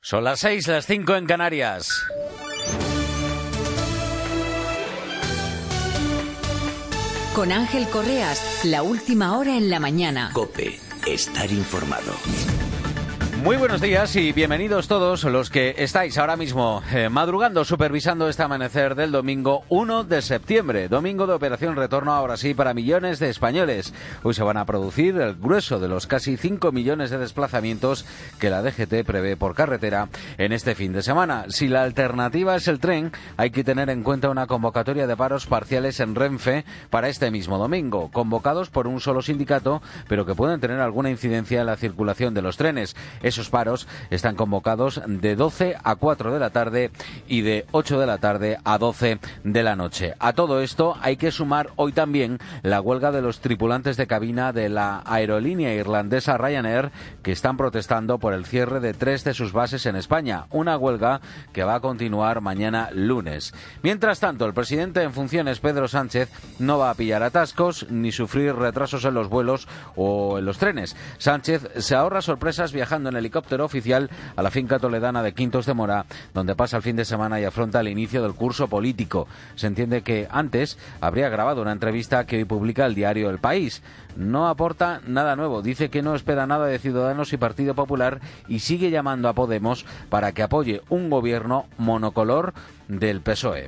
Son las 6, las 5 en Canarias. Con Ángel Correas, la última hora en la mañana. COPE, estar informado. Muy buenos días y bienvenidos todos los que estáis ahora mismo madrugando, supervisando este amanecer del domingo 1 de septiembre, domingo de operación retorno ahora sí para millones de españoles. Hoy se van a producir el grueso de los casi 5 millones de desplazamientos que la DGT prevé por carretera en este fin de semana. Si la alternativa es el tren, hay que tener en cuenta una convocatoria de paros parciales en Renfe para este mismo domingo, convocados por un solo sindicato, pero que pueden tener alguna incidencia en la circulación de los trenes. Esos paros están convocados de 12 a 4 de la tarde y de 8 de la tarde a 12 de la noche. A todo esto hay que sumar hoy también la huelga de los tripulantes de cabina de la aerolínea irlandesa Ryanair, que están protestando por el cierre de 3 de sus bases en España. Una huelga que va a continuar mañana lunes. Mientras tanto, el presidente en funciones, Pedro Sánchez, no va a pillar atascos ni sufrir retrasos en los vuelos o en los trenes. Sánchez se ahorra sorpresas viajando en helicóptero oficial a la finca toledana de Quintos de Mora, donde pasa el fin de semana y afronta el inicio del curso político. Se entiende que antes habría grabado una entrevista que hoy publica el diario El País. No aporta nada nuevo, dice que no espera nada de Ciudadanos y Partido Popular y sigue llamando a Podemos para que apoye un gobierno monocolor del PSOE.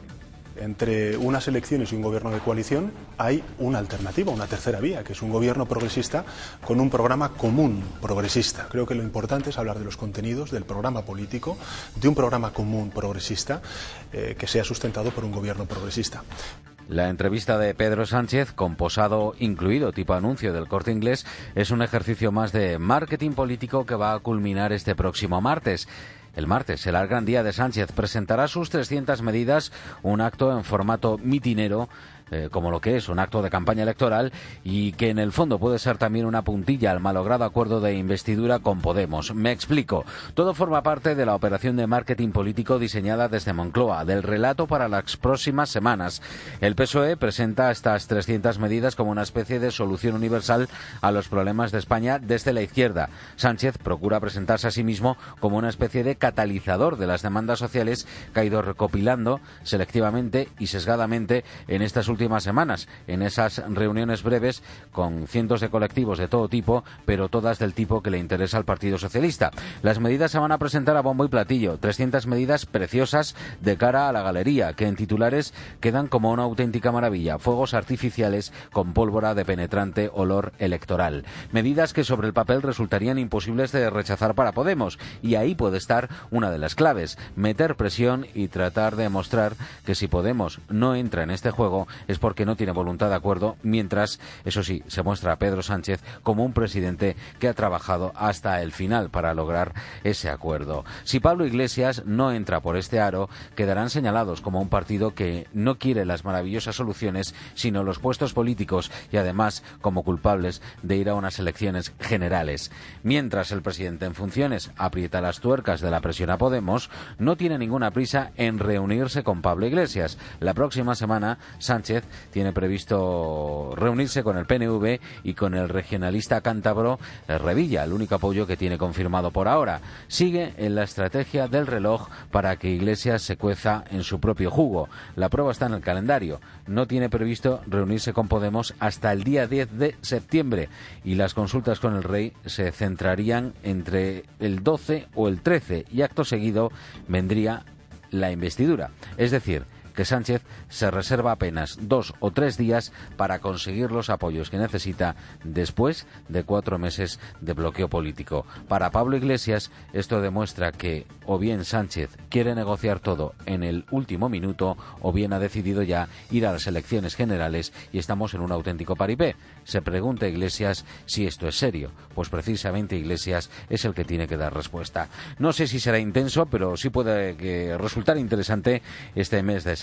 Entre unas elecciones y un gobierno de coalición hay una alternativa, una tercera vía, que es un gobierno progresista con un programa común progresista. Creo que lo importante es hablar de los contenidos del programa político, de un programa común progresista que sea sustentado por un gobierno progresista. La entrevista de Pedro Sánchez, con posado incluido tipo anuncio del Corte Inglés, es un ejercicio más de marketing político que va a culminar este próximo martes. El martes será el gran día de Sánchez. Presentará sus 300 medidas, un acto en formato mitinero, como lo que es un acto de campaña electoral y que en el fondo puede ser también una puntilla al malogrado acuerdo de investidura con Podemos. Me explico. Todo forma parte de la operación de marketing político diseñada desde Moncloa, del relato para las próximas semanas. El PSOE presenta estas 300 medidas como una especie de solución universal a los problemas de España desde la izquierda. Sánchez procura presentarse a sí mismo como una especie de catalizador de las demandas sociales que ha ido recopilando selectivamente y sesgadamente en estas últimas semanas, en esas reuniones breves con cientos de colectivos de todo tipo, pero todas del tipo que le interesa al Partido Socialista. Las medidas se van a presentar a bombo y platillo, 300 medidas preciosas de cara a la galería, que en titulares quedan como una auténtica maravilla, fuegos artificiales con pólvora de penetrante olor electoral. Medidas que sobre el papel resultarían imposibles de rechazar para Podemos, y ahí puede estar una de las claves, meter presión y tratar de mostrar que si Podemos no entra en este juego es porque no tiene voluntad de acuerdo, mientras, eso sí, se muestra a Pedro Sánchez como un presidente que ha trabajado hasta el final para lograr ese acuerdo. Si Pablo Iglesias no entra por este aro, quedarán señalados como un partido que no quiere las maravillosas soluciones, sino los puestos políticos y además como culpables de ir a unas elecciones generales. Mientras el presidente en funciones aprieta las tuercas de la presión a Podemos, no tiene ninguna prisa en reunirse con Pablo Iglesias. La próxima semana, Sánchez tiene previsto reunirse con el PNV y con el regionalista cántabro Revilla, el único apoyo que tiene confirmado por ahora. Sigue en la estrategia del reloj para que Iglesias se cueza en su propio jugo. La prueba está en el calendario. No tiene previsto reunirse con Podemos hasta el día 10 de septiembre y las consultas con el rey se centrarían entre el 12 o el 13 y acto seguido vendría la investidura. Es decir, que Sánchez se reserva apenas 2 o 3 días para conseguir los apoyos que necesita después de 4 meses de bloqueo político. Para Pablo Iglesias, esto demuestra que o bien Sánchez quiere negociar todo en el último minuto o bien ha decidido ya ir a las elecciones generales y estamos en un auténtico paripé. Se pregunta Iglesias si esto es serio. Pues precisamente Iglesias es el que tiene que dar respuesta. No sé si será intenso, pero sí puede resultar interesante este mes de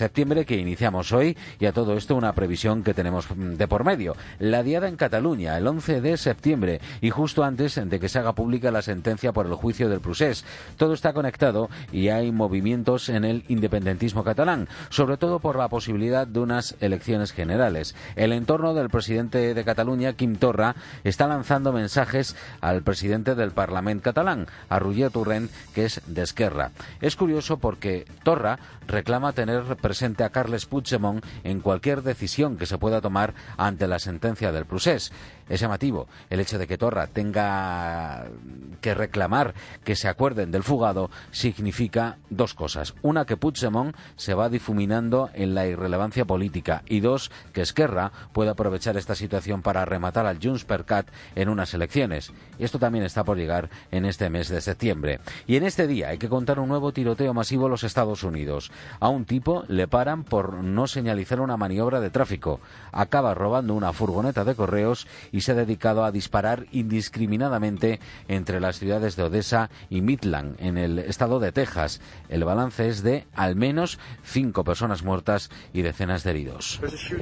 septiembre que iniciamos hoy, y a todo esto una previsión que tenemos de por medio. La diada en Cataluña, el 11 de septiembre, y justo antes de que se haga pública la sentencia por el juicio del procés. Todo está conectado y hay movimientos en el independentismo catalán, sobre todo por la posibilidad de unas elecciones generales. El entorno del presidente de Cataluña, Quim Torra, está lanzando mensajes al presidente del Parlament catalán, a Roger Torrent, que es de Esquerra. Es curioso porque Torra reclama tener presente a Carles Puigdemont en cualquier decisión que se pueda tomar ante la sentencia del procés. Es llamativo el hecho de que Torra tenga que reclamar que se acuerden del fugado. Significa dos cosas: una, que Puigdemont se va difuminando en la irrelevancia política, y dos, que Esquerra puede aprovechar esta situación para rematar al Junts per Cat en unas elecciones. Y esto también está por llegar en este mes de septiembre. Y en este día hay que contar un nuevo tiroteo masivo en los Estados Unidos. A un tipo le paran por no señalizar una maniobra de tráfico. Acaba robando una furgoneta de correos y se ha dedicado a disparar indiscriminadamente entre las ciudades de Odessa y Midland, en el estado de Texas. El balance es de al menos 5 personas muertas y decenas de heridos.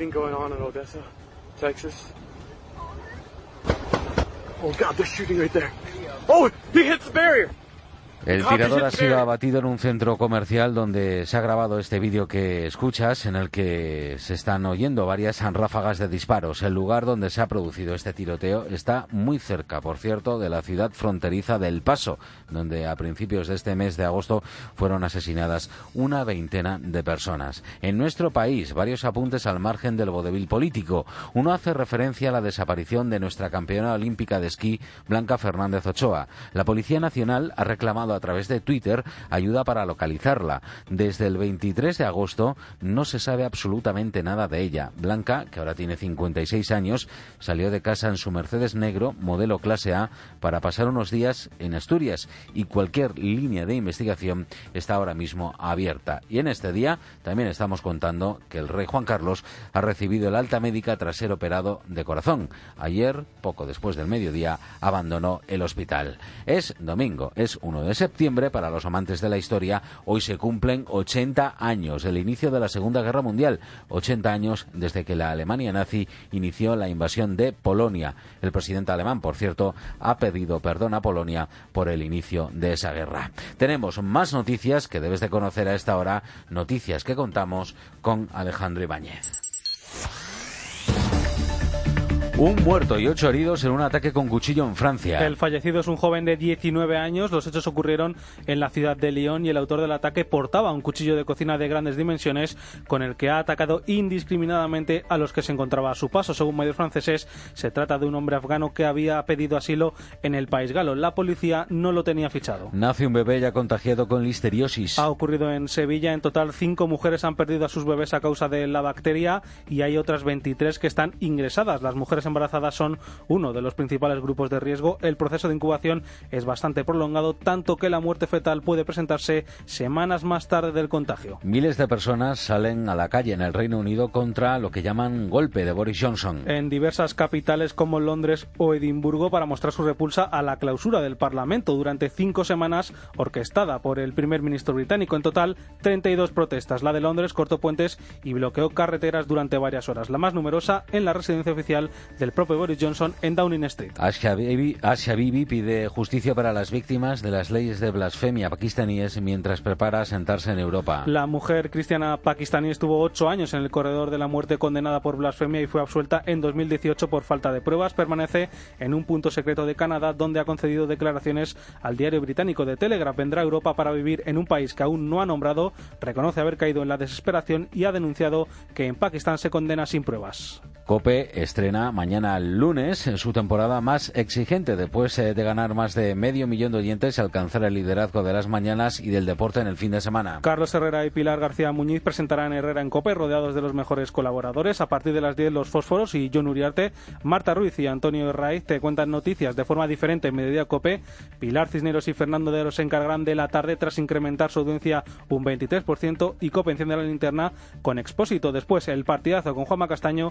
El tirador ha sido abatido en un centro comercial donde se ha grabado este vídeo que escuchas, en el que se están oyendo varias ráfagas de disparos. El lugar donde se ha producido este tiroteo está muy cerca, por cierto, de la ciudad fronteriza de El Paso, donde a principios de este mes de agosto fueron asesinadas una veintena de personas. En nuestro país, varios apuntes al margen del vodevil político. Uno hace referencia a la desaparición de nuestra campeona olímpica de esquí, Blanca Fernández Ochoa. La Policía Nacional ha reclamado a través de Twitter ayuda para localizarla. Desde el 23 de agosto no se sabe absolutamente nada de ella. Blanca, que ahora tiene 56 años, salió de casa en su Mercedes negro, modelo clase A, para pasar unos días en Asturias, y cualquier línea de investigación está ahora mismo abierta. Y en este día también estamos contando que el rey Juan Carlos ha recibido el alta médica tras ser operado de corazón. Ayer, poco después del mediodía, abandonó el hospital. Es domingo, es 1 de septiembre. Para los amantes de la historia, hoy se cumplen 80 años del inicio de la Segunda Guerra Mundial, 80 años desde que la Alemania nazi inició la invasión de Polonia. El presidente alemán, por cierto, ha pedido perdón a Polonia por el inicio de esa guerra. Tenemos más noticias que debes de conocer a esta hora, noticias que contamos con Alejandro Ibáñez. Un muerto y 8 heridos en un ataque con cuchillo en Francia. El fallecido es un joven de 19 años. Los hechos ocurrieron en la ciudad de Lyon y el autor del ataque portaba un cuchillo de cocina de grandes dimensiones con el que ha atacado indiscriminadamente a los que se encontraba a su paso. Según medios franceses, se trata de un hombre afgano que había pedido asilo en el país galo. La policía no lo tenía fichado. Nace un bebé ya contagiado con listeriosis. Ha ocurrido en Sevilla. En total, 5 mujeres han perdido a sus bebés a causa de la bacteria y hay otras 23 que están ingresadas. Las mujeres embarazadas son uno de los principales grupos de riesgo. El proceso de incubación es bastante prolongado, tanto que la muerte fetal puede presentarse semanas más tarde del contagio. Miles de personas salen a la calle en el Reino Unido contra lo que llaman golpe de Boris Johnson. En diversas capitales como Londres o Edimburgo, para mostrar su repulsa a la clausura del Parlamento durante 5 semanas orquestada por el primer ministro británico. En total, 32 protestas. La de Londres cortó puentes y bloqueó carreteras durante varias horas. La más numerosa en la residencia oficial del propio Boris Johnson en Downing Street. Asia Bibi pide justicia para las víctimas de las leyes de blasfemia pakistaníes mientras prepara sentarse en Europa. La mujer cristiana pakistaní estuvo 8 años en el corredor de la muerte condenada por blasfemia y fue absuelta en 2018 por falta de pruebas. Permanece en un punto secreto de Canadá, donde ha concedido declaraciones al diario británico The Telegraph. Vendrá a Europa para vivir en un país que aún no ha nombrado, reconoce haber caído en la desesperación y ha denunciado que en Pakistán se condena sin pruebas. COPE estrena mañana lunes en su temporada más exigente, después de ganar más de 500.000 de oyentes y alcanzar el liderazgo de las mañanas y del deporte en el fin de semana. Carlos Herrera y Pilar García Muñiz presentarán Herrera en COPE, rodeados de los mejores colaboradores. A partir de las 10, los Fósforos y Jon Uriarte. Marta Ruiz y Antonio Herraiz te cuentan noticias de forma diferente en Mediodía COPE. Pilar Cisneros y Fernando de Aro se encargarán de la tarde tras incrementar su audiencia un 23%, y COPE enciende la linterna con Expósito. Después, el partidazo con Juanma Castaño y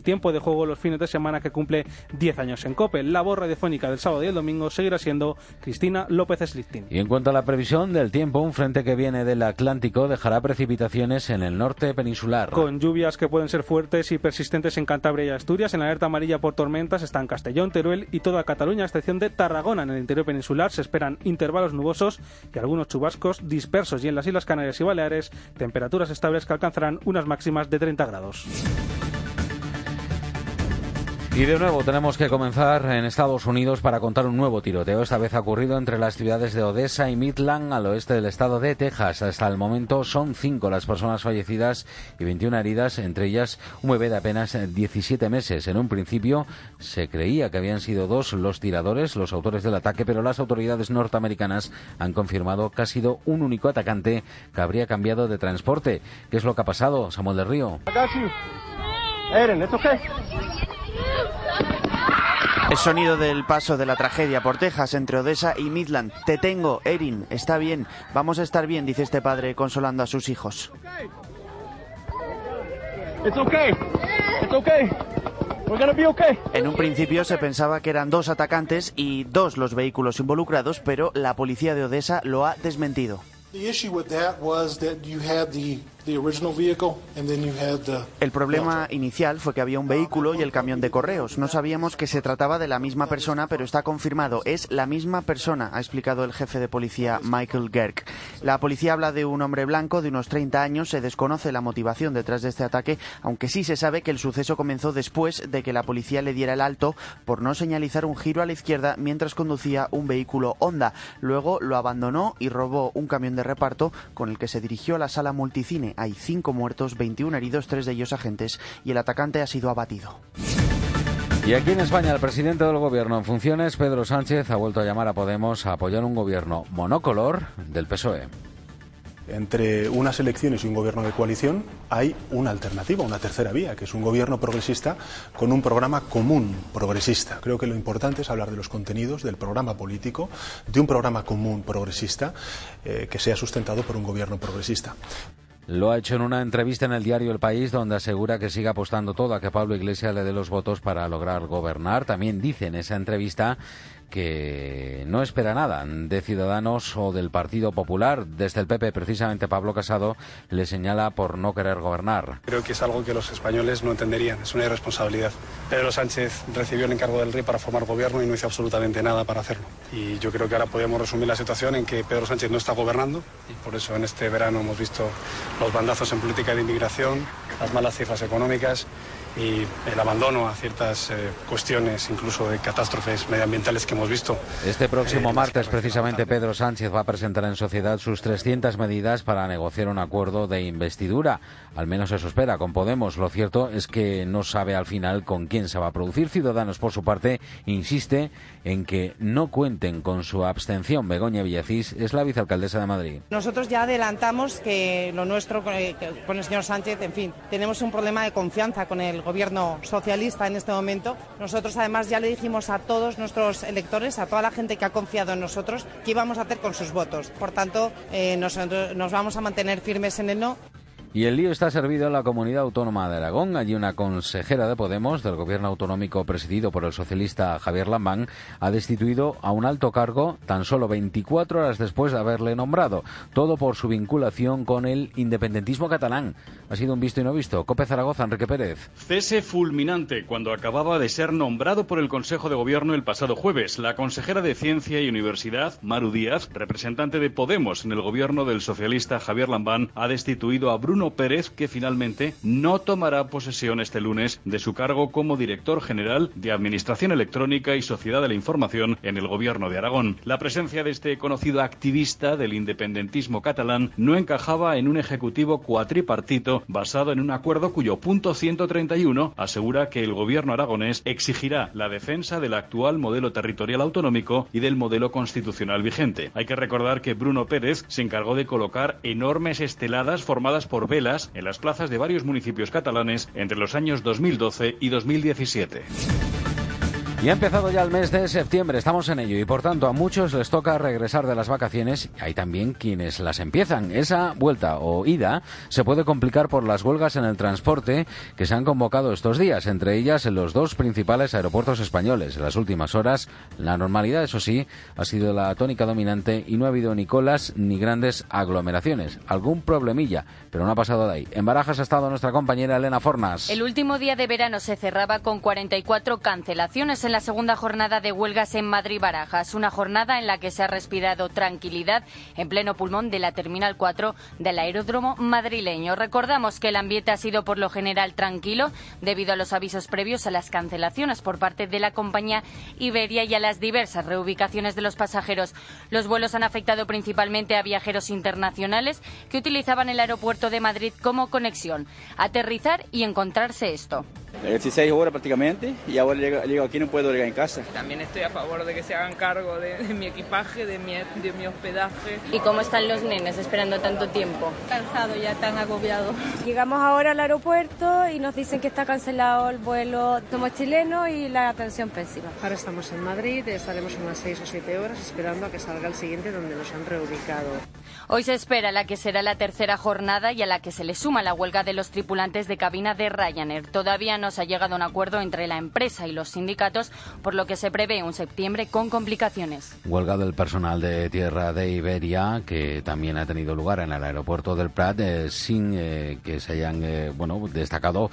tiempo de juego los fines de semana que cumple 10 años en COPE. La voz radiofónica del sábado y el domingo seguirá siendo Cristina López Slichting. Y en cuanto a la previsión del tiempo, un frente que viene del Atlántico dejará precipitaciones en el norte peninsular. Con lluvias que pueden ser fuertes y persistentes en Cantabria y Asturias. En la alerta amarilla por tormentas están Castellón, Teruel y toda Cataluña, a excepción de Tarragona. En el interior peninsular se esperan intervalos nubosos y algunos chubascos dispersos, y en las Islas Canarias y Baleares temperaturas estables que alcanzarán unas máximas de 30 grados. Y de nuevo tenemos que comenzar en Estados Unidos para contar un nuevo tiroteo. Esta vez ha ocurrido entre las ciudades de Odessa y Midland, al oeste del estado de Texas. Hasta el momento son 5 las personas fallecidas y 21 heridas, entre ellas un bebé de apenas 17 meses. En un principio se creía que habían sido 2 los tiradores, los autores del ataque, pero las autoridades norteamericanas han confirmado que ha sido un único atacante que habría cambiado de transporte. ¿Qué es lo que ha pasado, Samuel del Río? El sonido del paso de la tragedia por Texas entre Odessa y Midland. Te tengo, Erin, está bien, vamos a estar bien, dice este padre consolando a sus hijos. En un principio se pensaba que eran 2 atacantes y 2 los vehículos involucrados, pero la policía de Odessa lo ha desmentido. El problema inicial fue que había un vehículo y el camión de correos. No sabíamos que se trataba de la misma persona, pero está confirmado. Es la misma persona, ha explicado el jefe de policía Michael Gerk. La policía habla de un hombre blanco de unos 30 años. Se desconoce la motivación detrás de este ataque, aunque sí se sabe que el suceso comenzó después de que la policía le diera el alto por no señalizar un giro a la izquierda mientras conducía un vehículo Honda. Luego lo abandonó y robó un camión de reparto con el que se dirigió a la sala multicine. Hay 5 muertos, 21 heridos, 3 de ellos agentes, y el atacante ha sido abatido. Y aquí en España, el presidente del gobierno en funciones, Pedro Sánchez, ha vuelto a llamar a Podemos a apoyar un gobierno monocolor del PSOE. Entre unas elecciones y un gobierno de coalición hay una alternativa, una tercera vía, que es un gobierno progresista con un programa común progresista. Creo que lo importante es hablar de los contenidos del programa político, de un programa común progresista que sea sustentado por un gobierno progresista. Lo ha hecho en una entrevista en el diario El País, donde asegura que sigue apostando todo a que Pablo Iglesias le dé los votos para lograr gobernar. También dice en esa entrevista que no espera nada de Ciudadanos o del Partido Popular. Desde el PP, precisamente, Pablo Casado le señala por no querer gobernar. Creo que es algo que los españoles no entenderían, es una irresponsabilidad. Pedro Sánchez recibió el encargo del rey para formar gobierno y no hizo absolutamente nada para hacerlo. Y yo creo que ahora podemos resumir la situación en que Pedro Sánchez no está gobernando, y por eso en este verano hemos visto los bandazos en política de inmigración, las malas cifras económicas y el abandono a ciertas cuestiones, incluso de catástrofes medioambientales que hemos visto. Este próximo martes, precisamente, Pedro Sánchez va a presentar en sociedad sus 300 medidas para negociar un acuerdo de investidura. Al menos eso espera con Podemos. Lo cierto es que no sabe al final con quién se va a producir. Ciudadanos, por su parte, insiste en que no cuenten con su abstención. Begoña Villacís es la vicealcaldesa de Madrid. Nosotros ya adelantamos que lo nuestro con el señor Sánchez, en fin, tenemos un problema de confianza con el gobierno socialista en este momento. Nosotros además ya le dijimos a todos nuestros electores, a toda la gente que ha confiado en nosotros, qué íbamos a hacer con sus votos. Por tanto, nos vamos a mantener firmes en el no. Y el lío está servido en la comunidad autónoma de Aragón. Allí una consejera de Podemos, del gobierno autonómico presidido por el socialista Javier Lambán, ha destituido a un alto cargo tan solo 24 horas después de haberle nombrado. Todo por su vinculación con el independentismo catalán. Ha sido un visto y no visto. COPE Zaragoza, Enrique Pérez. Cese fulminante cuando acababa de ser nombrado por el Consejo de Gobierno el pasado jueves. La consejera de Ciencia y Universidad, Maru Díaz, representante de Podemos en el gobierno del socialista Javier Lambán, ha destituido a Bruno Pérez, que finalmente no tomará posesión este lunes de su cargo como director general de Administración Electrónica y Sociedad de la Información en el Gobierno de Aragón. La presencia de este conocido activista del independentismo catalán no encajaba en un ejecutivo cuatripartito basado en un acuerdo cuyo punto 131 asegura que el Gobierno aragonés exigirá la defensa del actual modelo territorial autonómico y del modelo constitucional vigente. Hay que recordar que Bruno Pérez se encargó de colocar enormes esteladas formadas por velas en las plazas de varios municipios catalanes entre los años 2012 y 2017. Y ha empezado ya el mes de septiembre, estamos en ello y por tanto a muchos les toca regresar de las vacaciones. Hay también quienes las empiezan. Esa vuelta o ida se puede complicar por las huelgas en el transporte que se han convocado estos días, entre ellas en los dos principales aeropuertos españoles. En las últimas horas, la normalidad, eso sí, ha sido la tónica dominante y no ha habido ni colas ni grandes aglomeraciones. Algún problemilla, pero no ha pasado de ahí. En Barajas ha estado nuestra compañera Elena Fornas. El último día de verano se cerraba con 44 cancelaciones en la segunda jornada de huelgas en Madrid-Barajas, una jornada en la que se ha respirado tranquilidad en pleno pulmón de la Terminal 4 del aeródromo madrileño. Recordamos que el ambiente ha sido por lo general tranquilo debido a los avisos previos a las cancelaciones por parte de la compañía Iberia y a las diversas reubicaciones de los pasajeros. Los vuelos han afectado principalmente a viajeros internacionales que utilizaban el aeropuerto de Madrid como conexión, aterrizar y encontrarse esto. 16 horas prácticamente y ahora llego aquí, no puedo llegar en casa. También estoy a favor de que se hagan cargo de mi equipaje, de mi hospedaje. ¿Y cómo están los nenes esperando tanto tiempo? Cansado, ya tan agobiado. Llegamos ahora al aeropuerto y nos dicen que está cancelado el vuelo. Somos chilenos y la atención pésima. Ahora estamos en Madrid, estaremos unas 6 o 7 horas esperando a que salga el siguiente donde nos han reubicado. Hoy se espera la que será la tercera jornada y a la que se le suma la huelga de los tripulantes de cabina de Ryanair. Todavía no se ha llegado a un acuerdo entre la empresa y los sindicatos, por lo que se prevé un septiembre con complicaciones. Huelga del personal de tierra de Iberia, que también ha tenido lugar en el aeropuerto del Prat, sin que se hayan destacado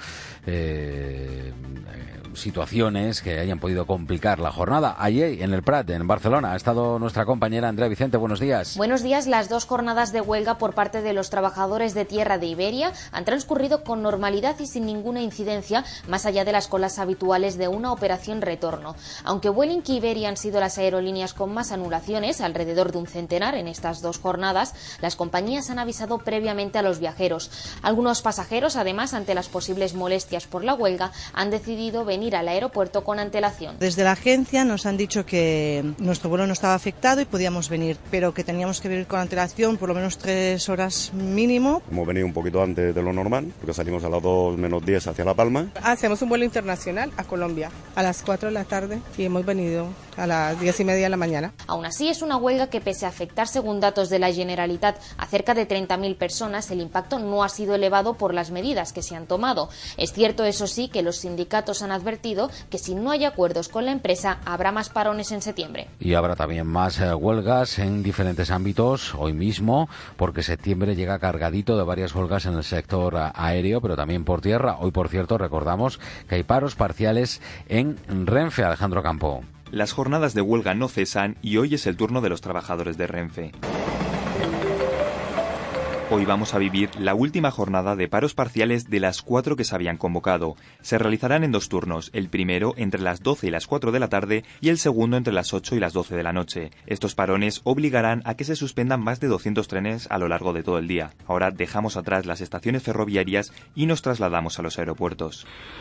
situaciones que hayan podido complicar la jornada. Ayer en el Prat, en Barcelona, ha estado nuestra compañera Andrea Vicente. Buenos días. Buenos días. Las dos jornadas de huelga por parte de los trabajadores de tierra de Iberia han transcurrido con normalidad y sin ninguna incidencia, más allá de las colas habituales de una operación retorno. Aunque Vueling y Iberia han sido las aerolíneas con más anulaciones, alrededor de un centenar en estas dos jornadas, las compañías han avisado previamente a los viajeros. Algunos pasajeros, además, ante las posibles molestias por la huelga, han decidido venir al aeropuerto con antelación. Desde la agencia nos han dicho que nuestro vuelo no estaba afectado y podíamos venir, pero que teníamos que venir con antelación por lo menos 3 horas mínimo. Hemos venido un poquito antes de lo normal, porque salimos a las 2 menos 10 hacia La Palma. Hacemos un vuelo internacional a Colombia a las 4 de la tarde y hemos venido a las 10:30 de la mañana. Aún así, es una huelga que, pese a afectar, según datos de la Generalitat, a cerca de 30.000 personas, el impacto no ha sido elevado por las medidas que se han tomado. Es cierto, eso sí, que los sindicatos han advertido que si no hay acuerdos con la empresa, habrá más parones en septiembre. Y habrá también más huelgas en diferentes ámbitos hoy mismo, porque septiembre llega cargadito de varias huelgas en el sector aéreo, pero también por tierra. Hoy, por cierto, recordamos que hay paros parciales en Renfe. Alejandro Campo. Las jornadas de huelga no cesan y hoy es el turno de los trabajadores de Renfe. Hoy vamos a vivir la última jornada de paros parciales de las 4 que se habían convocado. Se realizarán en 2 turnos, el primero entre las 12 y las 4 de la tarde y el segundo entre las 8 y las 12 de la noche. Estos parones obligarán a que se suspendan más de 200 trenes a lo largo de todo el día. Ahora dejamos atrás las estaciones ferroviarias y nos trasladamos a los aeropuertos.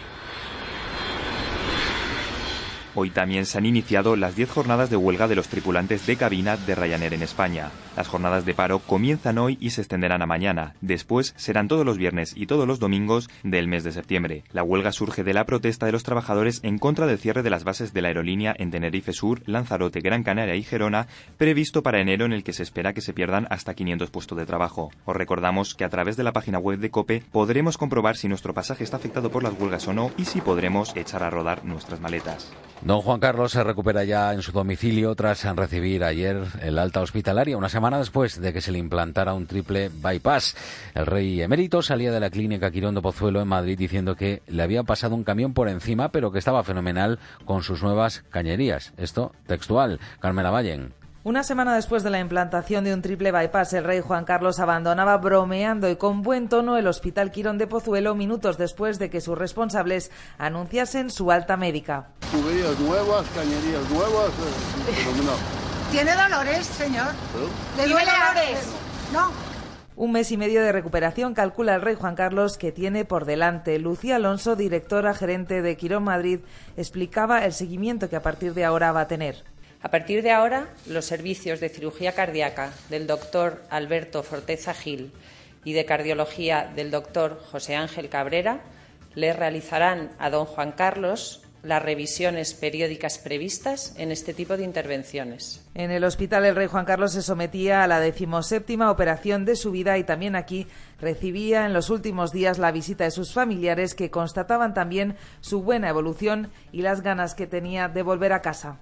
Hoy también se han iniciado las 10 jornadas de huelga de los tripulantes de cabina de Ryanair en España. Las jornadas de paro comienzan hoy y se extenderán a mañana. Después serán todos los viernes y todos los domingos del mes de septiembre. La huelga surge de la protesta de los trabajadores en contra del cierre de las bases de la aerolínea en Tenerife Sur, Lanzarote, Gran Canaria y Gerona, previsto para enero, en el que se espera que se pierdan hasta 500 puestos de trabajo. Os recordamos que a través de la página web de COPE podremos comprobar si nuestro pasaje está afectado por las huelgas o no y si podremos echar a rodar nuestras maletas. Don Juan Carlos se recupera ya en su domicilio tras recibir ayer el alta hospitalaria, una semana después de que se le implantara un triple bypass. El rey emérito salía de la clínica Quirón de Pozuelo en Madrid diciendo que le había pasado un camión por encima, pero que estaba fenomenal con sus nuevas cañerías. Esto textual. Carmela Vallen. Una semana después de la implantación de un triple bypass, el rey Juan Carlos abandonaba bromeando y con buen tono el Hospital Quirón de Pozuelo minutos después de que sus responsables anunciasen su alta médica. Tuberías nuevas, cañerías nuevas, ¿Tiene dolores, señor? ¿Le duele dolores? No. Un mes y medio de recuperación calcula el rey Juan Carlos que tiene por delante. Lucía Alonso, directora gerente de Quirón Madrid, explicaba el seguimiento que a partir de ahora va a tener. A partir de ahora, los servicios de cirugía cardíaca del doctor Alberto Forteza Gil y de cardiología del doctor José Ángel Cabrera le realizarán a don Juan Carlos las revisiones periódicas previstas en este tipo de intervenciones. En el hospital el rey Juan Carlos se sometía a la 17ª operación de su vida y también aquí recibía en los últimos días la visita de sus familiares, que constataban también su buena evolución y las ganas que tenía de volver a casa.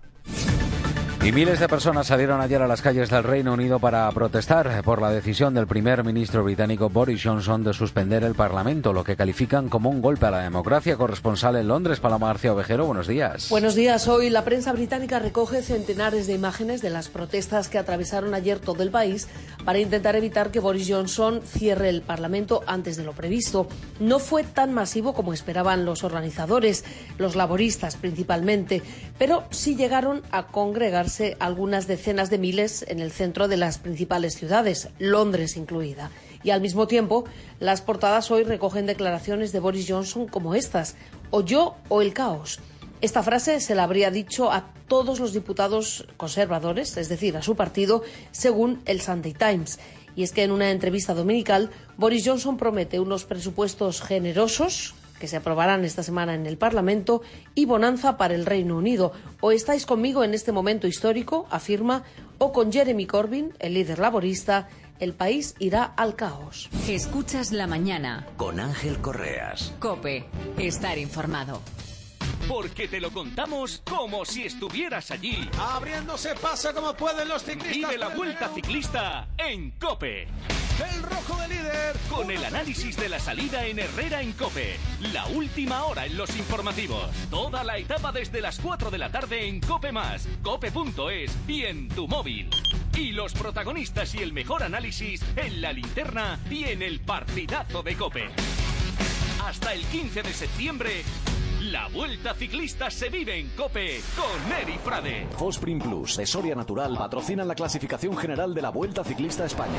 Y miles de personas salieron ayer a las calles del Reino Unido para protestar por la decisión del primer ministro británico Boris Johnson de suspender el Parlamento, lo que califican como un golpe a la democracia. Corresponsal en Londres, Paloma García Ovejero, buenos días. Buenos días. Hoy la prensa británica recoge centenares de imágenes de las protestas que atravesaron ayer todo el país para intentar evitar que Boris Johnson cierre el Parlamento antes de lo previsto. No fue tan masivo como esperaban los organizadores, los laboristas principalmente, pero sí llegaron a congregarse algunas decenas de miles en el centro de las principales ciudades, Londres incluida. Y al mismo tiempo, las portadas hoy recogen declaraciones de Boris Johnson como estas: o yo o el caos. Esta frase se la habría dicho a todos los diputados conservadores, es decir, a su partido, según el Sunday Times. Y es que en una entrevista dominical, Boris Johnson promete unos presupuestos generosos que se aprobarán esta semana en el Parlamento y bonanza para el Reino Unido. O estáis conmigo en este momento histórico, afirma, o con Jeremy Corbyn, el líder laborista, el país irá al caos. Escuchas La Mañana con Ángel Correas. COPE. Estar informado. Porque te lo contamos como si estuvieras allí. Abriéndose paso como pueden los ciclistas. Vive la Vuelta Ciclista en COPE. El rojo de líder. Con el análisis de la salida en Herrera en COPE. La última hora en los informativos. Toda la etapa desde las 4 de la tarde en COPE+, cope.es y en tu móvil. Y los protagonistas y el mejor análisis en la linterna y en el partidazo de COPE. Hasta el 15 de septiembre... La Vuelta Ciclista se vive en COPE con Eri Frade. Fosprin Plus de Soria Natural patrocinan la clasificación general de la Vuelta Ciclista a España.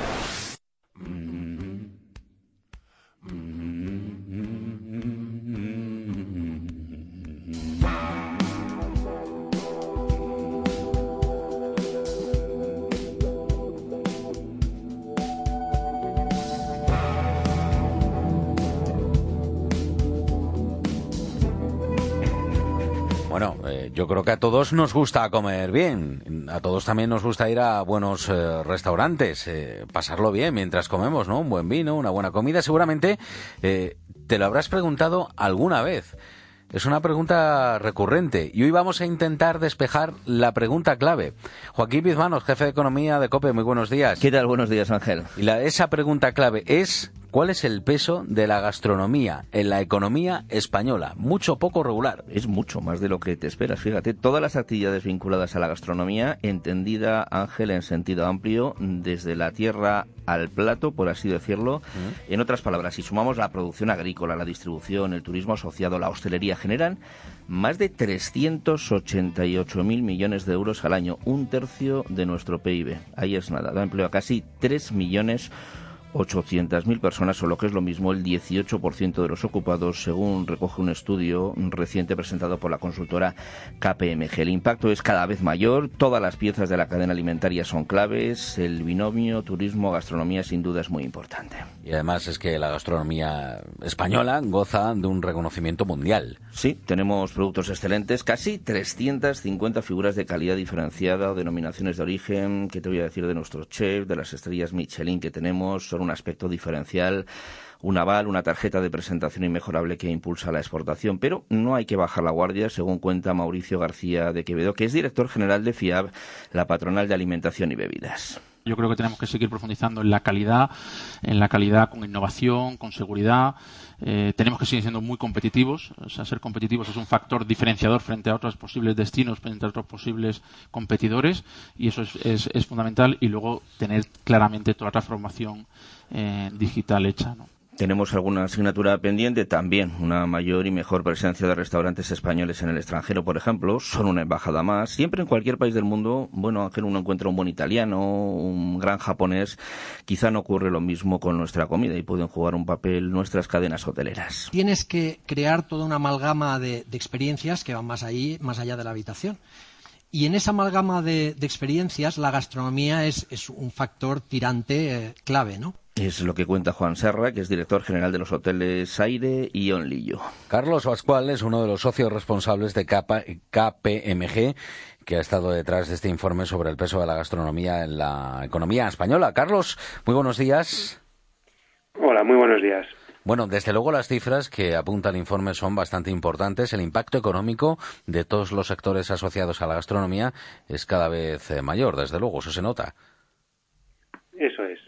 Bueno, yo creo que a todos nos gusta comer bien, a todos también nos gusta ir a buenos restaurantes, pasarlo bien mientras comemos, ¿no? Un buen vino, una buena comida. Seguramente te lo habrás preguntado alguna vez. Es una pregunta recurrente y hoy vamos a intentar despejar la pregunta clave. Joaquín Bizmanos, jefe de Economía de COPE, muy buenos días. ¿Qué tal? Buenos días, Ángel. Y esa pregunta clave es... ¿Cuál es el peso de la gastronomía en la economía española? ¿Mucho o poco regular? Es mucho más de lo que te esperas, fíjate. Todas las actividades vinculadas a la gastronomía, entendida, Ángel, en sentido amplio, desde la tierra al plato, por así decirlo. En otras palabras, si sumamos la producción agrícola, la distribución, el turismo asociado, la hostelería, generan más de 388.000 millones de euros al año, un tercio de nuestro PIB. Ahí es nada, da empleo a casi 3.800.000 personas, o lo que es lo mismo, el 18% de los ocupados, según recoge un estudio reciente presentado por la consultora KPMG. El impacto es cada vez mayor, todas las piezas de la cadena alimentaria son claves, el binomio turismo-gastronomía sin duda es muy importante. Y además es que la gastronomía española goza de un reconocimiento mundial. Sí, tenemos productos excelentes, casi 350 figuras de calidad diferenciada o denominaciones de origen, que te voy a decir de nuestros chefs, de las estrellas Michelin que tenemos, son un aspecto diferencial, un aval, una tarjeta de presentación inmejorable que impulsa la exportación, pero no hay que bajar la guardia, según cuenta Mauricio García de Quevedo, que es director general de FIAB, la patronal de alimentación y bebidas. Yo creo que tenemos que seguir profundizando en la calidad con innovación, con seguridad. Tenemos que seguir siendo muy competitivos. O sea, ser competitivos es un factor diferenciador frente a otros posibles destinos, frente a otros posibles competidores, y eso es fundamental. Y luego tener claramente toda la transformación digital hecha, ¿no? Tenemos alguna asignatura pendiente también, una mayor y mejor presencia de restaurantes españoles en el extranjero, por ejemplo, son una embajada más. Siempre en cualquier país del mundo, bueno, Ángel, uno encuentra un buen italiano, un gran japonés. Quizá no ocurre lo mismo con nuestra comida y pueden jugar un papel nuestras cadenas hoteleras. Tienes que crear toda una amalgama de experiencias que van más allá de la habitación. Y en esa amalgama de experiencias, la gastronomía es un factor tirante clave, ¿no? Es lo que cuenta Juan Serra, que es director general de los hoteles Aire y Onlillo. Carlos Pascual es uno de los socios responsables de KPMG, que ha estado detrás de este informe sobre el peso de la gastronomía en la economía española. Carlos, muy buenos días. Hola, muy buenos días. Bueno, desde luego las cifras que apunta el informe son bastante importantes. El impacto económico de todos los sectores asociados a la gastronomía es cada vez mayor, desde luego, eso se nota. Eso es.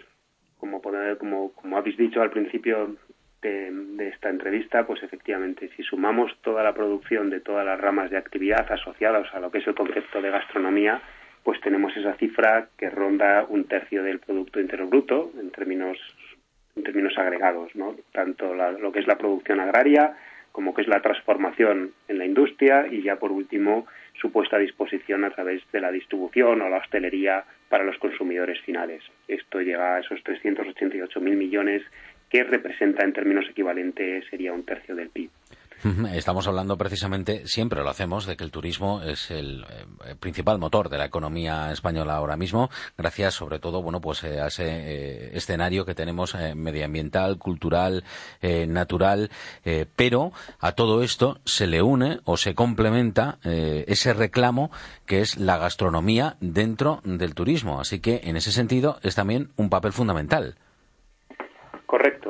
Como habéis dicho al principio de esta entrevista, pues efectivamente, si sumamos toda la producción de todas las ramas de actividad asociadas a lo que es el concepto de gastronomía, pues tenemos esa cifra que ronda 1/3 del Producto Interior Bruto en términos agregados, ¿no? Tanto lo que es la producción agraria como que es la transformación en la industria y ya por último su puesta a disposición a través de la distribución o la hostelería para los consumidores finales. Esto llega a esos 388.000 millones que representa en términos equivalentes sería 1/3 del PIB. Estamos hablando precisamente, siempre lo hacemos, de que el turismo es el principal motor de la economía española ahora mismo, gracias sobre todo, a ese escenario que tenemos medioambiental, cultural, natural, pero a todo esto se le une o se complementa ese reclamo que es la gastronomía dentro del turismo. Así que en ese sentido es también un papel fundamental. Correcto.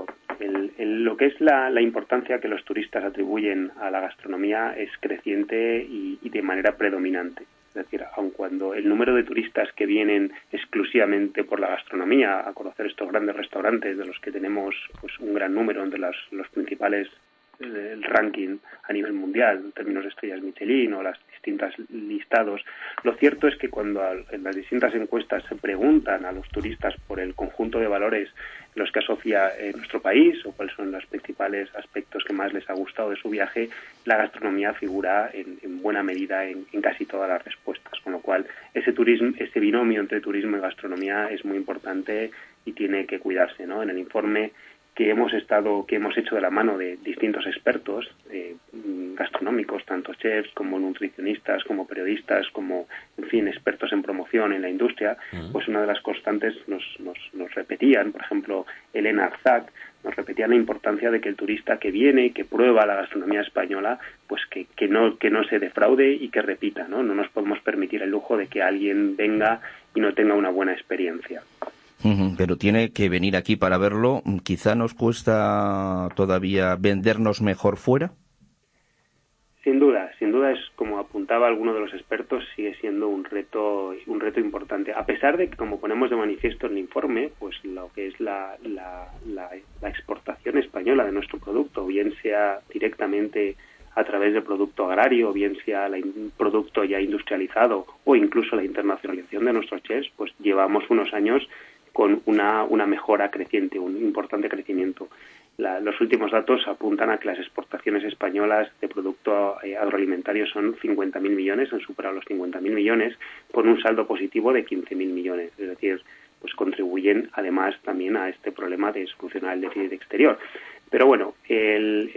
Lo que es la importancia que los turistas atribuyen a la gastronomía es creciente y de manera predominante. Es decir, aun cuando el número de turistas que vienen exclusivamente por la gastronomía a conocer estos grandes restaurantes, de los que tenemos pues un gran número entre los principales el ranking a nivel mundial en términos de estrellas Michelin o las distintas listados, lo cierto es que cuando en las distintas encuestas se preguntan a los turistas por el conjunto de valores en los que asocia nuestro país o cuáles son los principales aspectos que más les ha gustado de su viaje, la gastronomía figura en buena medida en casi todas las respuestas, con lo cual ese binomio entre turismo y gastronomía es muy importante y tiene que cuidarse, ¿no? En el informe que hemos hecho de la mano de distintos expertos gastronómicos, tanto chefs como nutricionistas, como periodistas, como, en fin, expertos en promoción en la industria, pues una de las constantes nos repetían, por ejemplo, Elena Arzac, nos repetía la importancia de que el turista que viene y que prueba la gastronomía española, pues que no se defraude y que repita, ¿no? No nos podemos permitir el lujo de que alguien venga y no tenga una buena experiencia. Pero tiene que venir aquí para verlo. ¿Quizá nos cuesta todavía vendernos mejor fuera? Sin duda es, como apuntaba alguno de los expertos, sigue siendo un reto importante. A pesar de que, como ponemos de manifiesto en el informe, pues lo que es la exportación española de nuestro producto, bien sea directamente a través del producto agrario, bien sea el producto ya industrializado o incluso la internacionalización de nuestros chefs, pues llevamos unos años con una mejora creciente, un importante crecimiento. Los últimos datos apuntan a que las exportaciones españolas de producto agroalimentario son 50.000 millones, han superado los 50.000 millones, con un saldo positivo de 15.000 millones. Es decir, pues contribuyen además también a este problema de solucionar el déficit exterior. Pero bueno, en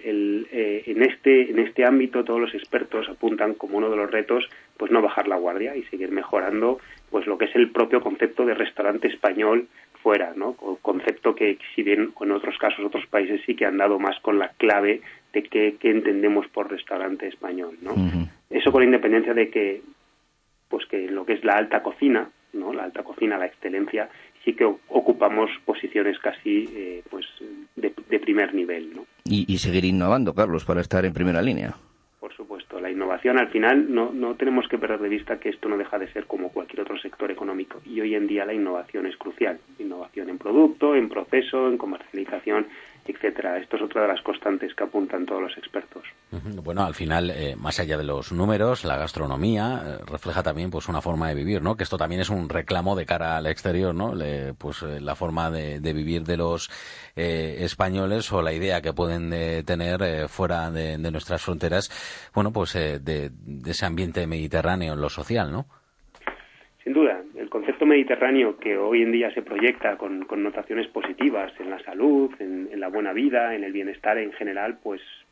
este ámbito todos los expertos apuntan como uno de los retos pues no bajar la guardia y seguir mejorando pues lo que es el propio concepto de restaurante español fuera, ¿no? Concepto que si bien en otros casos otros países sí que han dado más con la clave de qué entendemos por restaurante español, ¿no? Eso con la independencia de que pues que lo que es la alta cocina, ¿no? La alta cocina, la excelencia, sí que ocupamos posiciones casi pues de primer nivel, ¿no? Y seguir innovando, Carlos, para estar en primera línea. Por supuesto, la innovación al final no tenemos que perder de vista que esto no deja de ser como cualquier otro sector económico y hoy en día la innovación es crucial, innovación en producto, en proceso, en comercialización, etcétera. Esto es otra de las constantes que apuntan todos los expertos. Bueno, al final, más allá de los números, la gastronomía refleja también pues una forma de vivir, ¿no? Que esto también es un reclamo de cara al exterior, ¿no? La forma de vivir de los españoles o la idea que pueden tener fuera de nuestras fronteras, bueno, pues de ese ambiente mediterráneo en lo social, ¿no? Sin duda, el concepto mediterráneo que hoy en día se proyecta con connotaciones positivas en la salud, en la buena vida, en el bienestar en general, pues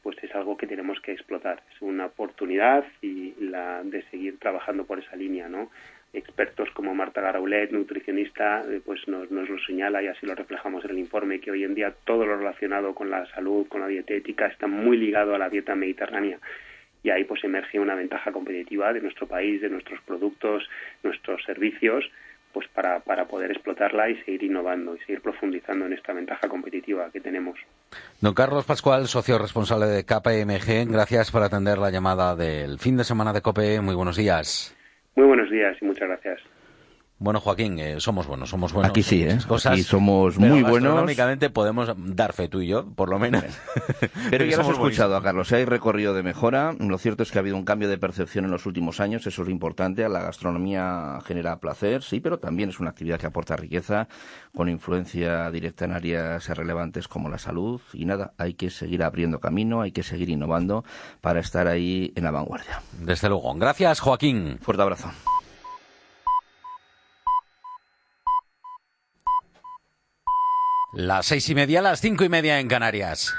pues es algo que tenemos que explotar. Es una oportunidad y la de seguir trabajando por esa línea, ¿no? Expertos como Marta Garaulet, nutricionista, pues nos lo señala y así lo reflejamos en el informe, que hoy en día todo lo relacionado con la salud, con la dietética, está muy ligado a la dieta mediterránea. Y ahí pues emerge una ventaja competitiva de nuestro país, de nuestros productos, nuestros servicios, pues para poder explotarla y seguir innovando y seguir profundizando en esta ventaja competitiva que tenemos. Don Carlos Pascual, socio responsable de KPMG, gracias por atender la llamada del fin de semana de COPE. Muy buenos días. Muy buenos días y muchas gracias. Bueno, Joaquín, somos buenos. Aquí sí, cosas, aquí somos muy buenos. Gastronómicamente podemos dar fe tú y yo, por lo menos. Pero ya lo hemos escuchado a Carlos, hay recorrido de mejora. Lo cierto es que ha habido un cambio de percepción en los últimos años, eso es lo importante. La gastronomía genera placer, sí, pero también es una actividad que aporta riqueza, con influencia directa en áreas relevantes como la salud. Y nada, hay que seguir abriendo camino, hay que seguir innovando para estar ahí en la vanguardia. Desde luego. Gracias, Joaquín. Fuerte abrazo. Las 6:30, las 5:30 en Canarias.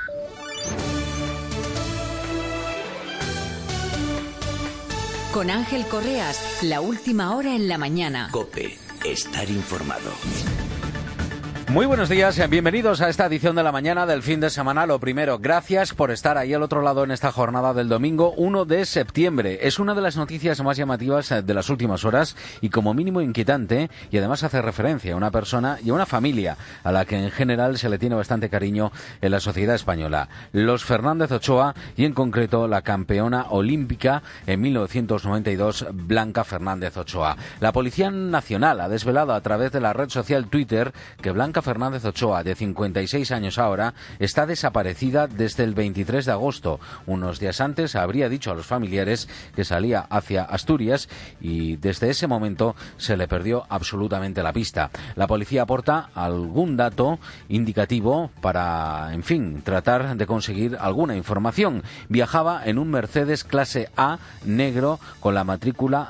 Con Ángel Correas, la última hora en la mañana. COPE, estar informado. Muy buenos días, bienvenidos a esta edición de la mañana del fin de semana. Lo primero, gracias por estar ahí al otro lado en esta jornada del domingo 1 de septiembre. Es una de las noticias más llamativas de las últimas horas y como mínimo inquietante, y además hace referencia a una persona y a una familia a la que en general se le tiene bastante cariño en la sociedad española. Los Fernández Ochoa y en concreto la campeona olímpica en 1992, Blanca Fernández Ochoa. La Policía Nacional ha desvelado a través de la red social Twitter que Blanca Fernández Ochoa, de 56 años ahora, está desaparecida desde el 23 de agosto. Unos días antes habría dicho a los familiares que salía hacia Asturias y desde ese momento se le perdió absolutamente la pista. La policía aporta algún dato indicativo para, en fin, tratar de conseguir alguna información. Viajaba en un Mercedes clase A negro con la matrícula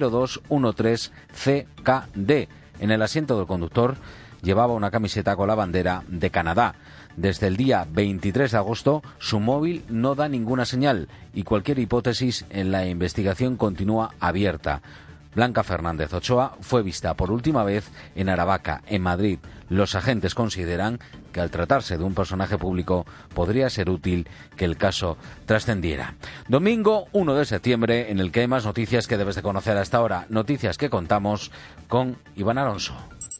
0213CKD. En el asiento del conductor llevaba una camiseta con la bandera de Canadá. Desde el día 23 de agosto, su móvil no da ninguna señal y cualquier hipótesis en la investigación continúa abierta. Blanca Fernández Ochoa fue vista por última vez en Aravaca, en Madrid. Los agentes consideran que al tratarse de un personaje público podría ser útil que el caso trascendiera. Domingo 1 de septiembre, en el que hay más noticias que debes de conocer hasta ahora. Noticias que contamos con Iván Alonso.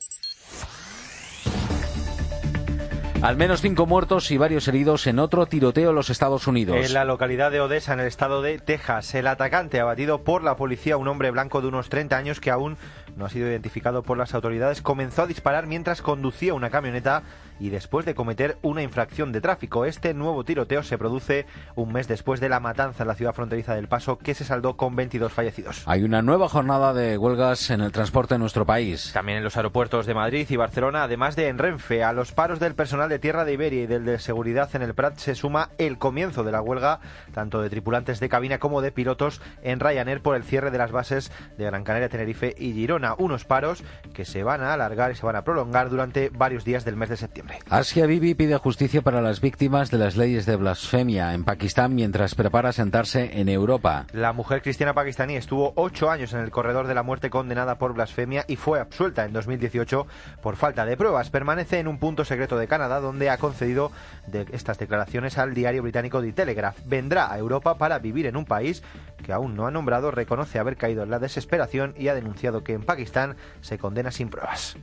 Al menos 5 muertos y varios heridos en otro tiroteo en los Estados Unidos. En la localidad de Odessa, en el estado de Texas, el atacante abatido por la policía, un hombre blanco de unos 30 años que aún no ha sido identificado por las autoridades, comenzó a disparar mientras conducía una camioneta y después de cometer una infracción de tráfico. Este nuevo tiroteo se produce un mes después de la matanza en la ciudad fronteriza del Paso, que se saldó con 22 fallecidos. Hay una nueva jornada de huelgas en el transporte en nuestro país. También en los aeropuertos de Madrid y Barcelona, además de en Renfe. A los paros del personal de Tierra de Iberia y del de seguridad en el Prat se suma el comienzo de la huelga, tanto de tripulantes de cabina como de pilotos en Ryanair, por el cierre de las bases de Gran Canaria, Tenerife y Girona. Unos paros que se van a alargar y se van a prolongar durante varios días del mes de septiembre. Asia Bibi pide justicia para las víctimas de las leyes de blasfemia en Pakistán mientras prepara sentarse en Europa. La mujer cristiana pakistaní estuvo 8 años en el corredor de la muerte condenada por blasfemia y fue absuelta en 2018 por falta de pruebas. Permanece en un punto secreto de Canadá, donde ha concedido estas declaraciones al diario británico The Telegraph. Vendrá a Europa para vivir en un país que aún no ha nombrado, reconoce haber caído en la desesperación y ha denunciado que en Pakistán se condena sin pruebas.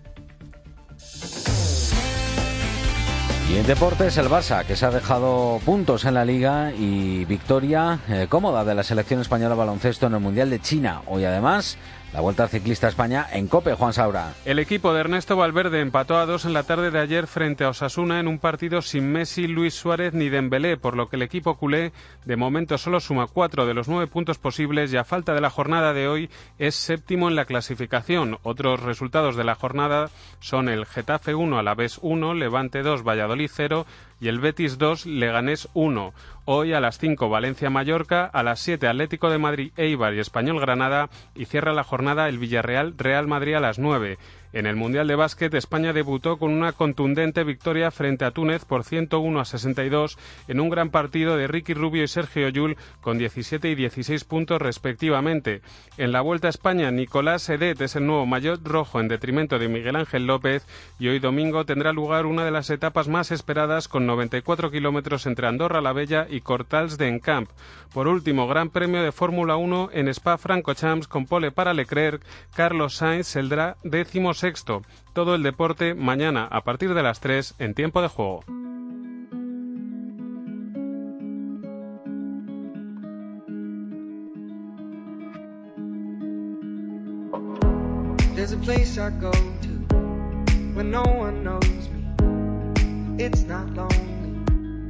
Y en deportes, el Barça, que se ha dejado puntos en la Liga y victoria cómoda de la selección española de baloncesto en el Mundial de China. Hoy, además, la Vuelta Ciclista a España en COPE. Juan Saura. El equipo de Ernesto Valverde empató a 2 en la tarde de ayer frente a Osasuna en un partido sin Messi, Luis Suárez ni Dembélé, por lo que el equipo culé de momento solo suma 4 de los 9 puntos posibles y a falta de la jornada de hoy es séptimo en la clasificación. Otros resultados de la jornada son el Getafe 1, Alavés 1, Levante 2, Valladolid 0 y el Betis 2, Leganés 1. Hoy a las 5 Valencia-Mallorca, a las 7 Atlético de Madrid, Eibar y Español Granada y cierra la jornada el Villarreal-Real Madrid a las 9. En el Mundial de Básquet, España debutó con una contundente victoria frente a Túnez por 101-62 en un gran partido de Ricky Rubio y Sergio Llull con 17 y 16 puntos respectivamente. En la Vuelta a España, Nicolás Sedet es el nuevo maillot rojo en detrimento de Miguel Ángel López y hoy domingo tendrá lugar una de las etapas más esperadas con 94 kilómetros entre Andorra la Vella y Cortals de Encamp. Por último, Gran Premio de Fórmula 1 en Spa-Francorchamps con pole para Leclerc, Carlos Sainz saldrá 16º. Todo el deporte mañana a partir de las 3 en Tiempo de Juego. There's a place I go to when no one knows me. It's not lonely.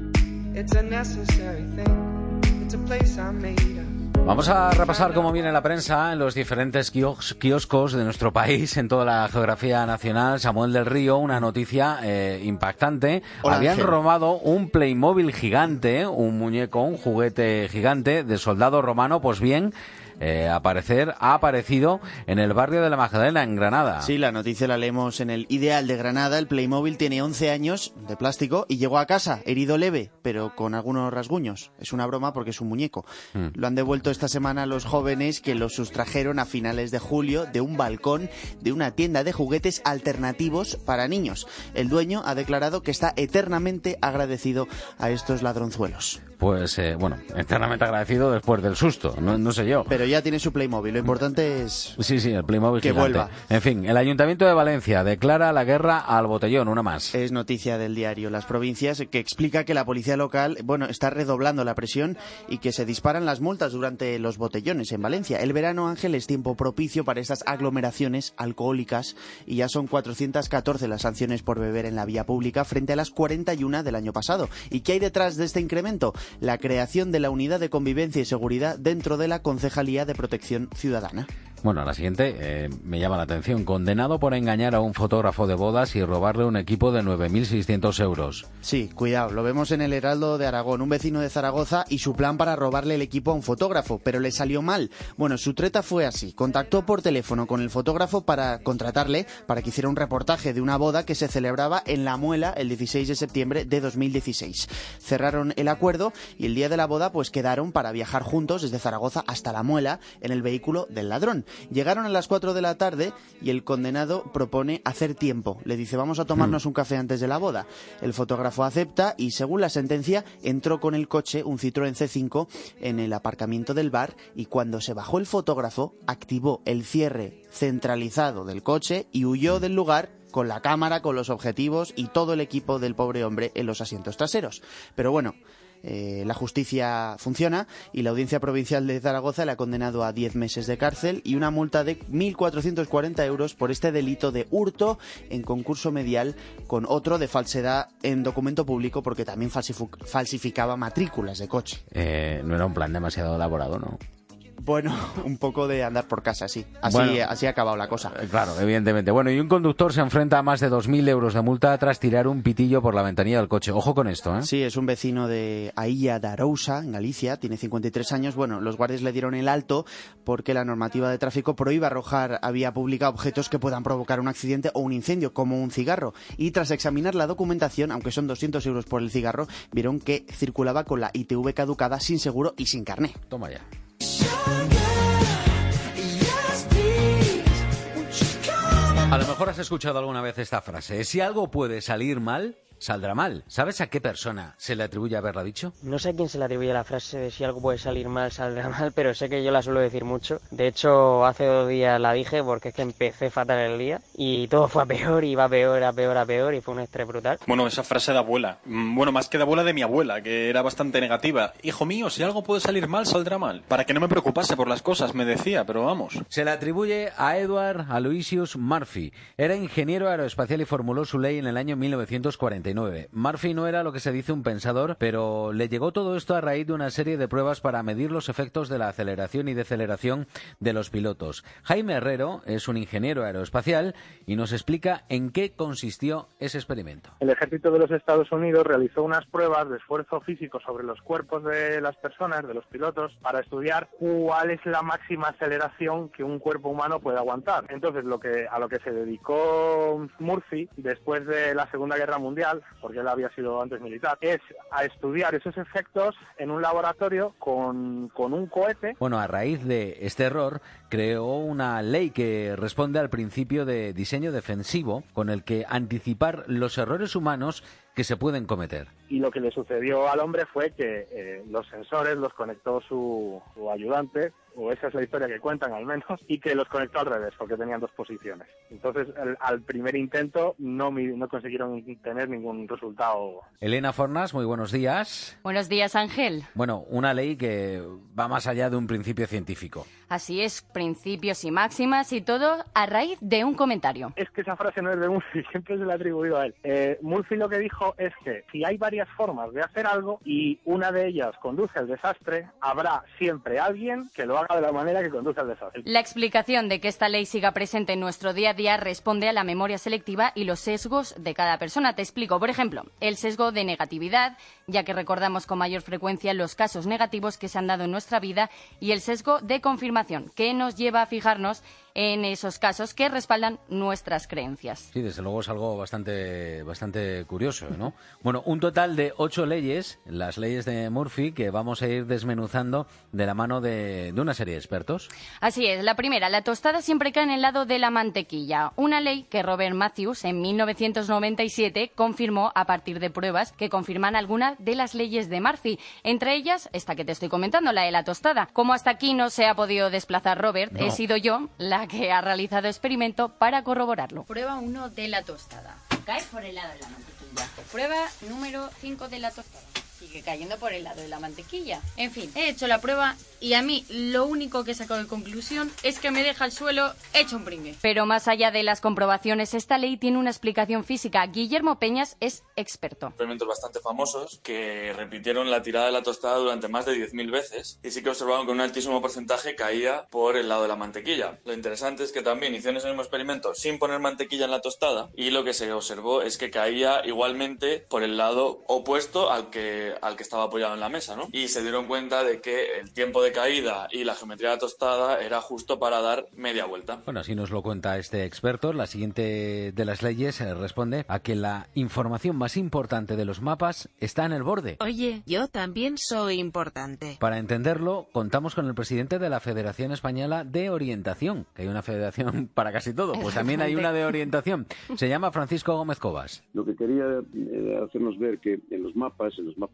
It's a necessary thing. It's a place I made up. Vamos a repasar cómo viene la prensa en los diferentes kioscos de nuestro país, en toda la geografía nacional. Samuel del Río, una noticia impactante. Hola, habían Ángel. robado un Playmobil gigante, un muñeco, un juguete gigante de soldado romano. Pues bien, ha aparecido en el barrio de la Magdalena, en Granada. Sí, la noticia la leemos en el Ideal de Granada. El Playmobil tiene 11 años, de plástico, y llegó a casa herido leve, pero con algunos rasguños. Es una broma porque es un muñeco. Lo han devuelto esta semana los jóvenes que lo sustrajeron a finales de julio de un balcón de una tienda de juguetes alternativos para niños. El dueño ha declarado que está eternamente agradecido a estos ladronzuelos. Pues, eternamente agradecido después del susto, no sé yo. Pero ya tiene su Playmobil, lo importante es... Sí, el Playmobil que gigante. vuelva. En fin, el Ayuntamiento de Valencia declara la guerra al botellón, una más. Es noticia del diario Las Provincias, que explica que la policía local, está redoblando la presión y que se disparan las multas durante los botellones en Valencia. El verano, Ángel, es tiempo propicio para estas aglomeraciones alcohólicas y ya son 414 las sanciones por beber en la vía pública frente a las 41 del año pasado. ¿Y qué hay detrás de este incremento? La creación de la Unidad de Convivencia y Seguridad dentro de la Concejalía de Protección Ciudadana. Bueno, la siguiente me llama la atención. Condenado por engañar a un fotógrafo de bodas y robarle un equipo de 9.600 euros. Sí, cuidado, lo vemos en el Heraldo de Aragón. Un vecino de Zaragoza y su plan para robarle el equipo a un fotógrafo, pero le salió mal. Bueno, su treta fue así. Contactó por teléfono con el fotógrafo para contratarle para que hiciera un reportaje de una boda que se celebraba en La Muela el 16 de septiembre de 2016. Cerraron el acuerdo y el día de la boda quedaron para viajar juntos desde Zaragoza hasta La Muela en el vehículo del ladrón. Llegaron a las 4 de la tarde y el condenado propone hacer tiempo. Le dice, vamos a tomarnos un café antes de la boda. El fotógrafo acepta y, según la sentencia, entró con el coche, un Citroën C5, en el aparcamiento del bar y cuando se bajó el fotógrafo, activó el cierre centralizado del coche y huyó del lugar con la cámara, con los objetivos y todo el equipo del pobre hombre en los asientos traseros. Pero bueno, la justicia funciona y la Audiencia Provincial de Zaragoza le ha condenado a 10 meses de cárcel y una multa de 1.440 euros por este delito de hurto en concurso medial con otro de falsedad en documento público porque también falsificaba matrículas de coche. No era un plan demasiado elaborado, ¿no? Bueno, un poco de andar por casa, sí. Así ha acabado la cosa. Claro, evidentemente. Bueno, y un conductor se enfrenta a más de 2.000 euros de multa tras tirar un pitillo por la ventanilla del coche. Ojo con esto, ¿eh? Sí, es un vecino de Ailla de Arousa, en Galicia, tiene 53 años. Bueno, los guardias le dieron el alto porque la normativa de tráfico prohíbe arrojar a vía pública objetos que puedan provocar un accidente o un incendio, como un cigarro. Y tras examinar la documentación, aunque son 200 euros por el cigarro, vieron que circulaba con la ITV caducada, sin seguro y sin carné. Toma ya. A lo mejor has escuchado alguna vez esta frase: si algo puede salir mal, saldrá mal. ¿Sabes a qué persona se le atribuye haberla dicho? No sé a quién se le atribuye la frase de si algo puede salir mal, saldrá mal, pero sé que yo la suelo decir mucho. De hecho, hace 2 días la dije porque es que empecé fatal el día y todo fue a peor, y va peor, a peor y fue un estrés brutal. Bueno, esa frase de abuela. Bueno, más que de abuela, de mi abuela, que era bastante negativa. Hijo mío, si algo puede salir mal, saldrá mal. Para que no me preocupase por las cosas, me decía, pero vamos. Se le atribuye a Edward Aloysius Murphy. Era ingeniero aeroespacial y formuló su ley en el año 1941. 1999. Murphy no era lo que se dice un pensador, pero le llegó todo esto a raíz de una serie de pruebas para medir los efectos de la aceleración y deceleración de los pilotos. Jaime Herrero es un ingeniero aeroespacial y nos explica en qué consistió ese experimento. El ejército de los Estados Unidos realizó unas pruebas de esfuerzo físico sobre los cuerpos de las personas, de los pilotos, para estudiar cuál es la máxima aceleración que un cuerpo humano puede aguantar. Entonces, a lo que se dedicó Murphy después de la Segunda Guerra Mundial, porque él había sido antes militar, es a estudiar esos efectos en un laboratorio con un cohete. Bueno, a raíz de este error, creó una ley que responde al principio de diseño defensivo, con el que anticipar los errores humanos que se pueden cometer. Y lo que le sucedió al hombre fue que los sensores los conectó su ayudante, o esa es la historia que cuentan al menos, y que los conectó al revés, porque tenían dos posiciones. Entonces, al primer intento no consiguieron tener ningún resultado. Elena Fornas, muy buenos días. Buenos días, Ángel. Bueno, una ley que va más allá de un principio científico. Así es, principios y máximas y todo a raíz de un comentario. Es que esa frase no es de Murphy, siempre se la ha atribuido a él. Murphy lo que dijo es que si hay varias formas de hacer algo y una de ellas conduce al desastre, habrá siempre alguien que lo haga de la manera que conduce al desastre. La explicación de que esta ley siga presente en nuestro día a día responde a la memoria selectiva y los sesgos de cada persona. Te explico, por ejemplo, el sesgo de negatividad, ya que recordamos con mayor frecuencia los casos negativos que se han dado en nuestra vida, y el sesgo de confirmación, que nos lleva a fijarnos en esos casos que respaldan nuestras creencias. Sí, desde luego es algo bastante curioso, ¿no? Bueno, un total de 8 leyes, las leyes de Murphy, que vamos a ir desmenuzando de la mano de una serie de expertos. Así es. La primera, la tostada siempre cae en el lado de la mantequilla. Una ley que Robert Matthews en 1997 confirmó a partir de pruebas que confirman algunas de las leyes de Murphy. Entre ellas, esta que te estoy comentando, la de la tostada. Como hasta aquí no se ha podido desplazar Robert, he sido yo la que ha realizado experimento para corroborarlo. Prueba 1 de la tostada. Cae por el lado de la mantequilla. Prueba número 5 de la tostada. Sigue cayendo por el lado de la mantequilla. En fin, he hecho la prueba y a mí lo único que he sacado de conclusión es que me deja el suelo hecho un pringue. Pero más allá de las comprobaciones, esta ley tiene una explicación física. Guillermo Peñas es experto. Experimentos bastante famosos que repitieron la tirada de la tostada durante más de 10.000 veces y sí que observaron que un altísimo porcentaje caía por el lado de la mantequilla. Lo interesante es que también hicieron ese mismo experimento sin poner mantequilla en la tostada y lo que se observó es que caía igualmente por el lado opuesto al que estaba apoyado en la mesa, ¿no? Y se dieron cuenta de que el tiempo de caída y la geometría de la tostada era justo para dar media vuelta. Bueno, así nos lo cuenta este experto. La siguiente de las leyes responde a que la información más importante de los mapas está en el borde. Oye, yo también soy importante. Para entenderlo, contamos con el presidente de la Federación Española de Orientación, que hay una federación para casi todo, pues también hay una de orientación. Se llama Francisco Gómez Cobas. Lo que quería era hacernos ver que en los mapas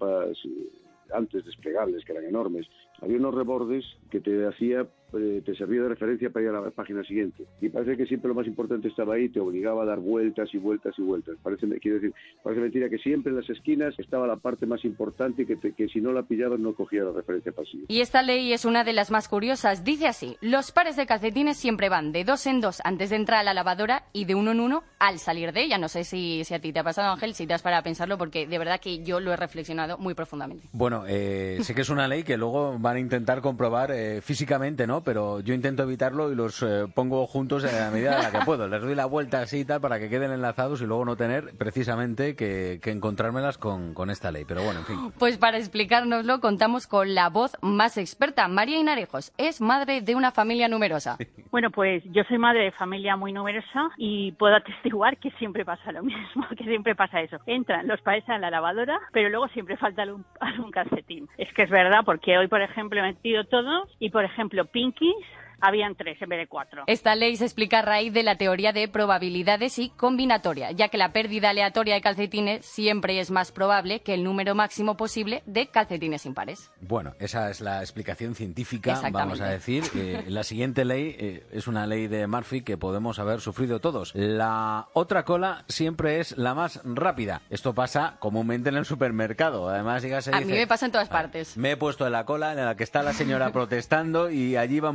antes desplegables, que eran enormes, había unos rebordes que te servía de referencia para ir a la página siguiente. Y parece que siempre lo más importante estaba ahí, te obligaba a dar vueltas y vueltas y vueltas. Parece mentira que siempre en las esquinas estaba la parte más importante y que si no la pillabas no cogía la referencia pasiva. Y esta ley es una de las más curiosas. Dice así: los pares de calcetines siempre van de 2 en 2 antes de entrar a la lavadora y de 1 en 1 al salir de ella. No sé si a ti te ha pasado, Ángel, si te has parado a pensarlo, porque de verdad que yo lo he reflexionado muy profundamente. Bueno, sé que es una ley que luego van a intentar comprobar físicamente, ¿no? Pero yo intento evitarlo y los pongo juntos a la medida de la que puedo. Les doy la vuelta así y tal para que queden enlazados y luego no tener precisamente que encontrármelas con esta ley. Pero bueno, en fin. Pues para explicárnoslo contamos con la voz más experta. María Hinarejos es madre de una familia numerosa. Bueno, pues yo soy madre de familia muy numerosa y puedo atestiguar que siempre pasa lo mismo, que siempre pasa eso. Entran los pares a la lavadora, pero luego siempre falta algún calcetín. Es que es verdad, porque hoy, por ejemplo, he metido todos y, por ejemplo, Pinkies habían 3 en vez de 4. Esta ley se explica a raíz de la teoría de probabilidades y combinatoria, ya que la pérdida aleatoria de calcetines siempre es más probable que el número máximo posible de calcetines impares. Bueno, esa es la explicación científica, vamos a decir. La siguiente ley es una ley de Murphy que podemos haber sufrido todos. La otra cola siempre es la más rápida. Esto pasa comúnmente en el supermercado. Además, a mí me pasa en todas partes. Me he puesto en la cola en la que está la señora protestando y allí van mucho más rápido.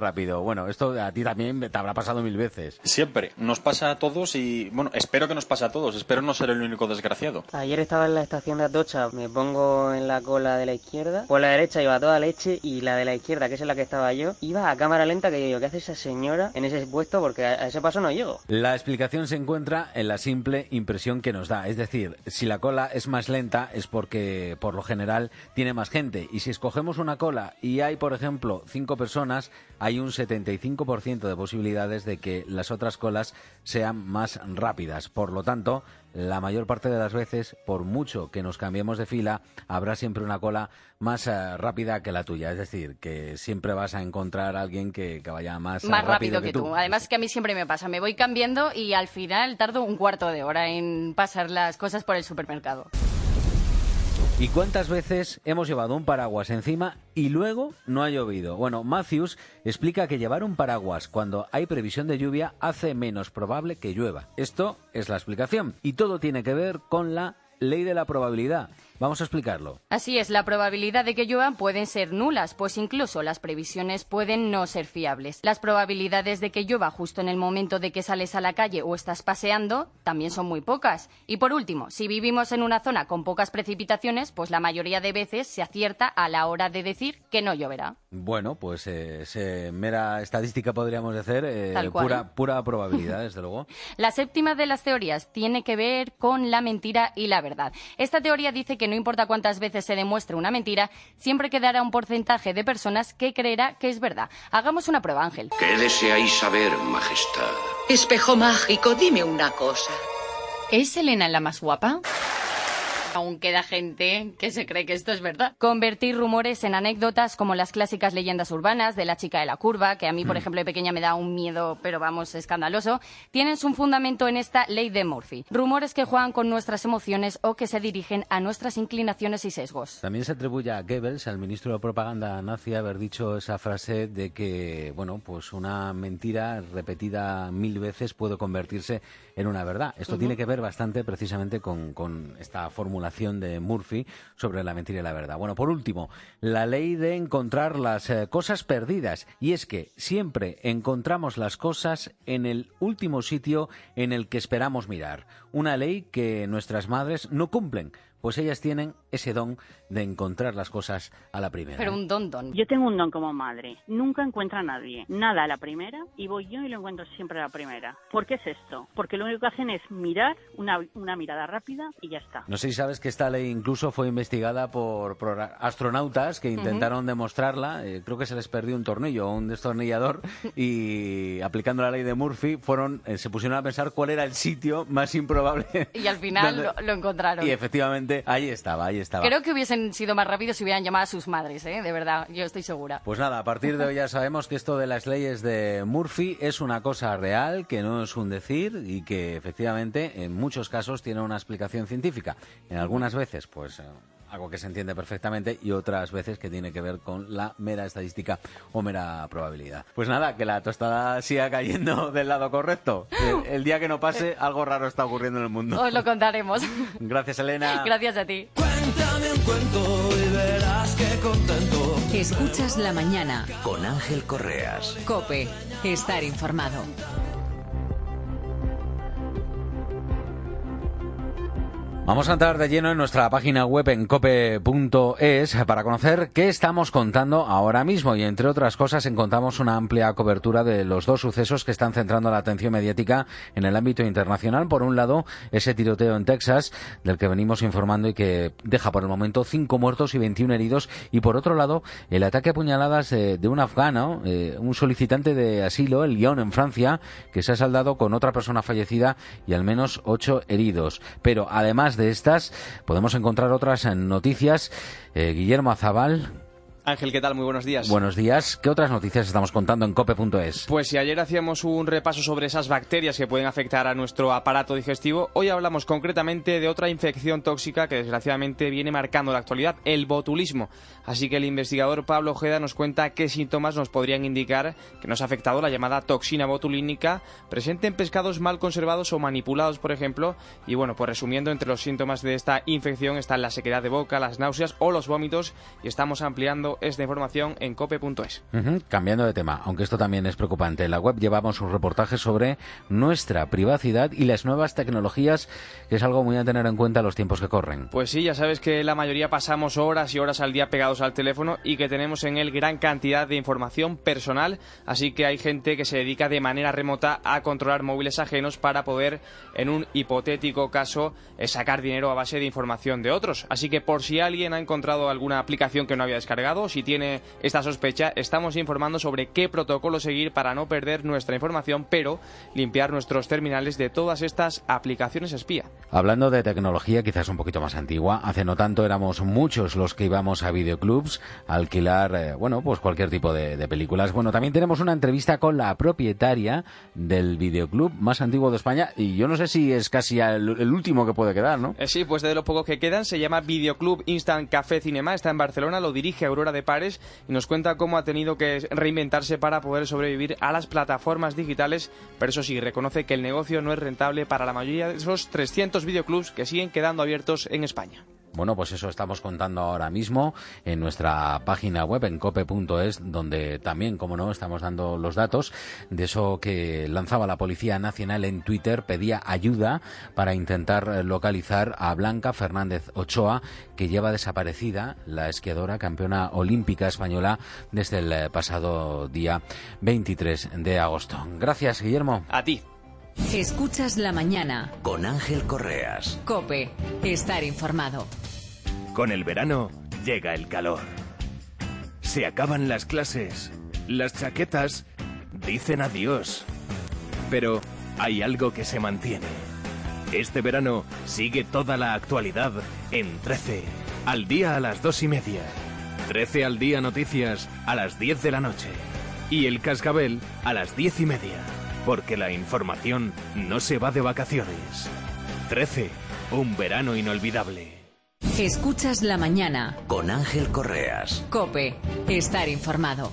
rápido. Bueno, esto a ti también te habrá pasado 1000 veces. Siempre. Nos pasa a todos y, bueno, espero que nos pase a todos. Espero no ser el único desgraciado. Ayer estaba en la estación de Atocha, me pongo en la cola de la izquierda, por la derecha iba a toda leche y la de la izquierda, que es en la que estaba yo, iba a cámara lenta, que yo digo, ¿qué hace esa señora en ese puesto? Porque a ese paso no llego. La explicación se encuentra en la simple impresión que nos da. Es decir, si la cola es más lenta es porque, por lo general, tiene más gente. Y si escogemos una cola y hay, por ejemplo, 5 personas, hay un 75% de posibilidades de que las otras colas sean más rápidas. Por lo tanto, la mayor parte de las veces, por mucho que nos cambiemos de fila, habrá siempre una cola más rápida que la tuya. Es decir, que siempre vas a encontrar a alguien que vaya más rápido que tú. Además, que a mí siempre me pasa. Me voy cambiando y al final tardo un cuarto de hora en pasar las cosas por el supermercado. ¿Y cuántas veces hemos llevado un paraguas encima y luego no ha llovido? Bueno, Matthews explica que llevar un paraguas cuando hay previsión de lluvia hace menos probable que llueva. Esto es la explicación. Y todo tiene que ver con la ley de la probabilidad. Vamos a explicarlo. Así es, la probabilidad de que lluevan pueden ser nulas, pues incluso las previsiones pueden no ser fiables. Las probabilidades de que llueva justo en el momento de que sales a la calle o estás paseando también son muy pocas. Y por último, si vivimos en una zona con pocas precipitaciones, pues la mayoría de veces se acierta a la hora de decir que no lloverá. Bueno, pues mera estadística podríamos decir, Tal cual. pura probabilidad, desde luego. La séptima de las teorías tiene que ver con la mentira y la verdad. Esta teoría dice que no importa cuántas veces se demuestre una mentira, siempre quedará un porcentaje de personas que creerá que es verdad. Hagamos una prueba, Ángel. ¿Qué deseáis saber, Majestad? Espejo mágico, dime una cosa. ¿Es Elena la más guapa? Aún queda gente que se cree que esto es verdad. Convertir rumores en anécdotas, como las clásicas leyendas urbanas de la chica de la curva, que a mí, por ejemplo, de pequeña me da un miedo, pero vamos, escandaloso, tienen su fundamento en esta ley de Murphy. Rumores que juegan con nuestras emociones o que se dirigen a nuestras inclinaciones y sesgos. También se atribuye a Goebbels, al ministro de propaganda nazi, haber dicho esa frase de que, bueno, pues una mentira repetida 1000 veces puede convertirse en una verdad. Esto tiene que ver bastante precisamente con esta fórmula de Murphy sobre la mentira y la verdad. Bueno, por último, la ley de encontrar las cosas perdidas. Y es que siempre encontramos las cosas en el último sitio en el que esperamos mirar. Una ley que nuestras madres no cumplen, pues ellas tienen ese don de encontrar las cosas a la primera. Pero un don. Yo tengo un don como madre. Nunca encuentro a nadie. Nada a la primera y voy yo y lo encuentro siempre a la primera. ¿Por qué es esto? Porque lo único que hacen es mirar, una mirada rápida y ya está. No sé si sabes que esta ley incluso fue investigada por astronautas que intentaron demostrarla. Creo que se les perdió un tornillo o un destornillador y aplicando la ley de Murphy se pusieron a pensar cuál era el sitio más improbable. Y al final lo encontraron. Y efectivamente ahí estaba. Creo que hubiesen sido más rápidos si hubieran llamado a sus madres, de verdad, yo estoy segura. Pues nada, a partir de hoy ya sabemos que esto de las leyes de Murphy es una cosa real, que no es un decir y que efectivamente en muchos casos tiene una explicación científica. En algunas veces, pues algo que se entiende perfectamente y otras veces que tiene que ver con la mera estadística o mera probabilidad. Pues nada, que la tostada siga cayendo del lado correcto. El día que no pase, algo raro está ocurriendo en el mundo. Os lo contaremos. Gracias, Elena. Gracias a ti. Cuéntame un cuento y verás qué contento. Escuchas La Mañana. Con Ángel Correas. COPE. Estar informado. Vamos a entrar de lleno en nuestra página web en cope.es para conocer qué estamos contando ahora mismo y, entre otras cosas, encontramos una amplia cobertura de los dos sucesos que están centrando la atención mediática en el ámbito internacional. Por un lado, ese tiroteo en Texas del que venimos informando y que deja por el momento 5 muertos y 21 heridos, y por otro lado, el ataque a puñaladas de un afgano, un solicitante de asilo en Lyon, en Francia, que se ha saldado con otra persona fallecida y al menos 8 heridos. Pero además de estas, podemos encontrar otras noticias. Guillermo Azabal. Ángel, ¿qué tal? Muy buenos días. Buenos días. ¿Qué otras noticias estamos contando en cope.es? Pues si ayer hacíamos un repaso sobre esas bacterias que pueden afectar a nuestro aparato digestivo, hoy hablamos concretamente de otra infección tóxica que desgraciadamente viene marcando la actualidad, el botulismo. Así que el investigador Pablo Ojeda nos cuenta qué síntomas nos podrían indicar que nos ha afectado la llamada toxina botulínica presente en pescados mal conservados o manipulados, por ejemplo. Y bueno, pues resumiendo, entre los síntomas de esta infección están la sequedad de boca, las náuseas o los vómitos, y estamos ampliando todo esta información en cope.es. Cambiando de tema, aunque esto también es preocupante, en la web llevamos un reportaje sobre nuestra privacidad y las nuevas tecnologías, que es algo muy a tener en cuenta en los tiempos que corren. Pues sí, ya sabes que la mayoría pasamos horas y horas al día pegados al teléfono y que tenemos en él gran cantidad de información personal, así que hay gente que se dedica de manera remota a controlar móviles ajenos para poder, en un hipotético caso, sacar dinero a base de información de otros. Así que por si alguien ha encontrado alguna aplicación que no había descargado, o si tiene esta sospecha, estamos informando sobre qué protocolo seguir para no perder nuestra información, pero limpiar nuestros terminales de todas estas aplicaciones espía. Hablando de tecnología quizás un poquito más antigua, hace no tanto éramos muchos los que íbamos a videoclubs a alquilar, pues cualquier tipo de películas. Bueno, también tenemos una entrevista con la propietaria del videoclub más antiguo de España, y yo no sé si es casi el último que puede quedar, ¿no? Sí, pues de los pocos que quedan, se llama Videoclub Instant Café Cinema, está en Barcelona, lo dirige Aurora de Pares y nos cuenta cómo ha tenido que reinventarse para poder sobrevivir a las plataformas digitales, pero eso sí, reconoce que el negocio no es rentable para la mayoría de esos 300 videoclubs que siguen quedando abiertos en España. Bueno, pues eso estamos contando ahora mismo en nuestra página web, en cope.es, donde también, como no, estamos dando los datos de eso que lanzaba la Policía Nacional en Twitter, pedía ayuda para intentar localizar a Blanca Fernández Ochoa, que lleva desaparecida, la esquiadora campeona olímpica española, desde el pasado día 23 de agosto. Gracias, Guillermo. A ti. Escuchas La Mañana. Con Ángel Correas. COPE. Estar informado. Con el verano llega el calor. Se acaban las clases. Las chaquetas dicen adiós. Pero hay algo que se mantiene. Este verano sigue toda la actualidad en 13. Al día a las 2:30. 13 al día noticias a las 10 de la noche. Y el Cascabel a las 10:30. Porque la información no se va de vacaciones. 13. Un verano inolvidable. Escuchas La Mañana. Con Ángel Correas. COPE. Estar informado.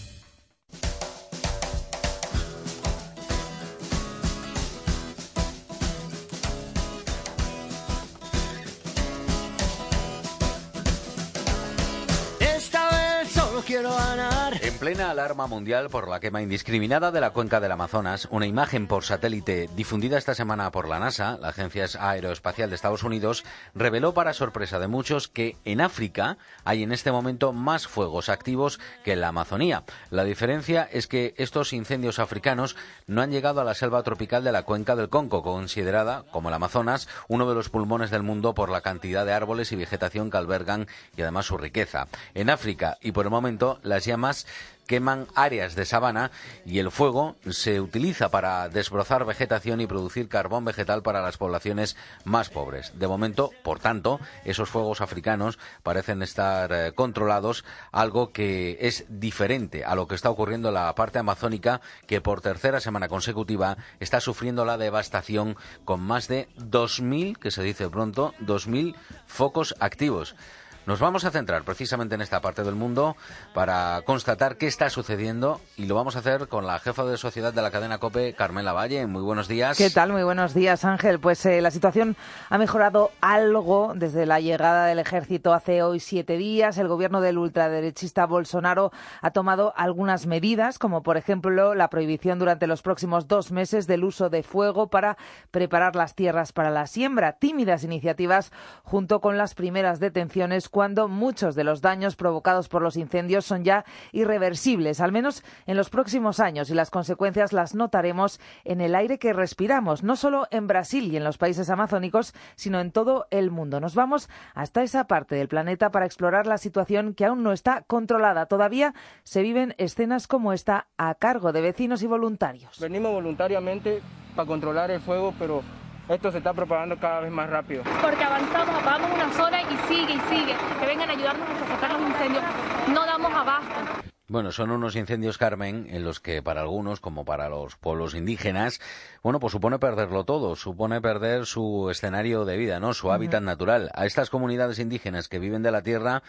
Esta vez solo quiero ganar. En plena alarma mundial por la quema indiscriminada de la cuenca del Amazonas, una imagen por satélite difundida esta semana por la NASA, la Agencia Aeroespacial de Estados Unidos, reveló para sorpresa de muchos que en África hay en este momento más fuegos activos que en la Amazonía. La diferencia es que estos incendios africanos no han llegado a la selva tropical de la cuenca del Congo, considerada, como el Amazonas, uno de los pulmones del mundo por la cantidad de árboles y vegetación que albergan y además su riqueza. En África, y por el momento, las llamas queman áreas de sabana y el fuego se utiliza para desbrozar vegetación y producir carbón vegetal para las poblaciones más pobres. De momento, por tanto, esos fuegos africanos parecen estar controlados, algo que es diferente a lo que está ocurriendo en la parte amazónica, que por tercera semana consecutiva está sufriendo la devastación con más de 2.000, que se dice pronto, 2.000 focos activos. Nos vamos a centrar precisamente en esta parte del mundo para constatar qué está sucediendo, y lo vamos a hacer con la jefa de sociedad de la cadena COPE, Carmen Lavalle. Muy buenos días. ¿Qué tal? Muy buenos días, Ángel. Pues la situación ha mejorado algo desde la llegada del ejército hace hoy 7 días. El gobierno del ultraderechista Bolsonaro ha tomado algunas medidas, como por ejemplo la prohibición durante los próximos 2 meses del uso de fuego para preparar las tierras para la siembra. Tímidas iniciativas junto con las primeras detenciones, cuando muchos de los daños provocados por los incendios son ya irreversibles, al menos en los próximos años, y las consecuencias las notaremos en el aire que respiramos, no solo en Brasil y en los países amazónicos, sino en todo el mundo. Nos vamos hasta esa parte del planeta para explorar la situación que aún no está controlada. Todavía se viven escenas como esta a cargo de vecinos y voluntarios. Venimos voluntariamente para controlar el fuego, pero esto se está propagando cada vez más rápido. Porque avanzamos, apagamos una zona y sigue. Que vengan a ayudarnos a sacar los incendios. No damos abasto. Bueno, son unos incendios, Carmen, en los que para algunos, como para los pueblos indígenas, pues supone perderlo todo, supone perder su escenario de vida, ¿no? Su hábitat natural. A estas comunidades indígenas que viven de la tierra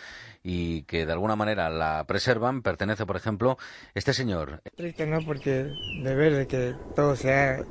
y que de alguna manera la preservan, pertenece, por ejemplo, este señor. Triste, ¿no? Porque de ver de que todo sea,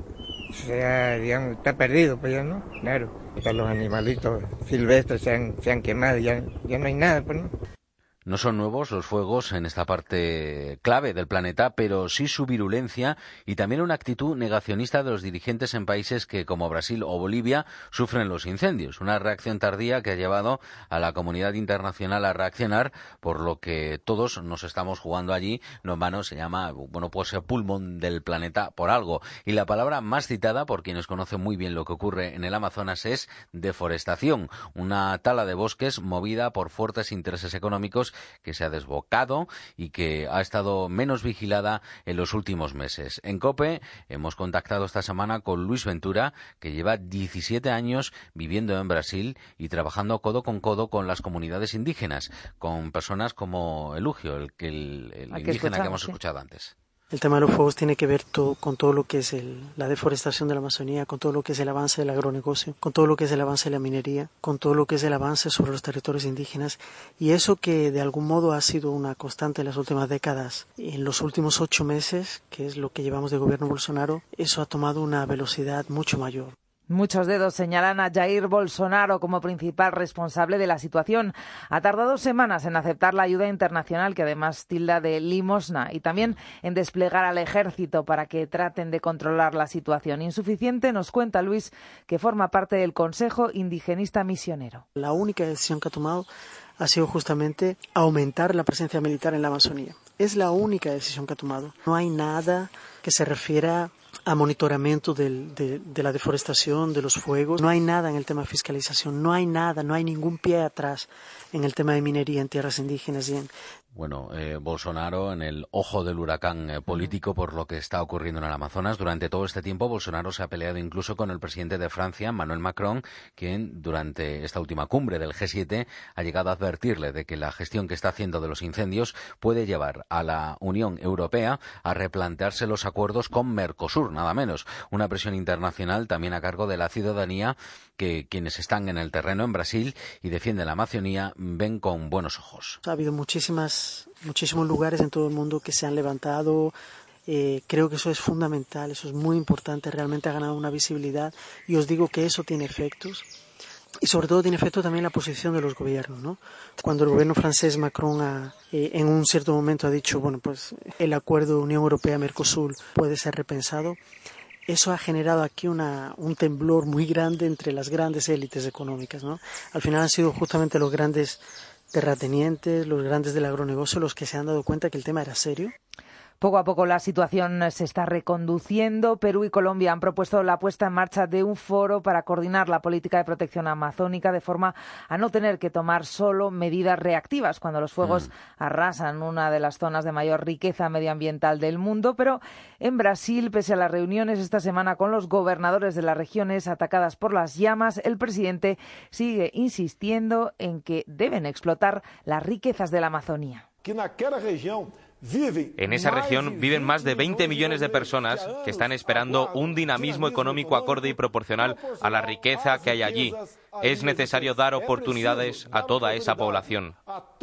digamos, está perdido, pues ya, ¿no? Claro, los animalitos silvestres se han quemado, ya no hay nada, pues, ¿no? No son nuevos los fuegos en esta parte clave del planeta, pero sí su virulencia y también una actitud negacionista de los dirigentes en países que, como Brasil o Bolivia, sufren los incendios. Una reacción tardía que ha llevado a la comunidad internacional a reaccionar, por lo que todos nos estamos jugando allí. No en vano se llama, pues el pulmón del planeta por algo. Y la palabra más citada por quienes conocen muy bien lo que ocurre en el Amazonas es deforestación. Una tala de bosques movida por fuertes intereses económicos que se ha desbocado y que ha estado menos vigilada en los últimos meses. En COPE hemos contactado esta semana con Luis Ventura, que lleva 17 años viviendo en Brasil y trabajando codo con las comunidades indígenas, con personas como Elugio, el indígena que hemos escuchado antes. El tema de los fuegos tiene que ver con todo lo que es la deforestación de la Amazonía, con todo lo que es el avance del agronegocio, con todo lo que es el avance de la minería, con todo lo que es el avance sobre los territorios indígenas. Y eso que de algún modo ha sido una constante en las últimas décadas, en los últimos 8 meses, que es lo que llevamos de gobierno Bolsonaro, eso ha tomado una velocidad mucho mayor. Muchos dedos señalan a Jair Bolsonaro como principal responsable de la situación. Ha tardado semanas en aceptar la ayuda internacional, que además tilda de limosna, y también en desplegar al ejército para que traten de controlar la situación. Insuficiente, nos cuenta Luis, que forma parte del Consejo Indigenista Misionero. La única decisión que ha tomado ha sido justamente aumentar la presencia militar en la Amazonía. Es la única decisión que ha tomado. No hay nada que se refiera a monitoramiento de la deforestación, de los fuegos. No hay nada en el tema de fiscalización, no hay nada, no hay ningún pie atrás en el tema de minería en tierras indígenas y en... Bolsonaro en el ojo del huracán político por lo que está ocurriendo en el Amazonas. Durante todo este tiempo Bolsonaro se ha peleado incluso con el presidente de Francia, Emmanuel Macron, quien durante esta última cumbre del G7 ha llegado a advertirle de que la gestión que está haciendo de los incendios puede llevar a la Unión Europea a replantearse los acuerdos con Mercosur, nada menos. Una presión internacional también a cargo de la ciudadanía, que quienes están en el terreno en Brasil y defienden la Amazonía ven con buenos ojos. Ha habido muchísimos lugares en todo el mundo que se han levantado. Creo que eso es fundamental, eso es muy importante, realmente ha ganado una visibilidad y os digo que eso tiene efectos. Y sobre todo tiene efecto también la posición de los gobiernos, ¿no? Cuando el gobierno francés Macron en un cierto momento ha dicho, el acuerdo Unión Europea-Mercosur puede ser repensado, eso ha generado aquí un temblor muy grande entre las grandes élites económicas, ¿no? Al final han sido justamente los grandes terratenientes, los grandes del agronegocio, los que se han dado cuenta que el tema era serio. Poco a poco la situación se está reconduciendo. Perú y Colombia han propuesto la puesta en marcha de un foro para coordinar la política de protección amazónica de forma a no tener que tomar solo medidas reactivas cuando los fuegos arrasan una de las zonas de mayor riqueza medioambiental del mundo. Pero en Brasil, pese a las reuniones esta semana con los gobernadores de las regiones atacadas por las llamas, el presidente sigue insistiendo en que deben explotar las riquezas de la Amazonía. En esa región viven más de 20 millones de personas que están esperando un dinamismo económico acorde y proporcional a la riqueza que hay allí. Es necesario dar oportunidades a toda esa población.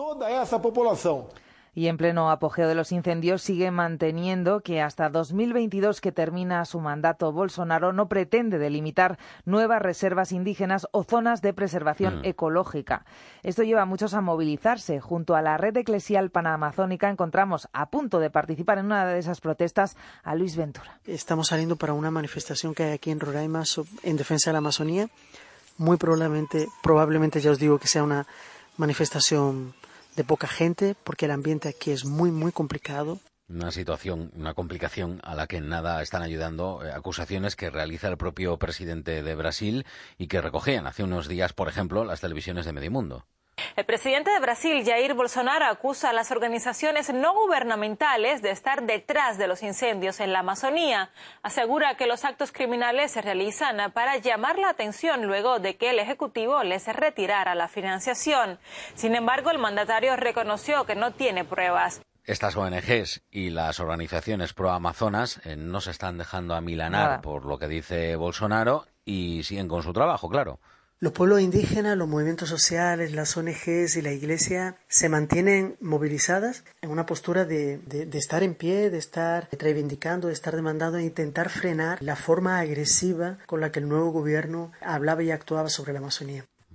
Y en pleno apogeo de los incendios sigue manteniendo que hasta 2022, que termina su mandato, Bolsonaro no pretende delimitar nuevas reservas indígenas o zonas de preservación ecológica. Esto lleva a muchos a movilizarse. Junto a la red eclesial panamazónica encontramos a punto de participar en una de esas protestas a Luis Ventura. Estamos saliendo para una manifestación que hay aquí en Roraima en defensa de la Amazonía. Muy probablemente ya os digo que sea una manifestación de poca gente, porque el ambiente aquí es muy, muy complicado. Una situación, una complicación a la que en nada están ayudando acusaciones que realiza el propio presidente de Brasil y que recogían hace unos días, por ejemplo, las televisiones de Medio Mundo. El presidente de Brasil, Jair Bolsonaro, acusa a las organizaciones no gubernamentales de estar detrás de los incendios en la Amazonía. Asegura que los actos criminales se realizan para llamar la atención luego de que el Ejecutivo les retirara la financiación. Sin embargo, el mandatario reconoció que no tiene pruebas. Estas ONGs y las organizaciones pro Amazonas no se están dejando amilanar por lo que dice Bolsonaro y siguen con su trabajo, claro. Los pueblos indígenas, los movimientos sociales, las ONGs y la Iglesia se mantienen movilizadas en una postura de estar en pie, de estar reivindicando, de estar demandando e intentar frenar la forma agresiva con la que el nuevo gobierno hablaba y actuaba sobre la Amazonía.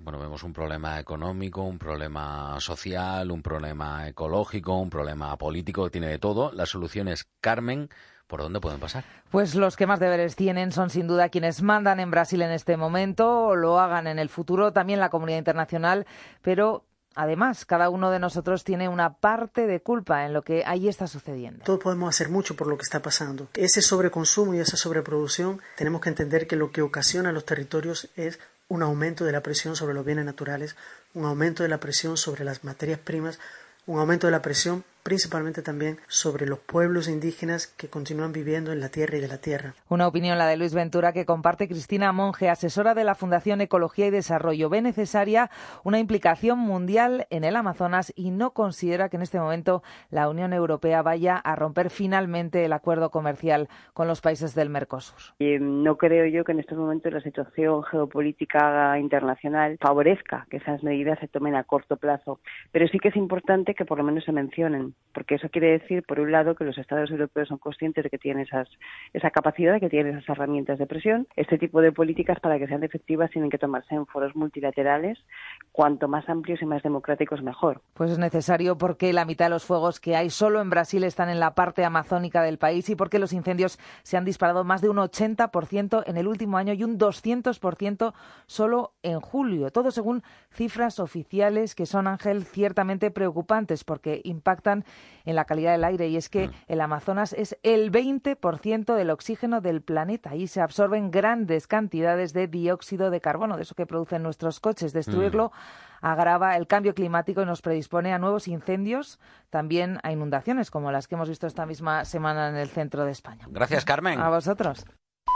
Bueno, vemos un problema económico, un problema social, un problema ecológico, un problema político, tiene de todo. Las soluciones, Carmen, ¿por dónde pueden pasar? Pues los que más deberes tienen son sin duda quienes mandan en Brasil en este momento, o lo hagan en el futuro, también la comunidad internacional, pero además cada uno de nosotros tiene una parte de culpa en lo que ahí está sucediendo. Todos podemos hacer mucho por lo que está pasando. Ese sobreconsumo y esa sobreproducción, tenemos que entender que lo que ocasiona en los territorios es un aumento de la presión sobre los bienes naturales, un aumento de la presión sobre las materias primas, un aumento de la presión principalmente también sobre los pueblos indígenas que continúan viviendo en la tierra y de la tierra. Una opinión, la de Luis Ventura, que comparte Cristina Monge, asesora de la Fundación Ecología y Desarrollo. Ve necesaria una implicación mundial en el Amazonas y no considera que en este momento la Unión Europea vaya a romper finalmente el acuerdo comercial con los países del Mercosur. No creo yo que en estos momentos la situación geopolítica internacional favorezca que esas medidas se tomen a corto plazo, pero sí que es importante que por lo menos se mencionen, porque eso quiere decir, por un lado, que los Estados europeos son conscientes de que tienen esa capacidad, que tienen esas herramientas de presión. Este tipo de políticas, para que sean efectivas, tienen que tomarse en foros multilaterales, cuanto más amplios y más democráticos mejor. Pues es necesario porque la mitad de los fuegos que hay solo en Brasil están en la parte amazónica del país y porque los incendios se han disparado más de un 80% en el último año y un 200% solo en julio. Todo según cifras oficiales que son, Ángel, ciertamente preocupantes porque impactan en la calidad del aire, y es que el Amazonas es el 20% del oxígeno del planeta y se absorben grandes cantidades de dióxido de carbono, de eso que producen nuestros coches. Destruirlo agrava el cambio climático y nos predispone a nuevos incendios, también a inundaciones como las que hemos visto esta misma semana en el centro de España. Gracias, Carmen. A vosotros.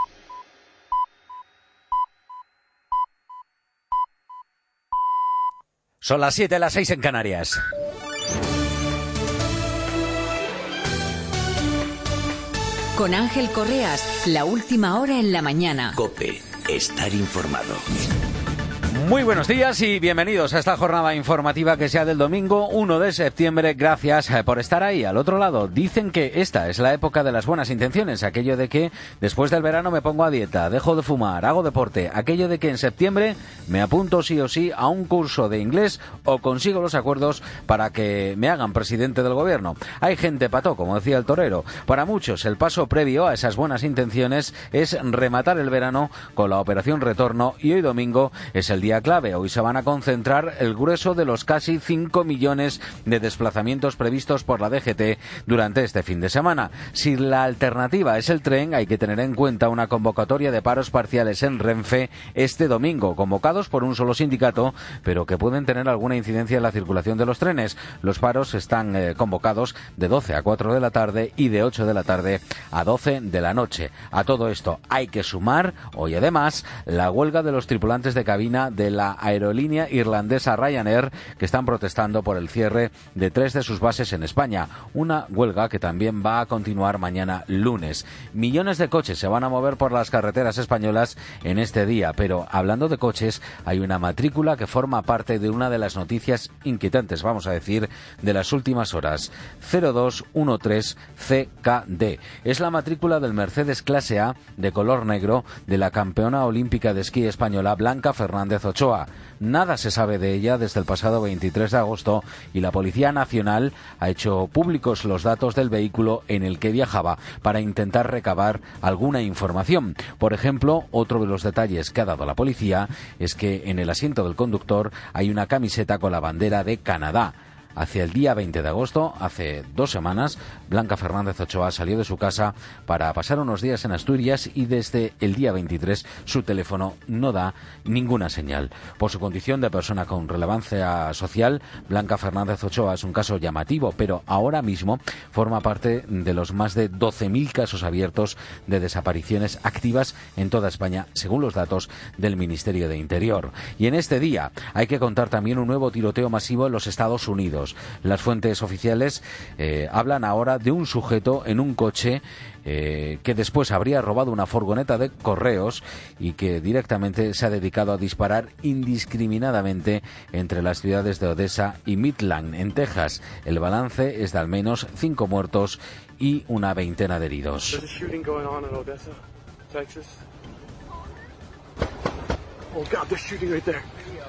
Son las 7, las 6 en Canarias. Con Ángel Correas, la última hora en la mañana. COPE, estar informado. Muy buenos días y bienvenidos a esta jornada informativa que sea del domingo 1 de septiembre. Gracias por estar ahí al otro lado. Dicen que esta es la época de las buenas intenciones, aquello de que después del verano me pongo a dieta, dejo de fumar, hago deporte, aquello de que en septiembre me apunto sí o sí a un curso de inglés o consigo los acuerdos para que me hagan presidente del gobierno. Hay gente pató, como decía el torero. Para muchos el paso previo a esas buenas intenciones es rematar el verano con la operación retorno y hoy domingo es el día clave. Hoy se van a concentrar el grueso de los casi 5 millones de desplazamientos previstos por la DGT durante este fin de semana. Si la alternativa es el tren, hay que tener en cuenta una convocatoria de paros parciales en Renfe este domingo, convocados por un solo sindicato, pero que pueden tener alguna incidencia en la circulación de los trenes. Los paros están convocados de 12 a 4 de la tarde y de 8 de la tarde a 12 de la noche. A todo esto hay que sumar hoy además la huelga de los tripulantes de cabina de la aerolínea irlandesa Ryanair, que están protestando por el cierre de 3 de sus bases en España. Una huelga que también va a continuar mañana lunes. Millones de coches se van a mover por las carreteras españolas en este día, pero hablando de coches, hay una matrícula que forma parte de una de las noticias inquietantes, vamos a decir, de las últimas horas. 0213CKD. Es la matrícula del Mercedes Clase A de color negro de la campeona olímpica de esquí española Blanca Fernández Ochoa. Nada se sabe de ella desde el pasado 23 de agosto y la Policía Nacional ha hecho públicos los datos del vehículo en el que viajaba para intentar recabar alguna información. Por ejemplo, otro de los detalles que ha dado la policía es que en el asiento del conductor hay una camiseta con la bandera de Canadá. Hacia el día 20 de agosto, hace 2 semanas, Blanca Fernández Ochoa salió de su casa para pasar unos días en Asturias y desde el día 23 su teléfono no da ninguna señal. Por su condición de persona con relevancia social, Blanca Fernández Ochoa es un caso llamativo, pero ahora mismo forma parte de los más de 12.000 casos abiertos de desapariciones activas en toda España, según los datos del Ministerio de Interior. Y en este día hay que contar también un nuevo tiroteo masivo en los Estados Unidos. Las fuentes oficiales hablan ahora de un sujeto en un coche que después habría robado una furgoneta de correos y que directamente se ha dedicado a disparar indiscriminadamente entre las ciudades de Odessa y Midland, en Texas. El balance es de al menos 5 muertos y una veintena de heridos.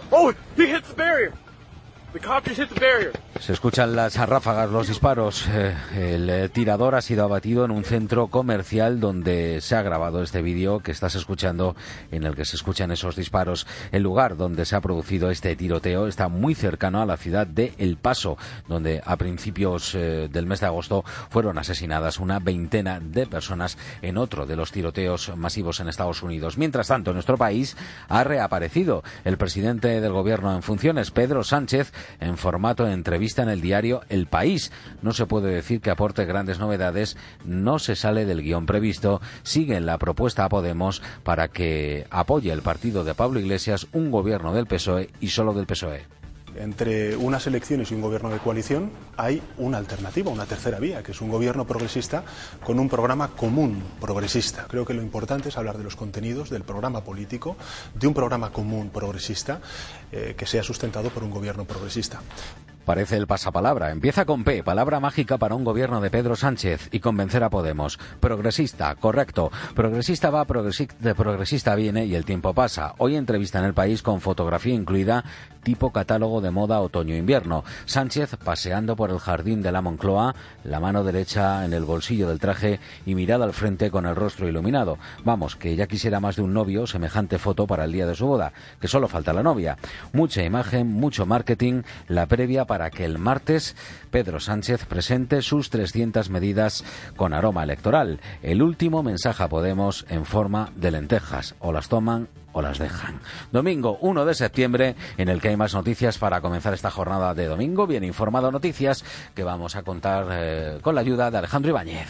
Oh, he hits the barrier. The cop just hit the barrier. Se escuchan las ráfagas, los disparos. El tirador ha sido abatido en un centro comercial donde se ha grabado este vídeo que estás escuchando, en el que se escuchan esos disparos. El lugar donde se ha producido este tiroteo está muy cercano a la ciudad de El Paso, donde a principios del mes de agosto fueron asesinadas una veintena de personas en otro de los tiroteos masivos en Estados Unidos. Mientras tanto, en nuestro país ha reaparecido el presidente del gobierno en funciones, Pedro Sánchez, en formato de entrevista en el diario El País. No se puede decir que aporte grandes novedades, no se sale del guión previsto, sigue en la propuesta a Podemos para que apoye el partido de Pablo Iglesias un gobierno del PSOE y solo del PSOE. Entre unas elecciones y un gobierno de coalición hay una alternativa, una tercera vía, que es un gobierno progresista con un programa común progresista. Creo que lo importante es hablar de los contenidos del programa político, de un programa común progresista que sea sustentado por un gobierno progresista. Parece el pasapalabra. Empieza con P, palabra mágica para un gobierno de Pedro Sánchez y convencer a Podemos. Progresista, correcto. Progresista va, progresista viene y el tiempo pasa. Hoy entrevista en El País con fotografía incluida, tipo catálogo de moda otoño-invierno. Sánchez paseando por el jardín de la Moncloa, la mano derecha en el bolsillo del traje y mirada al frente con el rostro iluminado. Vamos, que ya quisiera más de un novio semejante foto para el día de su boda, que solo falta la novia. Mucha imagen, mucho marketing, la previa para que el martes Pedro Sánchez presente sus 300 medidas con aroma electoral. El último mensaje a Podemos en forma de lentejas. O las toman o las dejan. Domingo 1 de septiembre, en el que hay más noticias para comenzar esta jornada de domingo. Bien informado, noticias que vamos a contar con la ayuda de Alejandro Ibáñez.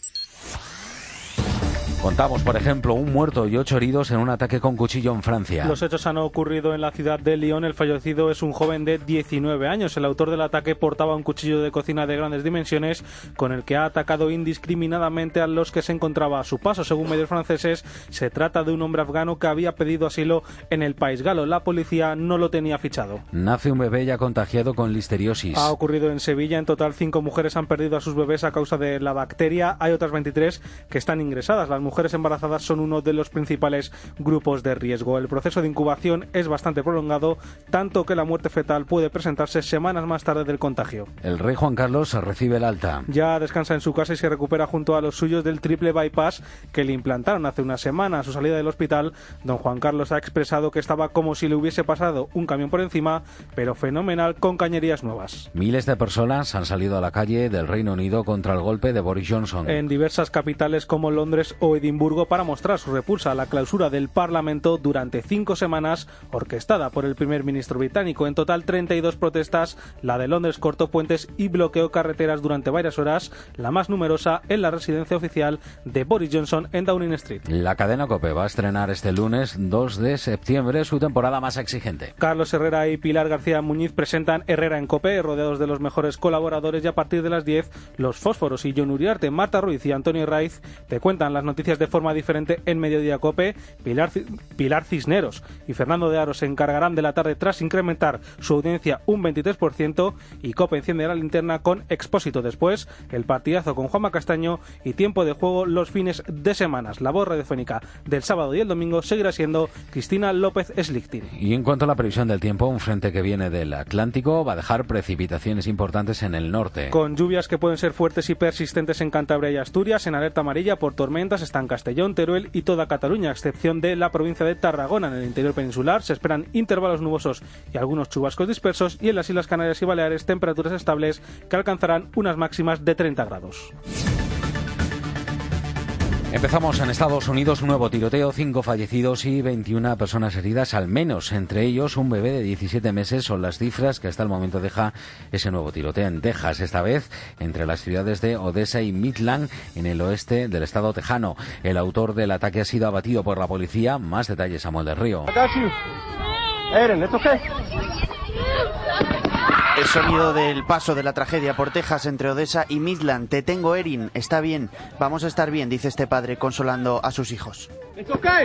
Contamos, por ejemplo, un muerto y 8 heridos en un ataque con cuchillo en Francia. Los hechos han ocurrido en la ciudad de Lyon. El fallecido es un joven de 19 años. El autor del ataque portaba un cuchillo de cocina de grandes dimensiones con el que ha atacado indiscriminadamente a los que se encontraba a su paso. Según medios franceses, se trata de un hombre afgano que había pedido asilo en el país galo. La policía no lo tenía fichado. Nace un bebé ya contagiado con listeriosis. Ha ocurrido en Sevilla. En total, 5 mujeres han perdido a sus bebés a causa de la bacteria. Hay otras 23 que están ingresadas. Las mujeres embarazadas son uno de los principales grupos de riesgo. El proceso de incubación es bastante prolongado, tanto que la muerte fetal puede presentarse semanas más tarde del contagio. El rey Juan Carlos recibe el alta. Ya descansa en su casa y se recupera junto a los suyos del triple bypass que le implantaron hace una semana. A su salida del hospital, don Juan Carlos ha expresado que estaba como si le hubiese pasado un camión por encima, pero fenomenal, con cañerías nuevas. Miles de personas han salido a la calle del Reino Unido contra el golpe de Boris Johnson. En diversas capitales como Londres o Edimburgo, para mostrar su repulsa a la clausura del Parlamento durante 5 semanas, orquestada por el primer ministro británico. En total, 32 protestas. La de Londres cortó puentes y bloqueó carreteras durante varias horas, la más numerosa en la residencia oficial de Boris Johnson en Downing Street. La cadena COPE va a estrenar este lunes 2 de septiembre su temporada más exigente. Carlos Herrera y Pilar García Muñiz presentan Herrera en COPE, rodeados de los mejores colaboradores, y a partir de las 10, Los Fósforos y Jon Uriarte, Marta Ruiz y Antonio Raiz te cuentan las noticias de forma diferente en Mediodía COPE. Pilar Cisneros y Fernando de Aro se encargarán de la tarde tras incrementar su audiencia un 23%, y COPE enciende la linterna con Expósito. Después, el partidazo con Juanma Castaño y Tiempo de Juego los fines de semana. La voz radiofónica del sábado y el domingo seguirá siendo Cristina López Slichting. Y en cuanto a la previsión del tiempo, un frente que viene del Atlántico va a dejar precipitaciones importantes en el norte. Con lluvias que pueden ser fuertes y persistentes en Cantabria y Asturias. En alerta amarilla por tormentas están Castellón, Teruel y toda Cataluña, a excepción de la provincia de Tarragona. En el interior peninsular se esperan intervalos nubosos y algunos chubascos dispersos, y en las Islas Canarias y Baleares temperaturas estables que alcanzarán unas máximas de 30 grados. Empezamos en Estados Unidos, un nuevo tiroteo, 5 fallecidos y 21 personas heridas, al menos, entre ellos un bebé de 17 meses, son las cifras que hasta el momento deja ese nuevo tiroteo en Texas, esta vez entre las ciudades de Odessa y Midland, en el oeste del estado tejano. El autor del ataque ha sido abatido por la policía. Más detalles, Samuel del Río. El sonido del paso de la tragedia por Texas entre Odessa y Midland. Te tengo, Erin. Está bien. Vamos a estar bien, dice este padre consolando a sus hijos. It's okay.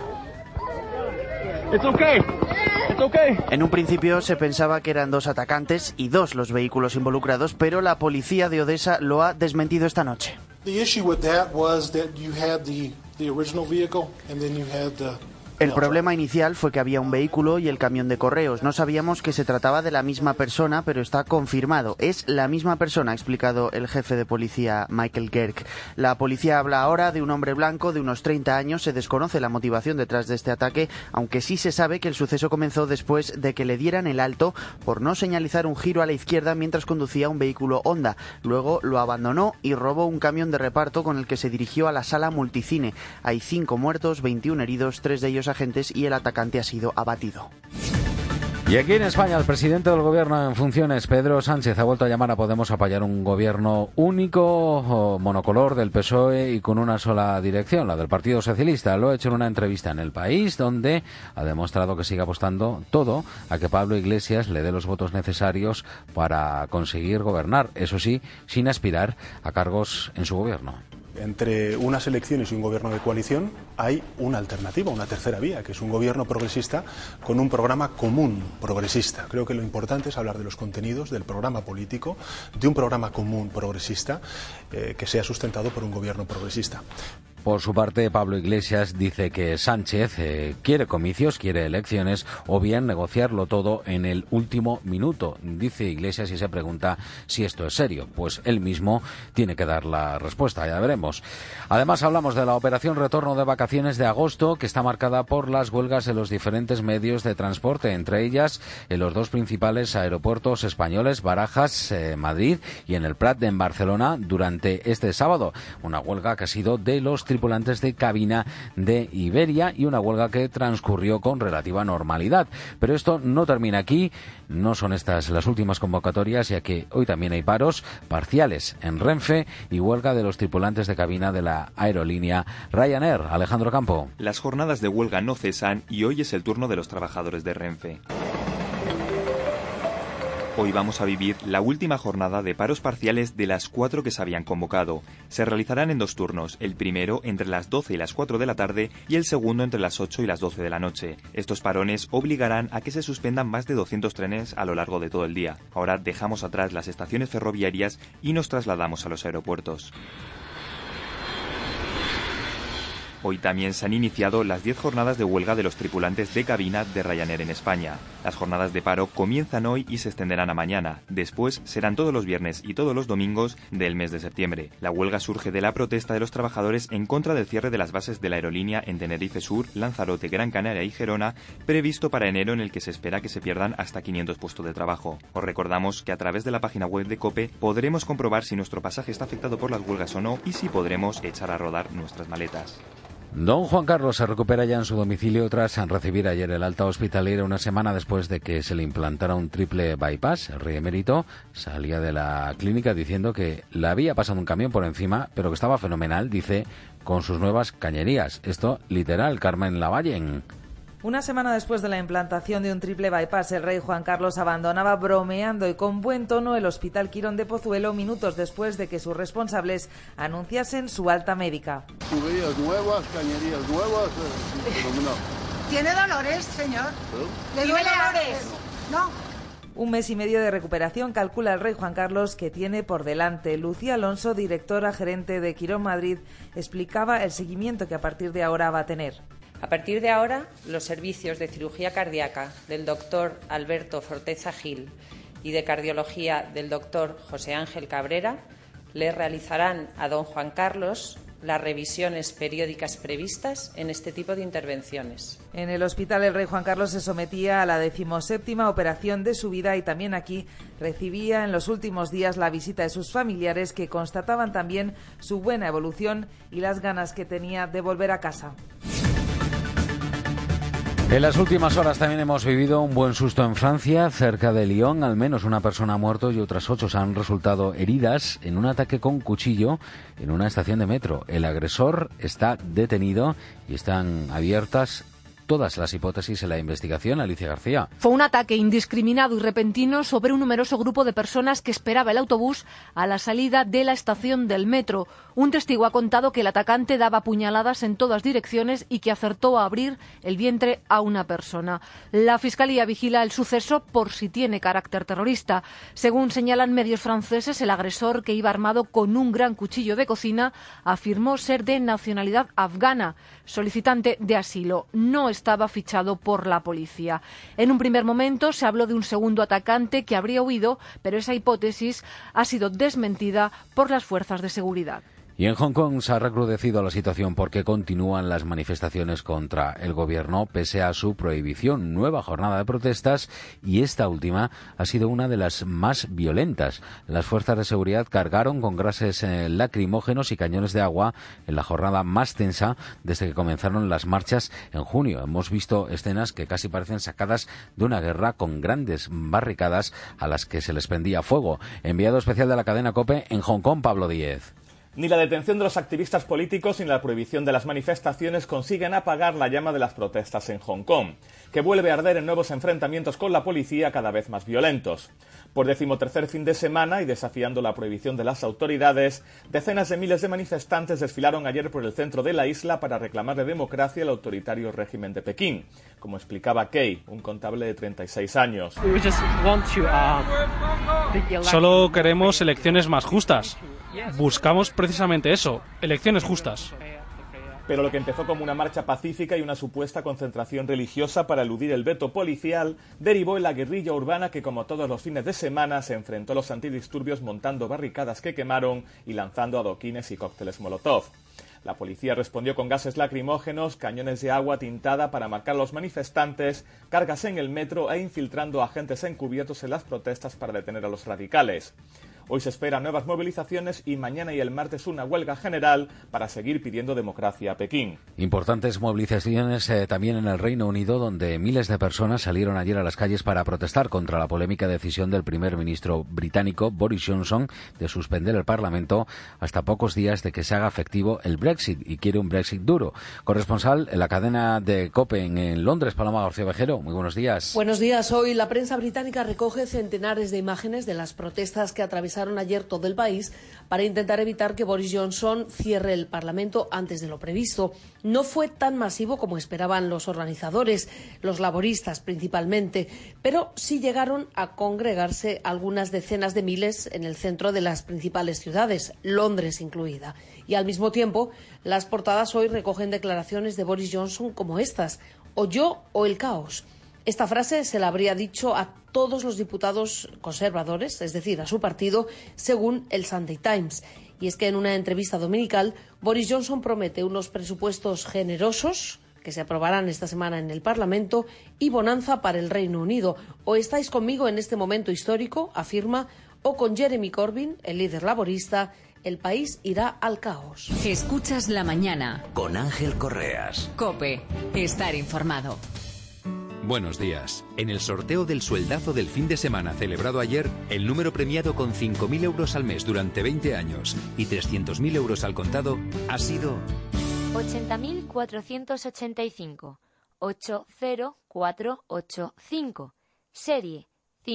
It's okay. It's okay. En un principio se pensaba que eran 2 atacantes y 2 los vehículos involucrados, pero la policía de Odessa lo ha desmentido esta noche. The issue with that was that you had the original vehicle and then you had El problema inicial fue que había un vehículo y el camión de correos. No sabíamos que se trataba de la misma persona, pero está confirmado. Es la misma persona, ha explicado el jefe de policía Michael Kirk. La policía habla ahora de un hombre blanco de unos 30 años. Se desconoce la motivación detrás de este ataque, aunque sí se sabe que el suceso comenzó después de que le dieran el alto por no señalizar un giro a la izquierda mientras conducía un vehículo Honda. Luego lo abandonó y robó un camión de reparto con el que se dirigió a la sala multicine. Hay 5 muertos, 21 heridos, 3 de ellos agentes, y el atacante ha sido abatido. Y aquí en España, el presidente del Gobierno en funciones, Pedro Sánchez, ha vuelto a llamar a Podemos a apoyar un gobierno único, monocolor del PSOE y con una sola dirección, la del Partido Socialista. Lo ha hecho en una entrevista en El País, donde ha demostrado que sigue apostando todo a que Pablo Iglesias le dé los votos necesarios para conseguir gobernar, eso sí, sin aspirar a cargos en su gobierno. Entre unas elecciones y un gobierno de coalición hay una alternativa, una tercera vía, que es un gobierno progresista con un programa común progresista. Creo que lo importante es hablar de los contenidos del programa político, de un programa común progresista que sea sustentado por un gobierno progresista. Por su parte, Pablo Iglesias dice que Sánchez quiere comicios, quiere elecciones o bien negociarlo todo en el último minuto. Dice Iglesias y se pregunta si esto es serio. Pues él mismo tiene que dar la respuesta, ya veremos. Además, hablamos de la operación retorno de vacaciones de agosto, que está marcada por las huelgas en los diferentes medios de transporte, entre ellas en los 2 principales aeropuertos españoles, Barajas, Madrid, y en el Prat en Barcelona durante este sábado. Una huelga que ha sido de los tripulantes de cabina de Iberia y una huelga que transcurrió con relativa normalidad. Pero esto no termina aquí, no son estas las últimas convocatorias, ya que hoy también hay paros parciales en Renfe y huelga de los tripulantes de cabina de la aerolínea Ryanair. Alejandro Campo. Las jornadas de huelga no cesan y hoy es el turno de los trabajadores de Renfe. Hoy vamos a vivir la última jornada de paros parciales de las 4 que se habían convocado. Se realizarán en 2 turnos, el primero entre las 12 y las 4 de la tarde y el segundo entre las 8 y las 12 de la noche. Estos parones obligarán a que se suspendan más de 200 trenes a lo largo de todo el día. Ahora dejamos atrás las estaciones ferroviarias y nos trasladamos a los aeropuertos. Hoy también se han iniciado las 10 jornadas de huelga de los tripulantes de cabina de Ryanair en España. Las jornadas de paro comienzan hoy y se extenderán a mañana. Después serán todos los viernes y todos los domingos del mes de septiembre. La huelga surge de la protesta de los trabajadores en contra del cierre de las bases de la aerolínea en Tenerife Sur, Lanzarote, Gran Canaria y Gerona, previsto para enero, en el que se espera que se pierdan hasta 500 puestos de trabajo. Os recordamos que a través de la página web de COPE podremos comprobar si nuestro pasaje está afectado por las huelgas o no y si podremos echar a rodar nuestras maletas. Don Juan Carlos se recupera ya en su domicilio tras recibir ayer el alta hospitalaria una semana después de que se le implantara un triple bypass. El rey emérito salía de la clínica diciendo que le había pasado un camión por encima, pero que estaba fenomenal, dice, con sus nuevas cañerías. Esto literal, Carmen Lavallen. Una semana después de la implantación de un triple bypass, el rey Juan Carlos abandonaba bromeando y con buen tono el Hospital Quirón de Pozuelo minutos después de que sus responsables anunciasen su alta médica. Tuberías nuevas, cañerías nuevas, fenomenal. ¿Tiene dolores, señor? ¿Le duele dolores? No. Un mes y medio de recuperación calcula el rey Juan Carlos que tiene por delante. Lucía Alonso, directora gerente de Quirón Madrid, explicaba el seguimiento que a partir de ahora va a tener. A partir de ahora, los servicios de cirugía cardíaca del doctor Alberto Forteza Gil y de cardiología del doctor José Ángel Cabrera le realizarán a don Juan Carlos las revisiones periódicas previstas en este tipo de intervenciones. En el hospital el rey Juan Carlos se sometía a la 17ª operación de su vida y también aquí recibía en los últimos días la visita de sus familiares, que constataban también su buena evolución y las ganas que tenía de volver a casa. En las últimas horas también hemos vivido un buen susto en Francia, cerca de Lyon. Al menos una persona ha muerto y otras 8 han resultado heridas en un ataque con cuchillo en una estación de metro. El agresor está detenido y están abiertas todas las hipótesis en la investigación. Alicia García. Fue un ataque indiscriminado y repentino sobre un numeroso grupo de personas que esperaba el autobús a la salida de la estación del metro. Un testigo ha contado que el atacante daba puñaladas en todas direcciones y que acertó a abrir el vientre a una persona. La Fiscalía vigila el suceso por si tiene carácter terrorista. Según señalan medios franceses, el agresor, que iba armado con un gran cuchillo de cocina, afirmó ser de nacionalidad afgana, solicitante de asilo. No es estaba fichado por la policía. En un primer momento se habló de un segundo atacante que habría huido, pero esa hipótesis ha sido desmentida por las fuerzas de seguridad. Y en Hong Kong se ha recrudecido la situación porque continúan las manifestaciones contra el gobierno pese a su prohibición. Nueva jornada de protestas y esta última ha sido una de las más violentas. Las fuerzas de seguridad cargaron con gases lacrimógenos y cañones de agua en la jornada más tensa desde que comenzaron las marchas en junio. Hemos visto escenas que casi parecen sacadas de una guerra con grandes barricadas a las que se les prendía fuego. Enviado especial de la cadena COPE en Hong Kong, Pablo Díez. Ni la detención de los activistas políticos ni la prohibición de las manifestaciones consiguen apagar la llama de las protestas en Hong Kong, que vuelve a arder en nuevos enfrentamientos con la policía cada vez más violentos. Por 13º fin de semana y desafiando la prohibición de las autoridades, decenas de miles de manifestantes desfilaron ayer por el centro de la isla para reclamarle democracia al autoritario régimen de Pekín, como explicaba Kay, un contable de 36 años. Solo queremos elecciones más justas. Buscamos precisamente eso, elecciones justas. Pero lo que empezó como una marcha pacífica y una supuesta concentración religiosa para eludir el veto policial derivó en la guerrilla urbana que, como todos los fines de semana, se enfrentó a los antidisturbios montando barricadas que quemaron y lanzando adoquines y cócteles molotov. La policía respondió con gases lacrimógenos, cañones de agua tintada para marcar a los manifestantes, cargas en el metro e infiltrando agentes encubiertos en las protestas para detener a los radicales. Hoy se esperan nuevas movilizaciones y mañana y el martes una huelga general para seguir pidiendo democracia a Pekín. Importantes movilizaciones también en el Reino Unido, donde miles de personas salieron ayer a las calles para protestar contra la polémica decisión del primer ministro británico Boris Johnson de suspender el Parlamento hasta pocos días de que se haga efectivo el Brexit, y quiere un Brexit duro. Corresponsal en la cadena de COPE en Londres, Paloma García Vejero, muy buenos días. Buenos días. Hoy la prensa británica recoge centenares de imágenes de las protestas que atravesaron ayer todo el país para intentar evitar que Boris Johnson cierre el Parlamento antes de lo previsto. No fue tan masivo como esperaban los organizadores, los laboristas principalmente, pero sí llegaron a congregarse algunas decenas de miles en el centro de las principales ciudades, Londres incluida. Y al mismo tiempo, las portadas hoy recogen declaraciones de Boris Johnson como estas: o yo o el caos. Esta frase se la habría dicho a todos los diputados conservadores, es decir, a su partido, según el Sunday Times. Y es que en una entrevista dominical, Boris Johnson promete unos presupuestos generosos que se aprobarán esta semana en el Parlamento y bonanza para el Reino Unido. O estáis conmigo en este momento histórico, afirma, o con Jeremy Corbyn, el líder laborista, el país irá al caos. Escuchas la mañana. Con Ángel Correas. COPE. Estar informado. Buenos días. En el sorteo del sueldazo del fin de semana celebrado ayer, el número premiado con 5.000 euros al mes durante 20 años y 300.000 euros al contado ha sido 80.485. 80485. Serie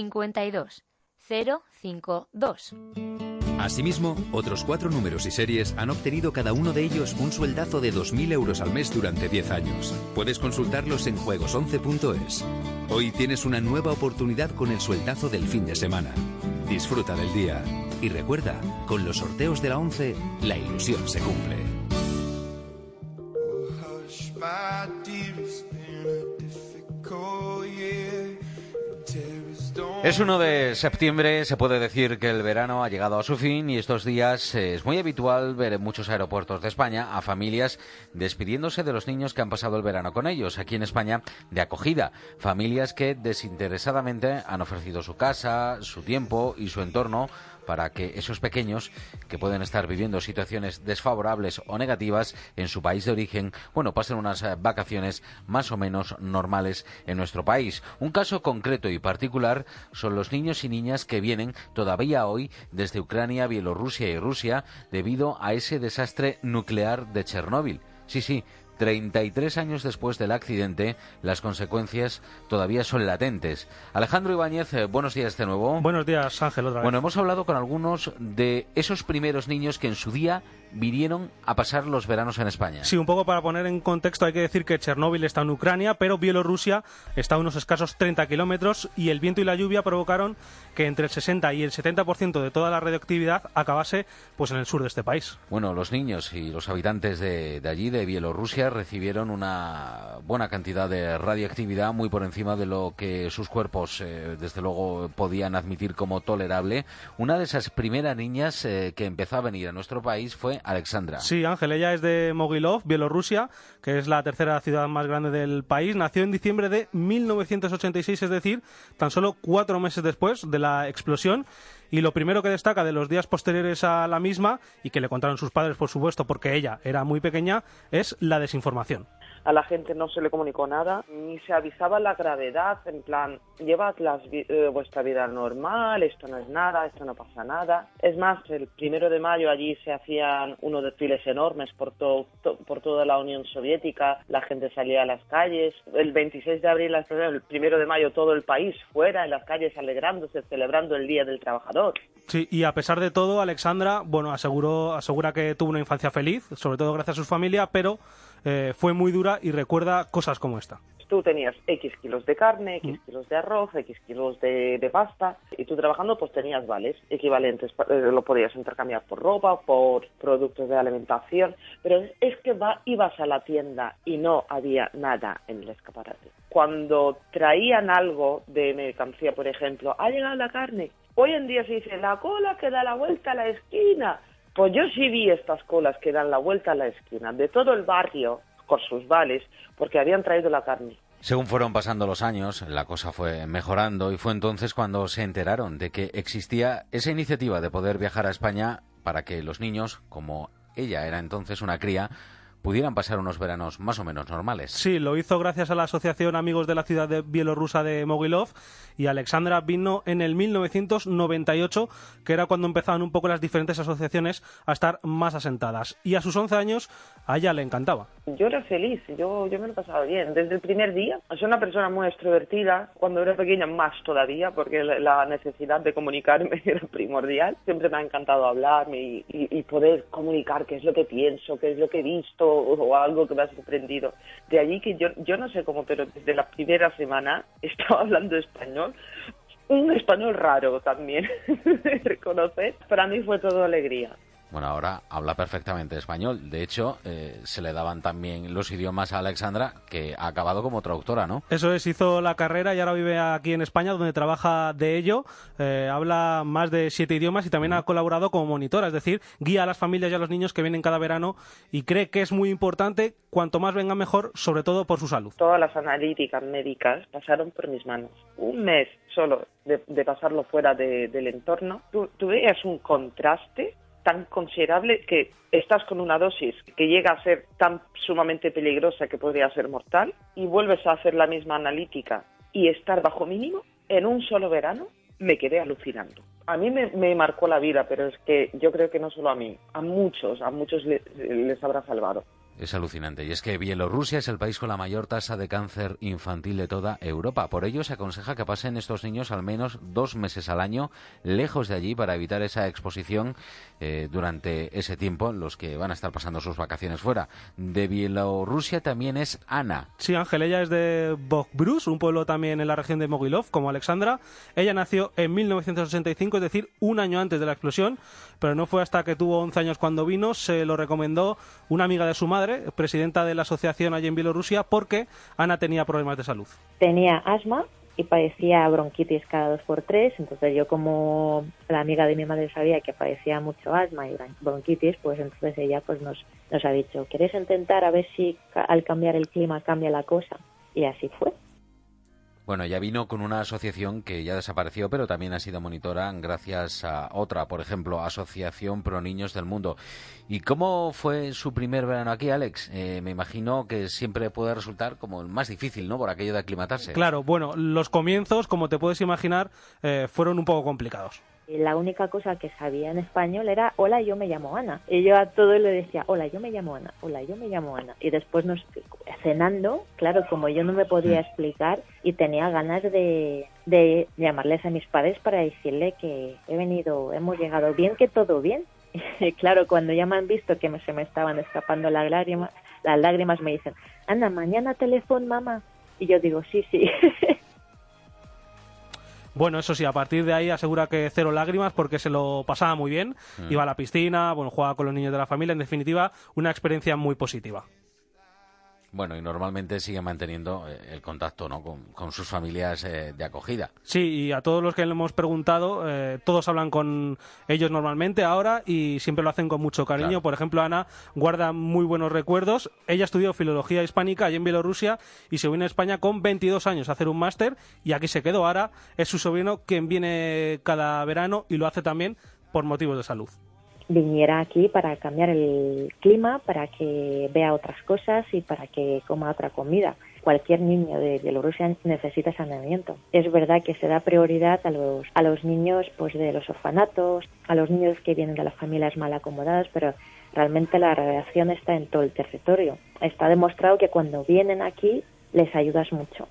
52052. Asimismo, otros 4 números y series han obtenido cada uno de ellos un sueldazo de 2.000 euros al mes durante 10 años. Puedes consultarlos en juegos11.es. Hoy tienes una nueva oportunidad con el sueldazo del fin de semana. Disfruta del día. Y recuerda, con los sorteos de la 11, la ilusión se cumple. Es 1 de septiembre, se puede decir que el verano ha llegado a su fin y estos días es muy habitual ver en muchos aeropuertos de España a familias despidiéndose de los niños que han pasado el verano con ellos, aquí en España de acogida, familias que desinteresadamente han ofrecido su casa, su tiempo y su entorno para que esos pequeños que pueden estar viviendo situaciones desfavorables o negativas en su país de origen, pasen unas vacaciones más o menos normales en nuestro país. Un caso concreto y particular son los niños y niñas que vienen todavía hoy desde Ucrania, Bielorrusia y Rusia debido a ese desastre nuclear de Chernóbil. Sí, 33 años después del accidente, las consecuencias todavía son latentes. Alejandro Ibáñez, buenos días de nuevo. Buenos días, Ángel, otra vez. Bueno, hemos hablado con algunos de esos primeros niños que en su día vinieron a pasar los veranos en España. Sí, un poco para poner en contexto hay que decir que Chernóbil está en Ucrania, pero Bielorrusia está a unos escasos 30 kilómetros y el viento y la lluvia provocaron que entre el 60 y el 70% de toda la radioactividad acabase en el sur de este país. Bueno, los niños y los habitantes de allí, de Bielorrusia, Bielorrusia recibieron una buena cantidad de radioactividad, muy por encima de lo que sus cuerpos, desde luego, podían admitir como tolerable. Una de esas primeras niñas que empezó a venir a nuestro país fue Alexandra. Sí, Ángel, ella es de Mogilov, Bielorrusia, que es la tercera ciudad más grande del país. Nació en diciembre de 1986, es decir, tan solo 4 meses después de la explosión. Y lo primero que destaca de los días posteriores a la misma, y que le contaron sus padres, por supuesto, porque ella era muy pequeña, es la desinformación. A la gente no se le comunicó nada, ni se avisaba la gravedad, en plan, llevad vuestra vida normal, esto no es nada, esto no pasa nada. Es más, el 1 de mayo allí se hacían unos desfiles enormes por toda la Unión Soviética, la gente salía a las calles. El 26 de abril, el 1 de mayo, todo el país fuera, en las calles alegrándose, celebrando el Día del Trabajador. Sí, y a pesar de todo, Alexandra, asegura que tuvo una infancia feliz, sobre todo gracias a su familia, pero fue muy dura y recuerda cosas como esta. Tú tenías X kilos de carne, X kilos de arroz, X kilos de pasta, y tú trabajando pues tenías vales equivalentes, lo podías intercambiar por ropa, por productos de alimentación, pero es que ibas a la tienda y no había nada en el escaparate. Cuando traían algo de mercancía, por ejemplo, ha llegado la carne, hoy en día se dice la cola que da la vuelta a la esquina. Pues yo sí vi estas colas que dan la vuelta a la esquina de todo el barrio con sus vales porque habían traído la carne. Según fueron pasando los años, la cosa fue mejorando y fue entonces cuando se enteraron de que existía esa iniciativa de poder viajar a España para que los niños, como ella era entonces una cría, pudieran pasar unos veranos más o menos normales. Sí, lo hizo gracias a la Asociación Amigos de la Ciudad Bielorrusa de Mogilov, y Alexandra vino en el 1998, que era cuando empezaban un poco las diferentes asociaciones a estar más asentadas. Y a sus 11 años a ella le encantaba. Yo era feliz, yo me lo pasaba bien. Desde el primer día, soy una persona muy extrovertida, cuando era pequeña más todavía, porque la necesidad de comunicarme era primordial. Siempre me ha encantado hablarme y poder comunicar qué es lo que pienso, qué es lo que he visto, o algo que me ha sorprendido. De allí que yo no sé cómo, pero desde la primera semana estaba hablando español, un español raro también, reconocer. Para mí fue todo alegría. Bueno, ahora habla perfectamente español. De hecho, se le daban también los idiomas a Alexandra, que ha acabado como traductora, ¿no? Eso es, hizo la carrera y ahora vive aquí en España, donde trabaja de ello. Habla más de 7 idiomas y también ha colaborado como monitora, es decir, guía a las familias y a los niños que vienen cada verano, y cree que es muy importante, cuanto más vengan mejor, sobre todo por su salud. Todas las analíticas médicas pasaron por mis manos. Un mes solo de pasarlo fuera del entorno, tú veías un contraste tan considerable que estás con una dosis que llega a ser tan sumamente peligrosa que podría ser mortal, y vuelves a hacer la misma analítica y estar bajo mínimo en un solo verano. Me quedé alucinando. A mí me marcó la vida, pero es que yo creo que no solo a mí, a muchos les habrá salvado. Es alucinante. Y es que Bielorrusia es el país con la mayor tasa de cáncer infantil de toda Europa. Por ello se aconseja que pasen estos niños al menos 2 meses al año lejos de allí para evitar esa exposición durante ese tiempo en los que van a estar pasando sus vacaciones fuera. De Bielorrusia también es Ana. Sí, Ángel, ella es de Bogbrus, un pueblo también en la región de Mogilov, como Alexandra. Ella nació en 1985, es decir, un año antes de la explosión, pero no fue hasta que tuvo 11 años cuando vino. Se lo recomendó una amiga de su madre, presidenta de la asociación allí en Bielorrusia, porque Ana tenía problemas de salud. Tenía asma y padecía bronquitis cada 2x3, entonces yo, como la amiga de mi madre sabía que padecía mucho asma y bronquitis, pues entonces ella pues nos ha dicho, ¿quieres intentar a ver si al cambiar el clima cambia la cosa? Y así fue. Bueno, ya vino con una asociación que ya desapareció, pero también ha sido monitora gracias a otra, por ejemplo, Asociación Pro Niños del Mundo. ¿Y cómo fue su primer verano aquí, Alex? Me imagino que siempre puede resultar como el más difícil, ¿no?, por aquello de aclimatarse. Claro, bueno, los comienzos, como te puedes imaginar, fueron un poco complicados. Y la única cosa que sabía en español era hola, yo me llamo Ana. Y yo a todo le decía hola, yo me llamo Ana, hola, yo me llamo Ana. Y después cenando, claro, como yo no me podía explicar y tenía ganas de llamarles a mis padres para decirle que hemos llegado bien, que todo bien. Y claro, cuando ya me han visto que se me estaban escapando las lágrimas me dicen, Ana, mañana teléfono, mamá. Y yo digo, sí. Bueno, eso sí, a partir de ahí asegura que 0 lágrimas porque se lo pasaba muy bien. Iba a la piscina, jugaba con los niños de la familia. En definitiva, una experiencia muy positiva. Bueno, y normalmente siguen manteniendo el contacto, ¿no?, con sus familias de acogida. Sí, y a todos los que le hemos preguntado, todos hablan con ellos normalmente ahora y siempre lo hacen con mucho cariño. Claro. Por ejemplo, Ana guarda muy buenos recuerdos. Ella estudió filología hispánica allí en Bielorrusia y se vino a España con 22 años a hacer un máster y aquí se quedó. Ahora es su sobrino quien viene cada verano y lo hace también por motivos de salud. Viniera aquí para cambiar el clima, para que vea otras cosas y para que coma otra comida. Cualquier niño de Bielorrusia necesita saneamiento. Es verdad que se da prioridad a los niños pues de los orfanatos, a los niños que vienen de las familias mal acomodadas, pero realmente la radiación está en todo el territorio. Está demostrado que cuando vienen aquí les ayudas mucho.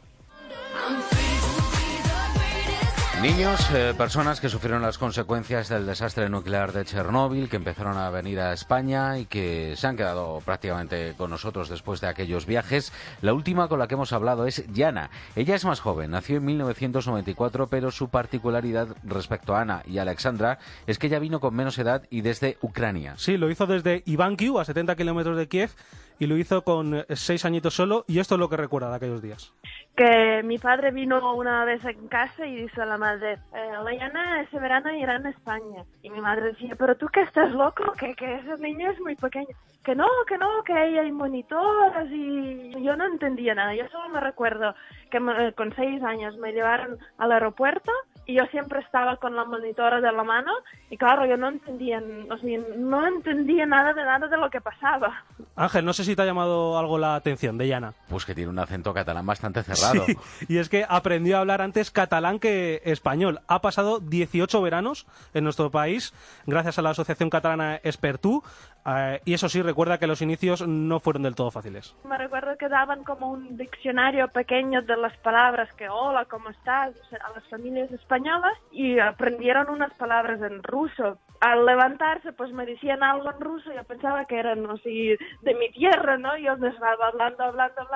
Niños, personas que sufrieron las consecuencias del desastre nuclear de Chernóbil, que empezaron a venir a España y que se han quedado prácticamente con nosotros después de aquellos viajes. La última con la que hemos hablado es Yana. Ella es más joven, nació en 1994, pero su particularidad respecto a Ana y Alexandra es que ella vino con menos edad y desde Ucrania. Sí, lo hizo desde Ivánkiv, a 70 kilómetros de Kiev, y lo hizo con 6 añitos solo, y esto es lo que recuerda de aquellos días. Que mi padre vino una vez en casa y dice a la madre, Yana ese verano irá en España. Y mi madre decía, pero tú que estás loco, que ese niño es muy pequeño. Que no, que ahí hay monitores y yo no entendía nada. Yo solo me recuerdo que con 6 años me llevaron al aeropuerto y yo siempre estaba con la monitora de la mano y claro, yo no entendía nada de lo que pasaba. Ángel, no sé si te ha llamado algo la atención de Yana. Pues que tiene un acento catalán bastante cerrado. Sí, y es que aprendió a hablar antes catalán que español. Ha pasado 18 veranos en nuestro país gracias a la asociación catalana Espertú, y eso sí, recuerda que los inicios no fueron del todo fáciles. Me recuerdo que daban como un diccionario pequeño de las palabras, que hola, ¿cómo estás?, a las familias españolas, y aprendieron unas palabras en ruso. Al levantarse, pues me decían algo en ruso, yo pensaba que eran así de mi tierra, ¿no? Yo me estaba hablando,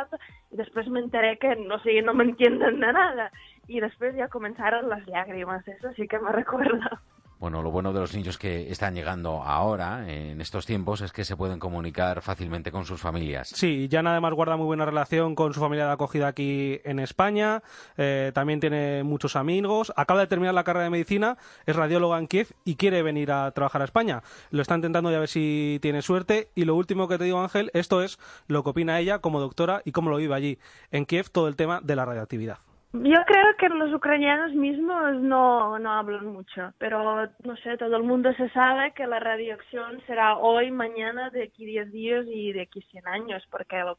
y después me enteré que no me entienden de nada. Y después ya comenzaron las lágrimas, eso sí que me recuerdo. Bueno, lo bueno de los niños que están llegando ahora, en estos tiempos, es que se pueden comunicar fácilmente con sus familias. Sí, Yana además guarda muy buena relación con su familia de acogida aquí en España, también tiene muchos amigos, acaba de terminar la carrera de medicina, es radióloga en Kiev y quiere venir a trabajar a España. Lo está intentando y a ver si tiene suerte. Y lo último que te digo, Ángel, esto es lo que opina ella como doctora y cómo lo vive allí en Kiev, todo el tema de la radioactividad. Yo creo que los ucranianos mismos no hablan mucho, pero no sé, todo el mundo se sabe que la radiación será hoy, mañana, de aquí 10 días y de aquí 100 años, porque lo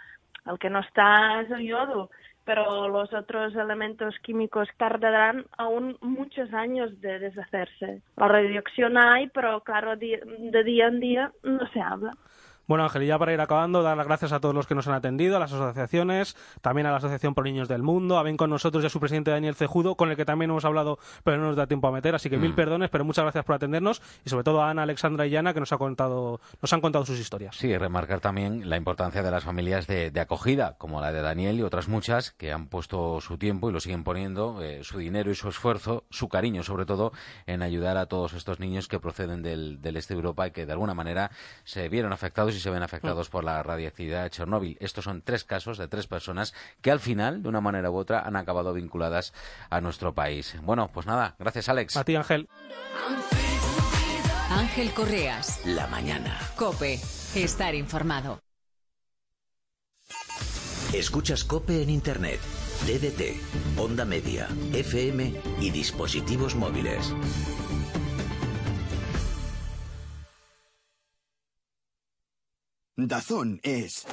que no está es el yodo, pero los otros elementos químicos tardarán aún muchos años de deshacerse. La radiación hay, pero claro, de día en día no se habla. Bueno, Ángel, y ya para ir acabando, dar las gracias a todos los que nos han atendido, a las asociaciones, también a la Asociación Pro Niños del Mundo, a ven con nosotros y a su presidente Daniel Cejudo, con el que también hemos hablado, pero no nos da tiempo a meter, así que mil perdones, pero muchas gracias por atendernos, y sobre todo a Ana, Alexandra y Yana, que nos han contado sus historias. Sí, remarcar también la importancia de las familias de acogida, como la de Daniel y otras muchas, que han puesto su tiempo y lo siguen poniendo, su dinero y su esfuerzo, su cariño sobre todo, en ayudar a todos estos niños que proceden del este de Europa y que de alguna manera se vieron afectados y se ven afectados por la radiactividad de Chernóbil. Estos son 3 casos de 3 personas que al final, de una manera u otra, han acabado vinculadas a nuestro país. Bueno, pues nada, gracias, Alex. A ti, Ángel. Ángel Correas. La mañana. COPE. Estar informado. Escuchas COPE en Internet, DDT, Onda Media, FM y dispositivos móviles. DAZN es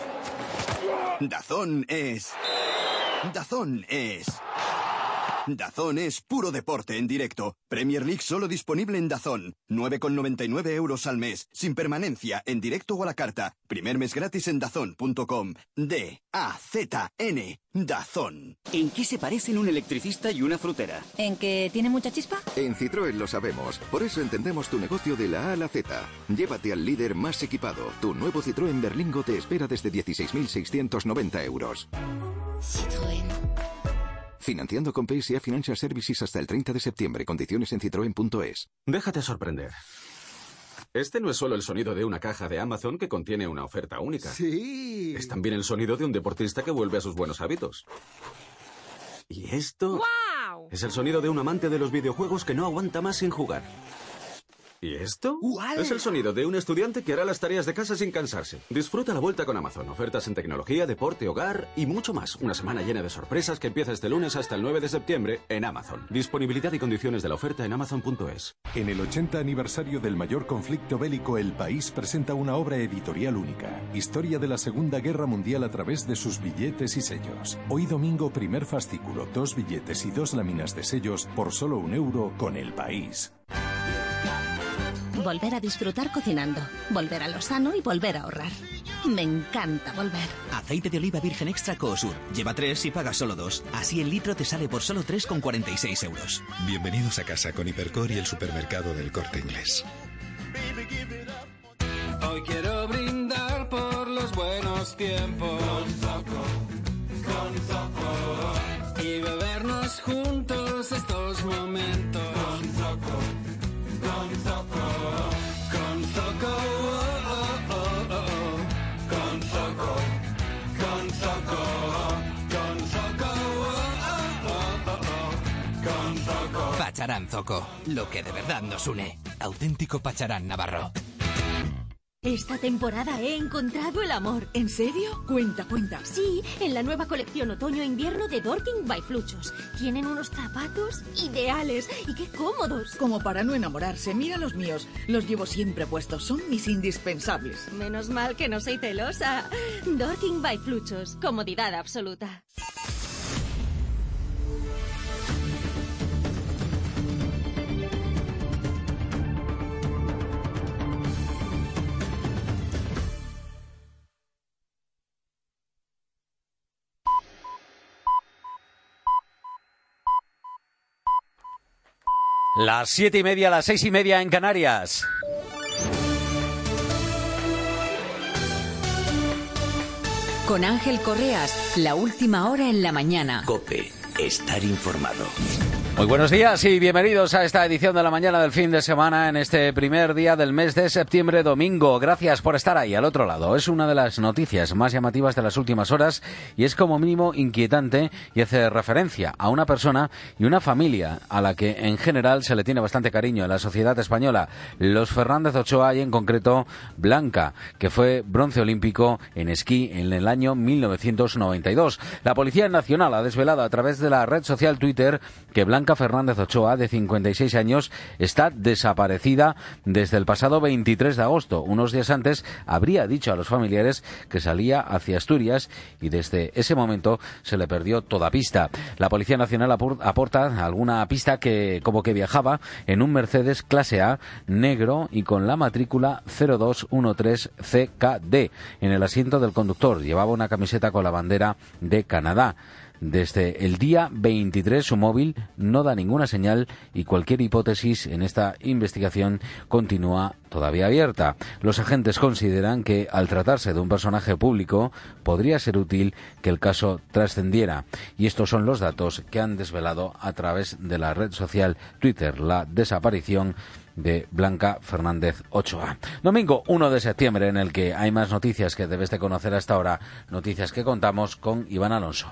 puro deporte en directo. Premier League solo disponible en DAZN. 9,99 € al mes. Sin permanencia, en directo o a la carta. Primer mes gratis en DAZN.com. DAZN. DAZN. ¿En qué se parecen un electricista y una frutera? ¿En que tiene mucha chispa? En Citroën lo sabemos. Por eso entendemos tu negocio de la A a la Z. Llévate al líder más equipado. Tu nuevo Citroën Berlingo te espera desde 16.690 €. Citroën. Financiando con PSA Financial Services hasta el 30 de septiembre. Condiciones en citroen.es. Déjate sorprender. Este no es solo el sonido de una caja de Amazon que contiene una oferta única. Sí. Es también el sonido de un deportista que vuelve a sus buenos hábitos. Y esto... ¡Guau! Es el sonido de un amante de los videojuegos que no aguanta más sin jugar. ¿Y esto? ¡Vale! Es el sonido de un estudiante que hará las tareas de casa sin cansarse. Disfruta la vuelta con Amazon. Ofertas en tecnología, deporte, hogar y mucho más. Una semana llena de sorpresas que empieza este lunes hasta el 9 de septiembre en Amazon. Disponibilidad y condiciones de la oferta en Amazon.es. En el 80 aniversario del mayor conflicto bélico, El País presenta una obra editorial única. Historia de la Segunda Guerra Mundial a través de sus billetes y sellos. Hoy domingo, primer fascículo, 2 billetes y 2 láminas de sellos por solo €1 con El País. Volver a disfrutar cocinando, volver a lo sano y volver a ahorrar. Me encanta volver. Aceite de oliva virgen extra Coosur. Lleva 3 y pagas solo 2. Así el litro te sale por solo 3,46 €. Bienvenidos a casa con Hipercor y el supermercado del Corte Inglés. Hoy quiero brindar por los buenos tiempos. Con Zoco. Y bebernos juntos estos momentos. Con Zoco. Con Zoco, oh, oh, oh, oh. Con Zoco, con Zoco, con Zoco, oh, oh, oh, oh. Con Zoco. Pacharán Zoco, lo que de verdad nos une. Auténtico Pacharán navarro. Esta temporada he encontrado el amor. ¿En serio? Cuenta. Sí, en la nueva colección otoño-invierno de Dorking by Fluchos. Tienen unos zapatos ideales y qué cómodos. Como para no enamorarse, mira los míos. Los llevo siempre puestos, son mis indispensables. Menos mal que no soy celosa. Dorking by Fluchos, comodidad absoluta. Las 7:30, las 6:30 en Canarias. Con Ángel Correas, la última hora en la mañana. COPE, estar informado. Muy buenos días y bienvenidos a esta edición de la mañana del fin de semana en este primer día del mes de septiembre, domingo. Gracias por estar ahí al otro lado. Es una de las noticias más llamativas de las últimas horas y es como mínimo inquietante y hace referencia a una persona y una familia a la que en general se le tiene bastante cariño en la sociedad española. Los Fernández Ochoa y en concreto Blanca, que fue bronce olímpico en esquí en el año 1992. La Policía Nacional ha desvelado a través de la red social Twitter que Blanca Fernández Ochoa, de 56 años, está desaparecida desde el pasado 23 de agosto. Unos días antes habría dicho a los familiares que salía hacia Asturias y desde ese momento se le perdió toda pista. La Policía Nacional aporta alguna pista que como que viajaba en un Mercedes clase A negro y con la matrícula 0213CKD. En el asiento del conductor llevaba una camiseta con la bandera de Canadá. Desde el día 23 su móvil no da ninguna señal y cualquier hipótesis en esta investigación continúa todavía abierta. Los agentes consideran que al tratarse de un personaje público podría ser útil que el caso trascendiera. Y estos son los datos que han desvelado a través de la red social Twitter la desaparición de Blanca Fernández Ochoa. Domingo 1 de septiembre en el que hay más noticias que debes de conocer hasta ahora, noticias que contamos con Iván Alonso.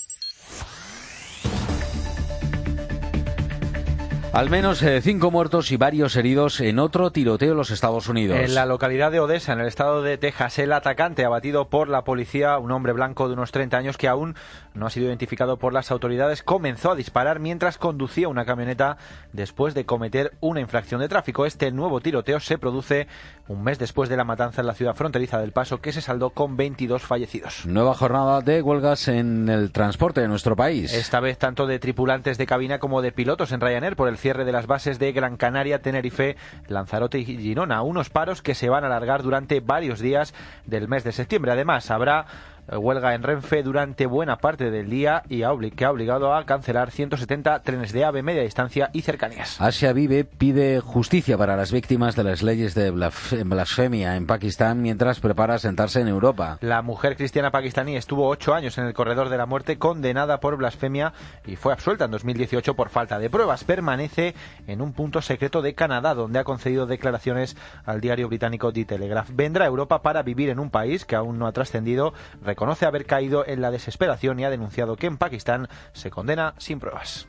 Al menos 5 muertos y varios heridos en otro tiroteo en los Estados Unidos. En la localidad de Odessa, en el estado de Texas, el atacante abatido por la policía, un hombre blanco de unos 30 años que aún no ha sido identificado por las autoridades, comenzó a disparar mientras conducía una camioneta después de cometer una infracción de tráfico. Este nuevo tiroteo se produce un mes después de la matanza en la ciudad fronteriza del Paso, que se saldó con 22 fallecidos. Nueva jornada de huelgas en el transporte de nuestro país. Esta vez tanto de tripulantes de cabina como de pilotos en Ryanair por el cierre de las bases de Gran Canaria, Tenerife, Lanzarote y Girona. Unos paros que se van a alargar durante varios días del mes de septiembre. Además, habrá huelga en Renfe durante buena parte del día y que ha obligado a cancelar 170 trenes de AVE media distancia y cercanías. Asia Vive pide justicia para las víctimas de las leyes de blasfemia en Pakistán mientras prepara sentarse en Europa. La mujer cristiana pakistaní estuvo 8 años en el corredor de la muerte condenada por blasfemia y fue absuelta en 2018 por falta de pruebas. Permanece en un punto secreto de Canadá, donde ha concedido declaraciones al diario británico The Telegraph. Vendrá a Europa para vivir en un país que aún no ha trascendido, reconoce haber caído en la desesperación y ha denunciado que en Pakistán se condena sin pruebas.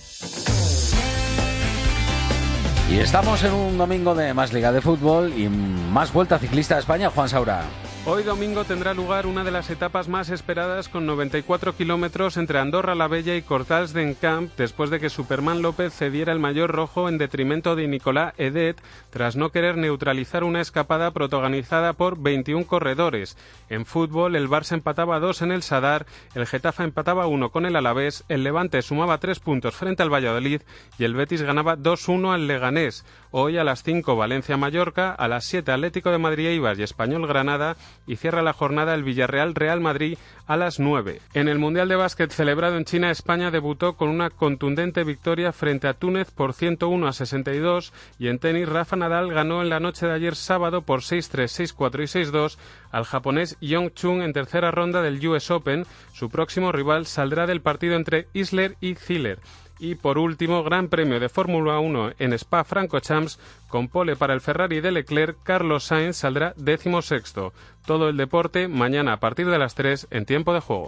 Y estamos en un domingo de más Liga de Fútbol y más Vuelta Ciclista a España. Juan Saura. Hoy domingo tendrá lugar una de las etapas más esperadas, con 94 kilómetros entre Andorra la Vella y Cortals d'Encamp, después de que Superman López cediera el maillot rojo en detrimento de Nicolas Edet, tras no querer neutralizar una escapada protagonizada por 21 corredores. En fútbol, el Barça empataba 2 en el Sadar, el Getafe empataba 1 con el Alavés, el Levante sumaba 3 puntos frente al Valladolid y el Betis ganaba 2-1 al Leganés. Hoy a las 5 Valencia-Mallorca, a las 7 Atlético de Madrid-Eibar y Español-Granada, y cierra la jornada el Villarreal-Real Madrid a las 9. En el Mundial de Básquet celebrado en China, España debutó con una contundente victoria frente a Túnez por 101-62 y en tenis Rafa Nadal ganó en la noche de ayer sábado por 6-3, 6-4 y 6-2 al japonés Yong Chung en tercera ronda del US Open. Su próximo rival saldrá del partido entre Isler y Ziller. Y por último, Gran Premio de Fórmula 1 en Spa-Francorchamps, con pole para el Ferrari de Leclerc, Carlos Sainz saldrá 16º. Todo el deporte mañana a partir de las 3 en Tiempo de Juego.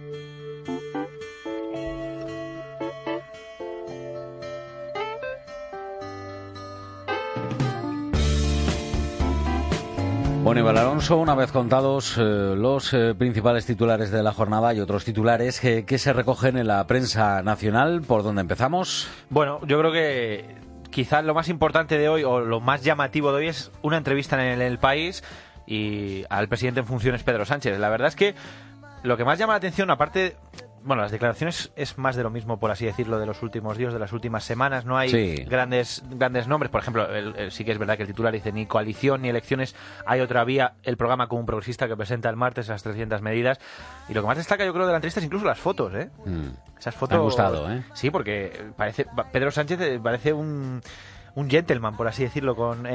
Bueno, Iván Alonso, una vez contados los principales titulares de la jornada y otros titulares que se recogen en la prensa nacional, ¿por dónde empezamos? Bueno, yo creo que quizás lo más importante de hoy, o lo más llamativo de hoy, es una entrevista en El País y al presidente en funciones, Pedro Sánchez. La verdad es que lo que más llama la atención, aparte... Bueno, las declaraciones es más de lo mismo, por así decirlo, de los últimos días, de las últimas semanas. No hay grandes nombres. Por ejemplo, sí que es verdad que el titular dice ni coalición ni elecciones, hay otra vía. El programa Común Progresista que presenta el martes las 300 medidas. Y lo que más destaca, yo creo, de la entrevista es incluso las fotos, ¿eh? Esas fotos... Me han gustado, ¿eh? Sí, porque Pedro Sánchez parece un gentleman, por así decirlo,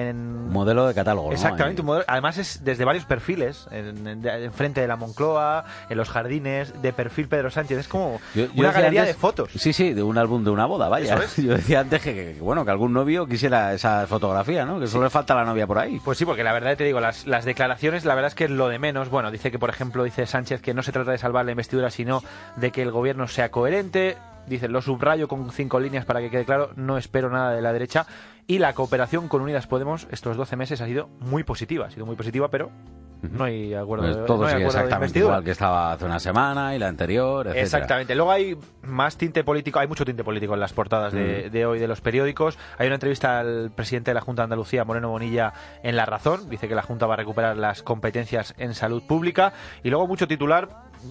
modelo de catálogo, ¿no? Exactamente, un modelo, además es desde varios perfiles, en frente de la Moncloa, en los jardines, de perfil Pedro Sánchez, es como una galería de fotos. Sí, de un álbum de una boda, vaya. Yo decía antes que algún novio quisiera esa fotografía, ¿no? Que solo le falta la novia por ahí. Pues sí, porque la verdad te digo, las declaraciones, la verdad es que es lo de menos. Bueno, dice que, por ejemplo, dice Sánchez que no se trata de salvar la investidura, sino de que el gobierno sea coherente. Dice, lo subrayo con 5 líneas para que quede claro, no espero nada de la derecha. Y la cooperación con Unidas Podemos estos 12 meses ha sido muy positiva, pero no hay acuerdo, pues todo sigue exactamente igual que estaba hace una semana y la anterior, etcétera. Exactamente. Luego hay más tinte político, hay mucho tinte político en las portadas de hoy de los periódicos. Hay una entrevista al presidente de la Junta de Andalucía, Moreno Bonilla, en La Razón. Dice que la Junta va a recuperar las competencias en salud pública. Y luego mucho titular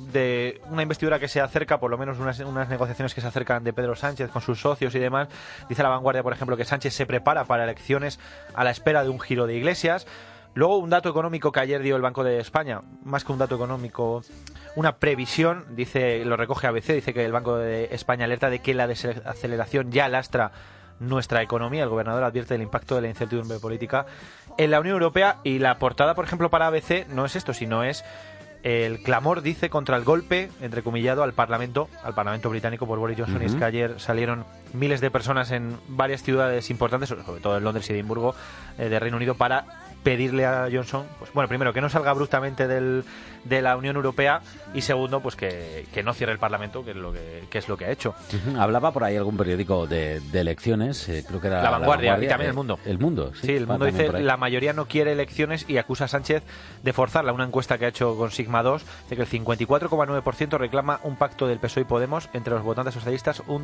de una investidura que se acerca, por lo menos unas negociaciones que se acercan de Pedro Sánchez con sus socios y demás. Dice La Vanguardia, por ejemplo, que Sánchez se prepara para elecciones a la espera de un giro de Iglesias. Luego un dato económico que ayer dio el Banco de España, más que un dato económico, una previsión, dice, lo recoge ABC, dice que el Banco de España alerta de que la desaceleración ya lastra nuestra economía. El gobernador advierte del impacto de la incertidumbre política en la Unión Europea. Y la portada, por ejemplo, para ABC no es esto, sino es el clamor, dice, contra el golpe, entrecomillado, al Parlamento británico por Boris Johnson. Y es que ayer salieron miles de personas en varias ciudades importantes, sobre todo en Londres y Edimburgo, de Reino Unido, para pedirle a Johnson, pues bueno, primero que no salga abruptamente de la Unión Europea, y segundo, pues que no cierre el Parlamento, que es lo que ha hecho. Hablaba por ahí algún periódico de elecciones, creo que era La Vanguardia y también El Mundo. El Mundo, sí, El Mundo dice la mayoría no quiere elecciones y acusa a Sánchez de forzarla. Una encuesta que ha hecho con Sigma 2 dice que el 54,9% reclama un pacto del PSOE y Podemos. Entre los votantes socialistas un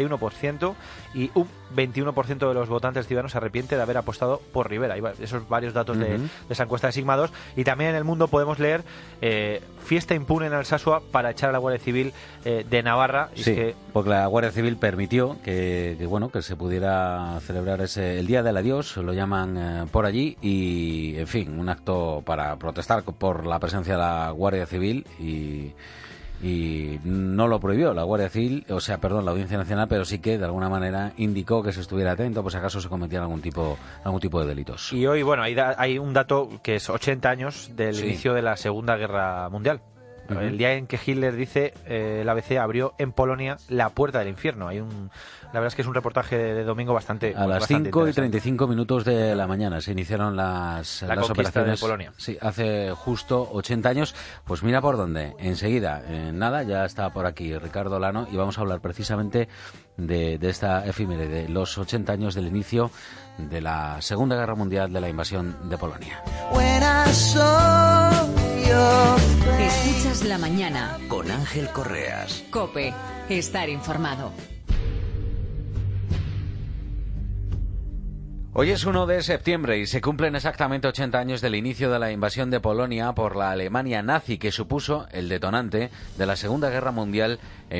71% y un 21% de los votantes ciudadanos se arrepiente de haber apostado por Rivera. Y esos varios datos de esa encuesta de Sigma 2. Y también en El Mundo podemos leer fiesta impune en Alsasua para echar a la Guardia Civil de Navarra. Sí, porque la Guardia Civil permitió que se pudiera celebrar el Día del Adiós, lo llaman por allí, y en fin, un acto para protestar por la presencia de la la Guardia Civil y no lo prohibió la Guardia Civil, la Audiencia Nacional, pero sí que de alguna manera indicó que se estuviera atento, pues acaso se cometían algún tipo de delitos. Y hoy, bueno, hay un dato que es 80 años del inicio de la Segunda Guerra Mundial. Uh-huh. El día en que Hitler dice, el ABC abrió en Polonia la puerta del infierno. La verdad es que es un reportaje de domingo bastante a las 5:35 de la mañana se iniciaron las operaciones de Polonia. Sí, hace justo 80 años. Pues mira por dónde. Enseguida, nada, ya está por aquí Ricardo Lano y vamos a hablar precisamente de esta efímere, de los 80 años del inicio de la Segunda Guerra Mundial, de la invasión de Polonia. Escuchas La Mañana con Ángel Correas. COPE, estar informado. Hoy es 1 de septiembre y se cumplen exactamente 80 años del inicio de la invasión de Polonia por la Alemania nazi, que supuso el detonante de la Segunda Guerra Mundial en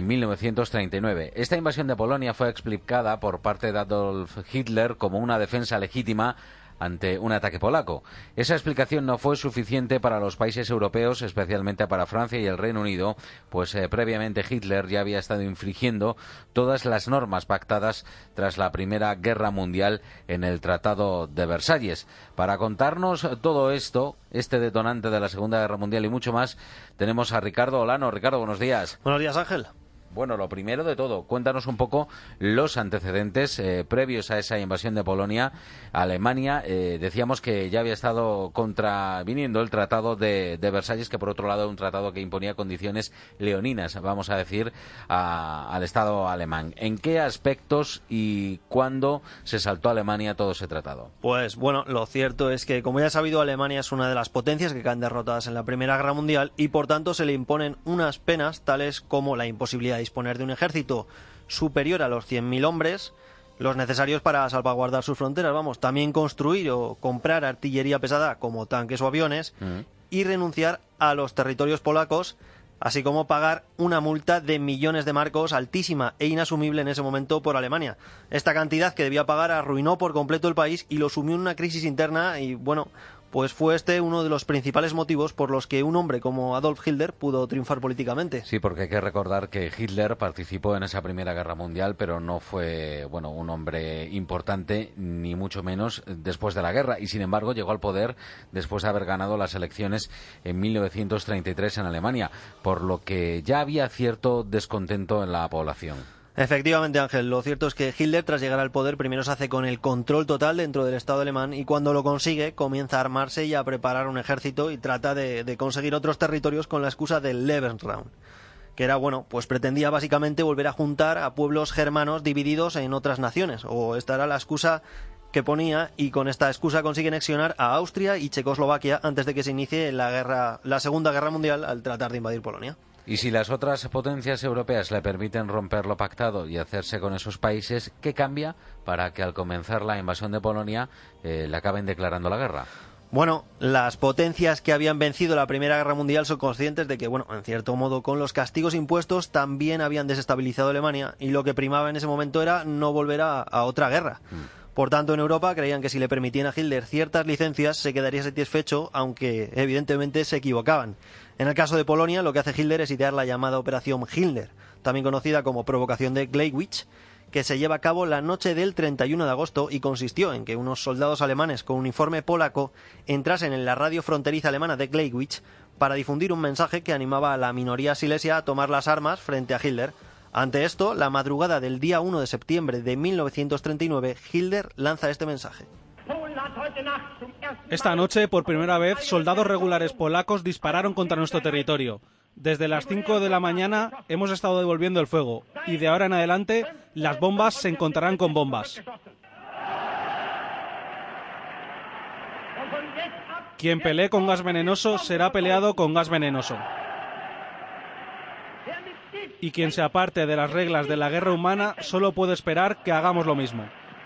1939. Esta invasión de Polonia fue explicada por parte de Adolf Hitler como una defensa legítima ante un ataque polaco. Esa explicación no fue suficiente para los países europeos, especialmente para Francia y el Reino Unido, pues previamente Hitler ya había estado infringiendo todas las normas pactadas tras la Primera Guerra Mundial en el Tratado de Versalles. Para contarnos todo esto, este detonante de la Segunda Guerra Mundial y mucho más, tenemos a Ricardo Olano. Ricardo, buenos días. Buenos días, Ángel. Bueno, lo primero de todo, cuéntanos un poco los antecedentes previos a esa invasión de Polonia. Alemania, decíamos que ya había estado contraviniendo el Tratado de Versalles, que por otro lado era un tratado que imponía condiciones leoninas, vamos a decir, al Estado alemán. ¿En qué aspectos y cuándo se saltó a Alemania todo ese tratado? Pues bueno, lo cierto es que, como ya sabido, Alemania es una de las potencias que caen derrotadas en la Primera Guerra Mundial y por tanto se le imponen unas penas tales como la imposibilidad de disponer de un ejército superior a los 100.000 hombres, los necesarios para salvaguardar sus fronteras, también construir o comprar artillería pesada como tanques o aviones y renunciar a los territorios polacos, así como pagar una multa de millones de marcos altísima e inasumible en ese momento por Alemania. Esta cantidad que debía pagar arruinó por completo el país y lo sumió en una crisis interna y pues fue uno de los principales motivos por los que un hombre como Adolf Hitler pudo triunfar políticamente. Sí, porque hay que recordar que Hitler participó en esa Primera Guerra Mundial, pero no fue, un hombre importante, ni mucho menos después de la guerra, y sin embargo llegó al poder después de haber ganado las elecciones en 1933 en Alemania, por lo que ya había cierto descontento en la población. Efectivamente, Ángel, lo cierto es que Hitler, tras llegar al poder, primero se hace con el control total dentro del Estado alemán y cuando lo consigue comienza a armarse y a preparar un ejército y trata de conseguir otros territorios con la excusa del Lebensraum, que era, pues pretendía básicamente volver a juntar a pueblos germanos divididos en otras naciones, o esta era la excusa que ponía, y con esta excusa consigue anexionar a Austria y Checoslovaquia antes de que se inicie la Segunda Guerra Mundial al tratar de invadir Polonia. Y si las otras potencias europeas le permiten romper lo pactado y hacerse con esos países, ¿qué cambia para que al comenzar la invasión de Polonia le acaben declarando la guerra? Bueno, las potencias que habían vencido la Primera Guerra Mundial son conscientes de que, en cierto modo, con los castigos impuestos también habían desestabilizado Alemania y lo que primaba en ese momento era no volver a otra guerra. Por tanto, en Europa creían que si le permitían a Hitler ciertas licencias se quedaría satisfecho, aunque evidentemente se equivocaban. En el caso de Polonia, lo que hace Hitler es idear la llamada Operación Hitler, también conocida como Provocación de Gleiwitz, que se lleva a cabo la noche del 31 de agosto y consistió en que unos soldados alemanes con uniforme polaco entrasen en la radio fronteriza alemana de Gleiwitz para difundir un mensaje que animaba a la minoría silesia a tomar las armas frente a Hitler. Ante esto, la madrugada del día 1 de septiembre de 1939, Hitler lanza este mensaje. Esta noche, por primera vez, soldados regulares polacos dispararon contra nuestro territorio. Desde las 5 de la mañana hemos estado devolviendo el fuego y de ahora en adelante las bombas se encontrarán con bombas. Quien pelee con gas venenoso será peleado con gas venenoso. Y quien se aparte de las reglas de la guerra humana solo puede esperar que hagamos lo mismo.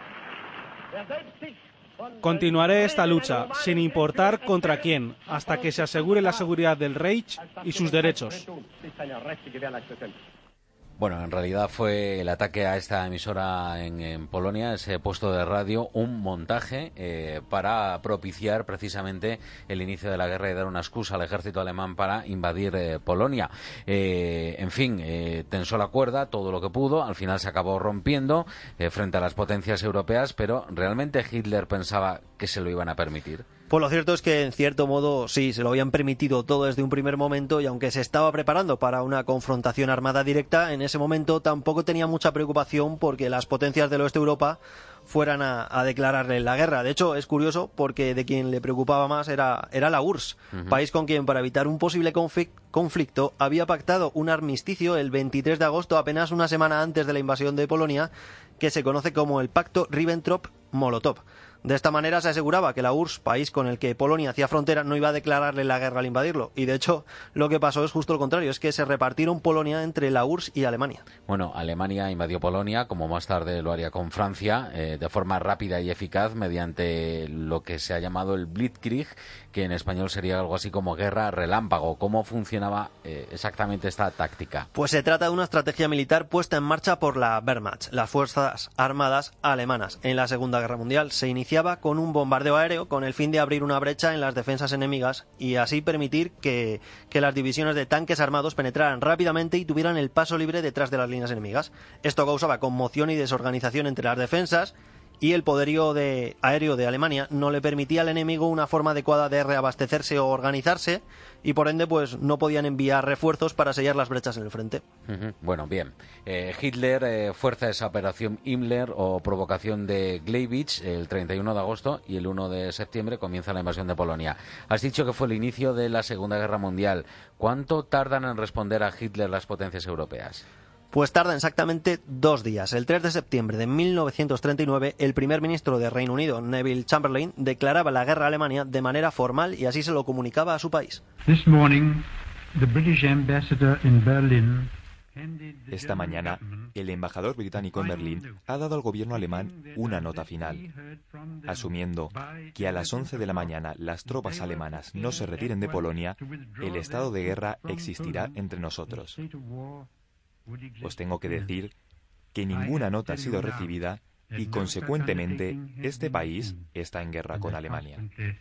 Continuaré esta lucha, sin importar contra quién, hasta que se asegure la seguridad del Reich y sus derechos. Bueno, en realidad fue el ataque a esta emisora en Polonia, ese puesto de radio, un montaje para propiciar precisamente el inicio de la guerra y dar una excusa al ejército alemán para invadir Polonia. En fin, tensó la cuerda todo lo que pudo, al final se acabó rompiendo frente a las potencias europeas, pero ¿realmente Hitler pensaba que se lo iban a permitir? Pues lo cierto es que, en cierto modo, sí, se lo habían permitido todo desde un primer momento, y aunque se estaba preparando para una confrontación armada directa, en ese momento tampoco tenía mucha preocupación porque las potencias del oeste de Europa fueran a declararle la guerra. De hecho, es curioso porque de quien le preocupaba más era la URSS, país con quien, para evitar un posible conflicto, había pactado un armisticio el 23 de agosto, apenas una semana antes de la invasión de Polonia, que se conoce como el Pacto Ribbentrop-Molotov. De esta manera se aseguraba que la URSS, país con el que Polonia hacía frontera, no iba a declararle la guerra al invadirlo. Y de hecho, lo que pasó es justo lo contrario, es que se repartieron Polonia entre la URSS y Alemania. Bueno, Alemania invadió Polonia, como más tarde lo haría con Francia, de forma rápida y eficaz mediante lo que se ha llamado el Blitzkrieg, que en español sería algo así como guerra relámpago. ¿Cómo funcionaba exactamente esta táctica? Pues se trata de una estrategia militar puesta en marcha por la Wehrmacht, las Fuerzas Armadas alemanas. En la Segunda Guerra Mundial se iniciaba con un bombardeo aéreo con el fin de abrir una brecha en las defensas enemigas y así permitir que las divisiones de tanques armados penetraran rápidamente y tuvieran el paso libre detrás de las líneas enemigas. Esto causaba conmoción y desorganización entre las defensas, y el poderío aéreo de Alemania no le permitía al enemigo una forma adecuada de reabastecerse o organizarse, y por ende pues no podían enviar refuerzos para sellar las brechas en el frente. Bueno, bien. Hitler fuerza esa operación Himmler o provocación de Gleiwitz el 31 de agosto, y el 1 de septiembre comienza la invasión de Polonia. Has dicho que fue el inicio de la Segunda Guerra Mundial. ¿Cuánto tardan en responder a Hitler las potencias europeas? Pues tarda exactamente 2 días. El 3 de septiembre de 1939, el primer ministro de Reino Unido, Neville Chamberlain, declaraba la guerra a Alemania de manera formal y así se lo comunicaba a su país. Esta mañana, el embajador británico en Berlín ha dado al gobierno alemán una nota final, asumiendo que a las 11 de la mañana las tropas alemanas no se retiren de Polonia, el estado de guerra existirá entre nosotros. Os tengo que decir que ninguna nota ha sido recibida y, consecuentemente, este país está en guerra con Alemania.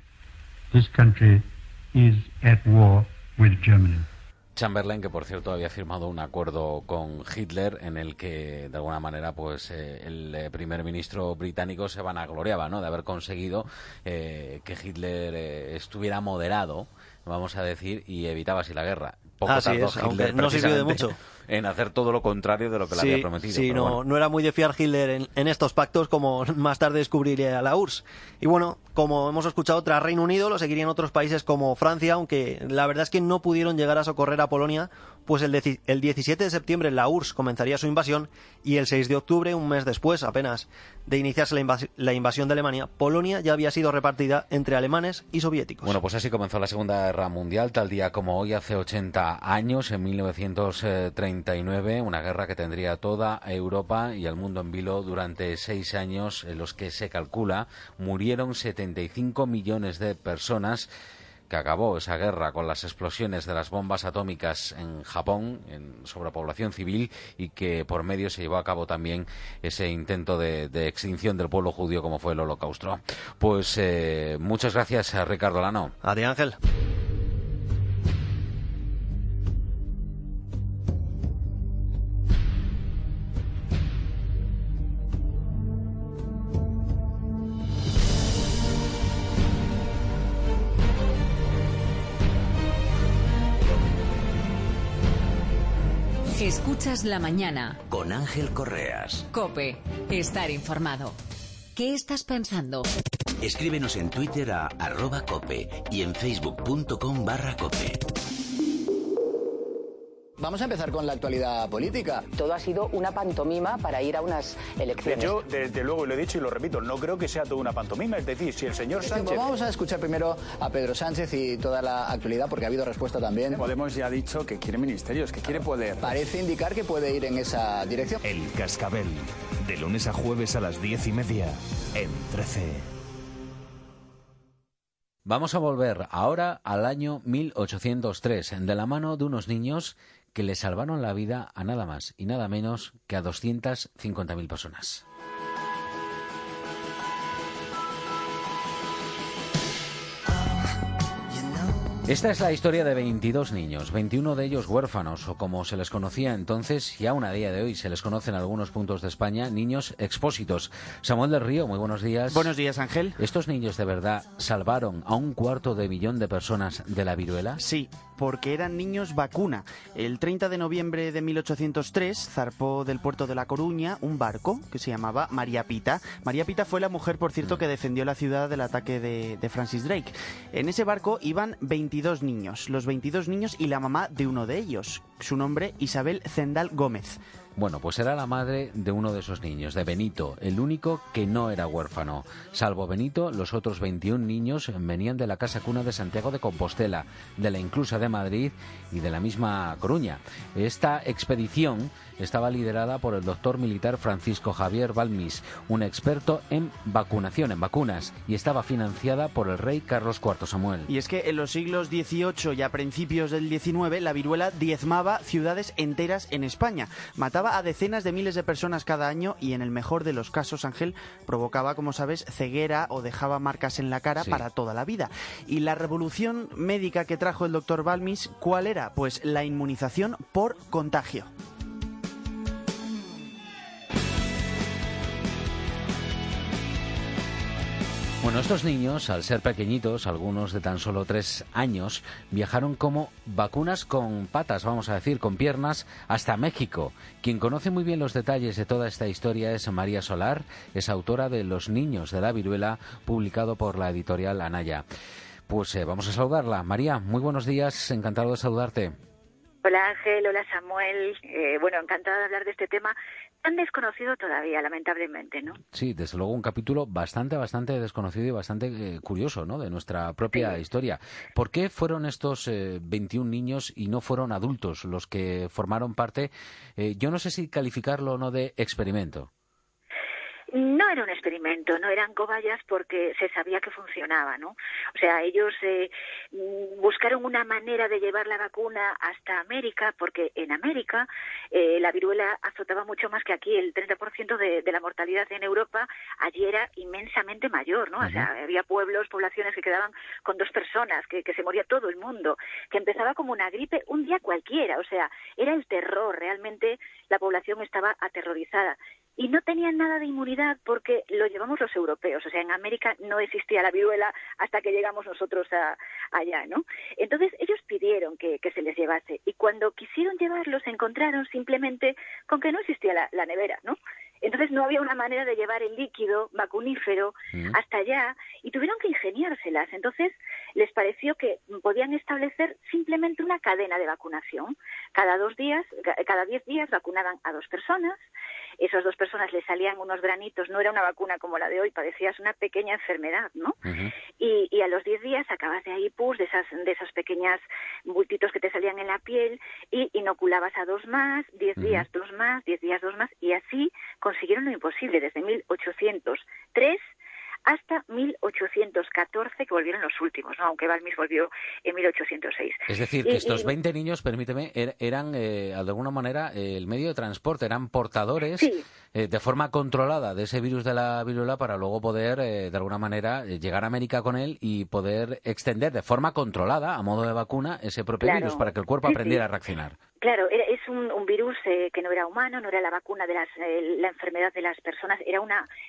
Chamberlain, que por cierto había firmado un acuerdo con Hitler en el que de alguna manera pues el primer ministro británico se vanagloriaba, ¿no?, de haber conseguido que Hitler estuviera moderado, vamos a decir, y evitaba así la guerra. Poco tardó Hitler, no sirvió de mucho, en hacer todo lo contrario de lo que le había prometido. Sí, no era muy de fiar Hitler en estos pactos, como más tarde descubriría la URSS. Y bueno, como hemos escuchado, tras Reino Unido lo seguirían otros países como Francia, aunque la verdad es que no pudieron llegar a socorrer a Polonia, pues el 17 de septiembre la URSS comenzaría su invasión, y el 6 de octubre, un mes después apenas de iniciarse la invasión de Alemania, Polonia ya había sido repartida entre alemanes y soviéticos. Bueno, pues así comenzó la Segunda Guerra Mundial, tal día como hoy, hace 80 años, en 1939, una guerra que tendría toda Europa y el mundo en vilo durante 6 años, en los que se calcula murieron 75 millones de personas, que acabó esa guerra con las explosiones de las bombas atómicas en Japón, en sobrepoblación civil, y que por medio se llevó a cabo también ese intento de extinción del pueblo judío como fue el Holocausto. Pues muchas gracias a Ricardo Lano. A ti, Ángel. Escuchas La Mañana con Ángel Correas. COPE. Estar informado. ¿Qué estás pensando? Escríbenos en Twitter a @cope y en facebook.com/cope. Vamos a empezar con la actualidad política. Todo ha sido una pantomima para ir a unas elecciones. Yo, desde luego, lo he dicho y lo repito, no creo que sea toda una pantomima. Es decir, si el señor Sánchez... Vamos a escuchar primero a Pedro Sánchez y toda la actualidad, porque ha habido respuesta también. Podemos ya ha dicho que quiere ministerios, que quiere poder. Parece indicar que puede ir en esa dirección. El Cascabel, de lunes a jueves a las 10:30, en 13. Vamos a volver ahora al año 1803, de la mano de unos niños que le salvaron la vida a nada más y nada menos que a 250.000 personas. Esta es la historia de 22 niños, 21 de ellos huérfanos, o como se les conocía entonces, y aún a día de hoy se les conoce en algunos puntos de España, niños expósitos. Samuel del Río, muy buenos días. Buenos días, Ángel. ¿Estos niños de verdad salvaron a 250 000 de personas de la viruela? Sí, porque eran niños vacuna. El 30 de noviembre de 1803 zarpó del puerto de La Coruña un barco que se llamaba María Pita. María Pita fue la mujer, por cierto, que defendió la ciudad del ataque de Francis Drake. En ese barco iban 22 niños, los 22 niños y la mamá de uno de ellos, su nombre Isabel Zendal Gómez. Bueno, pues era la madre de uno de esos niños, de Benito, el único que no era huérfano. Salvo Benito, los otros 21 niños venían de la Casa Cuna de Santiago de Compostela, de la Inclusa de Madrid y de la misma Coruña. Esta expedición estaba liderada por el doctor militar Francisco Javier Balmis, un experto en vacunación, en vacunas, y estaba financiada por el rey Carlos IV Samuel. Y es que en los siglos XVIII y a principios del XIX la viruela diezmaba ciudades enteras en España. Mataba a decenas de miles de personas cada año y en el mejor de los casos, Ángel, provocaba, como sabes, ceguera o dejaba marcas en la cara para toda la vida. Y la revolución médica que trajo el doctor Balmis, ¿cuál era? Pues la inmunización por contagio. Bueno, estos niños, al ser pequeñitos, algunos de tan solo 3 años, viajaron como vacunas con patas, vamos a decir, con piernas, hasta México. Quien conoce muy bien los detalles de toda esta historia es María Solar, es autora de Los niños de la viruela, publicado por la editorial Anaya. Pues vamos a saludarla. María, muy buenos días, encantado de saludarte. Hola Ángel, hola Samuel. Bueno, encantada de hablar de este tema tan desconocido todavía, lamentablemente, ¿no? Sí, desde luego un capítulo bastante desconocido y bastante curioso, ¿no?, de nuestra propia historia. ¿Por qué fueron estos 21 niños y no fueron adultos los que formaron parte, yo no sé si calificarlo o no, de experimento? No era un experimento, no eran cobayas porque se sabía que funcionaba, ¿no? O sea, ellos buscaron una manera de llevar la vacuna hasta América, porque en América la viruela azotaba mucho más que aquí. El 30% de la mortalidad en Europa allí era inmensamente mayor, ¿no? O sea, había poblaciones que quedaban con 2 personas, que se moría todo el mundo, que empezaba como una gripe un día cualquiera. O sea, era el terror, realmente la población estaba aterrorizada. Y no tenían nada de inmunidad porque lo llevamos los europeos. O sea, en América no existía la viruela hasta que llegamos nosotros allá, ¿no? Entonces ellos pidieron que se les llevase. Y cuando quisieron llevarlos se encontraron simplemente con que no existía la nevera, ¿no? Entonces no había una manera de llevar el líquido vacunífero hasta allá y tuvieron que ingeniárselas. Entonces les pareció que podían establecer simplemente una cadena de vacunación. Cada 10 días vacunaban a 2 personas. Esas 2 personas les salían unos granitos, no era una vacuna como la de hoy, padecías una pequeña enfermedad, ¿no? Y a los 10 días sacabas de ahí pus, de esas pequeñas bultitos que te salían en la piel, y inoculabas a 2 más, 10 días 2 más, 10 días 2 más, y así consiguieron lo imposible desde 1803 hasta 1814, que volvieron los últimos, ¿no? Aunque Balmis volvió en 1806. Es decir, que estos 20 niños, permíteme, eran de alguna manera el medio de transporte, eran portadores de forma controlada de ese virus de la viruela para luego poder, de alguna manera, llegar a América con él y poder extender de forma controlada, a modo de vacuna, ese propio virus para que el cuerpo aprendiera a reaccionar. Claro, es un virus que no era humano, no era la vacuna de la enfermedad de las personas, era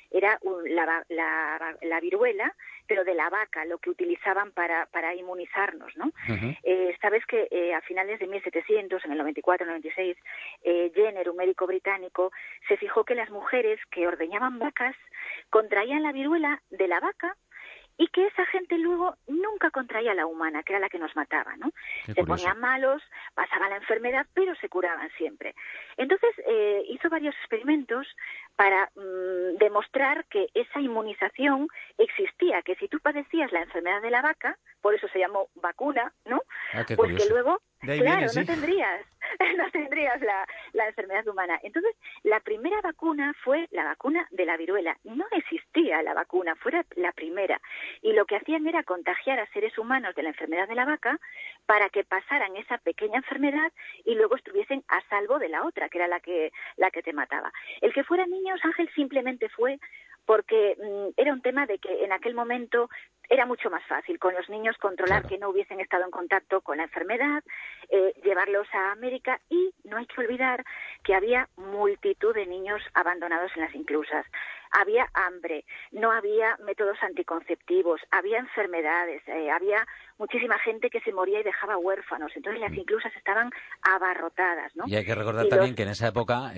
la viruela, pero de la vaca, lo que utilizaban para inmunizarnos, ¿no? Sabes que a finales de 1700, en el 94-96, Jenner, un médico británico, se fijó que las mujeres que ordeñaban vacas contraían la viruela de la vaca y que esa gente luego nunca contraía la humana, que era la que nos mataba, ¿no? Se ponían malos, pasaba la enfermedad, pero se curaban siempre. Entonces hizo varios experimentos para demostrar que esa inmunización existía, que si tú padecías la enfermedad de la vaca, por eso se llamó vacuna, ¿no? Qué pues curioso. que luego, De ahí claro, viene, sí. no tendrías no tendrías la enfermedad humana. Entonces, la primera vacuna fue la vacuna de la viruela. No existía la vacuna, fue la primera. Y lo que hacían era contagiar a seres humanos de la enfermedad de la vaca para que pasaran esa pequeña enfermedad y luego estuviesen a salvo de la otra, que era la que te mataba. El que fueran niños, Ángel, simplemente fue porque era un tema de que en aquel momento era mucho más fácil con los niños controlar que no hubiesen estado en contacto con la enfermedad, llevarlos a América, y no hay que olvidar que había multitud de niños abandonados en las inclusas. Había hambre, no había métodos anticonceptivos, había enfermedades, había muchísima gente que se moría y dejaba huérfanos. Entonces las inclusas estaban abarrotadas, ¿no? Y hay que recordar también que en esa época,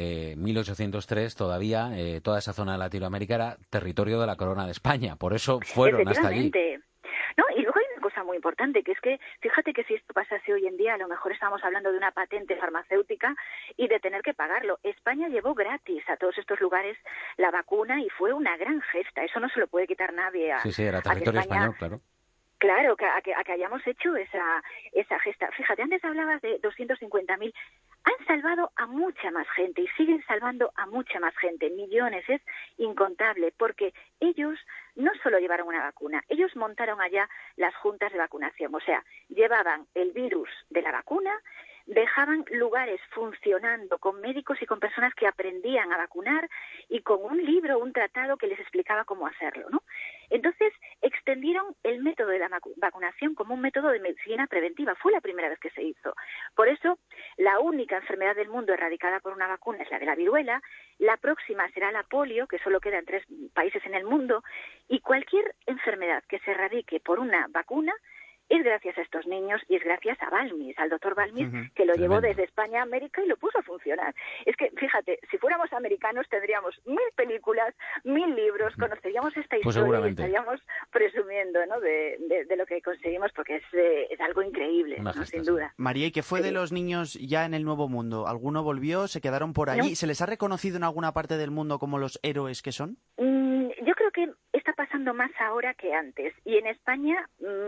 1803, todavía toda esa zona de Latinoamérica era territorio de la Corona de España. Por eso fueron hasta allí. No, y luego hay una cosa muy importante, que es que, fíjate que si esto pasase hoy en día, a lo mejor estamos hablando de una patente farmacéutica y de tener que pagarlo. España llevó gratis a todos estos lugares la vacuna y fue una gran gesta. Eso no se lo puede quitar nadie. Sí, era territorio español, claro. Claro, a que hayamos hecho esa gesta. Fíjate, antes hablabas de 250.000. Han salvado a mucha más gente y siguen salvando a mucha más gente, millones, es incontable, porque ellos no solo llevaron una vacuna, ellos montaron allá las juntas de vacunación, o sea, llevaban el virus de la vacuna, dejaban lugares funcionando con médicos y con personas que aprendían a vacunar y con un libro, un tratado que les explicaba cómo hacerlo, ¿no? Entonces, extendieron el método de la vacunación como un método de medicina preventiva. Fue la primera vez que se hizo. Por eso, la única enfermedad del mundo erradicada por una vacuna es la de la viruela. La próxima será la polio, que solo queda en 3 países en el mundo. Y cualquier enfermedad que se erradique por una vacuna es gracias a estos niños y es gracias a Balmis, al doctor Balmis, que lo llevó desde España a América y lo puso a funcionar. Es que, fíjate, si fuéramos americanos tendríamos 1000 películas, 1000 libros, conoceríamos esta historia y estaríamos presumiendo, ¿no?, de lo que conseguimos, porque es algo increíble, ¿no?, sin duda. María, ¿y qué fue de los niños ya en el Nuevo Mundo? ¿Alguno volvió? ¿Se quedaron por allí? No. ¿Se les ha reconocido en alguna parte del mundo como los héroes que son? Yo creo que está pasando más ahora que antes, y en España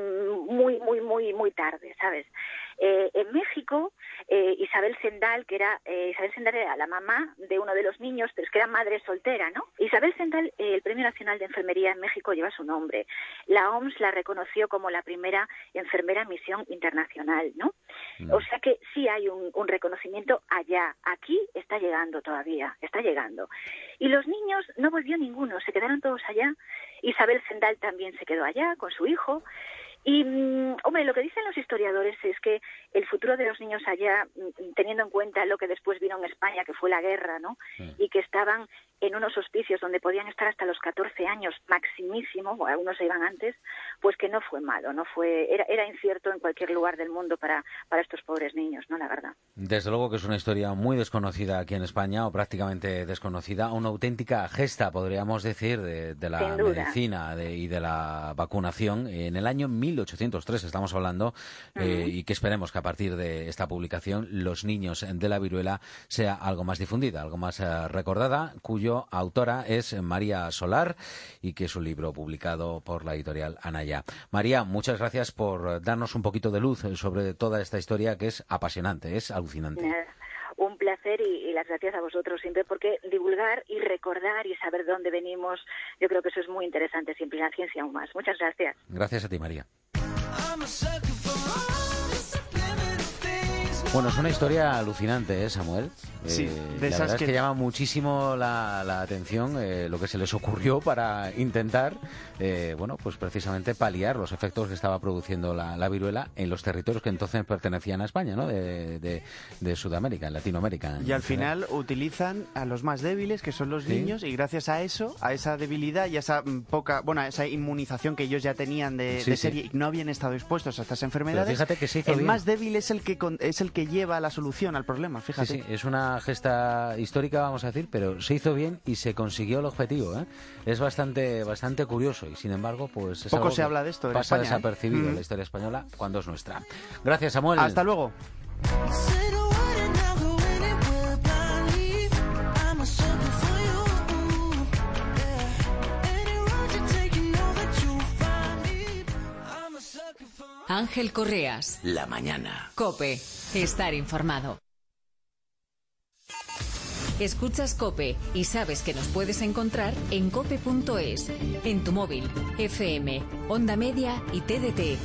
muy tarde, ¿sabes? En México, Isabel Sendal era la mamá de uno de los niños, pero es que era madre soltera, ¿no? Isabel Sendal, el Premio Nacional de Enfermería en México lleva su nombre. La OMS la reconoció como la primera enfermera en misión internacional, ¿no? O sea que sí hay un reconocimiento allá. Aquí está llegando todavía, está llegando. Y los niños no volvió ninguno, se quedaron todos allá. Isabel Sendal también se quedó allá con su hijo. Y, hombre, lo que dicen los historiadores es que el futuro de los niños allá, teniendo en cuenta lo que después vino en España, que fue la guerra, ¿no?, y que estaban en unos hospicios donde podían estar hasta los 14 años maximísimo, o algunos se iban antes, pues que no fue malo, era incierto en cualquier lugar del mundo para estos pobres niños, ¿no?, la verdad. Desde luego que es una historia muy desconocida aquí en España, o prácticamente desconocida, una auténtica gesta, podríamos decir, de la medicina y de la vacunación en el año 1803 estamos hablando, y que esperemos que a partir de esta publicación los niños de la viruela sea algo más difundida, algo más recordada, cuyo autora es María Solar, y que es un libro publicado por la editorial Anaya. María, muchas gracias por darnos un poquito de luz sobre toda esta historia que es apasionante, es alucinante. Un placer y las gracias a vosotros siempre, porque divulgar y recordar y saber de dónde venimos, yo creo que eso es muy interesante siempre, y la ciencia aún más. Muchas gracias. Gracias a ti, María. Bueno, es una historia alucinante, ¿eh, Samuel? Sí, de la verdad es que llama muchísimo la atención lo que se les ocurrió para intentar, pues precisamente paliar los efectos que estaba produciendo la viruela en los territorios que entonces pertenecían a España, ¿no?, de Sudamérica, en Latinoamérica. Y al final utilizan a los más débiles, que son los niños, y gracias a eso, a esa debilidad y a esa a esa inmunización que ellos ya tenían de serie y no habían estado expuestos a estas enfermedades. Pero fíjate que se hizo el bien. Más débil es el que lleva la solución al problema, fíjate. Sí, es una gesta histórica, vamos a decir, pero se hizo bien y se consiguió el objetivo, ¿eh? Es bastante curioso y, sin embargo, pues es poco algo se que habla de esto en pasa España, desapercibido en la historia española cuando es nuestra. Gracias, Samuel. Hasta luego. Ángel Correas. La mañana. COPE. Estar informado. Escuchas COPE y sabes que nos puedes encontrar en cope.es, en tu móvil, FM, Onda Media y TDT.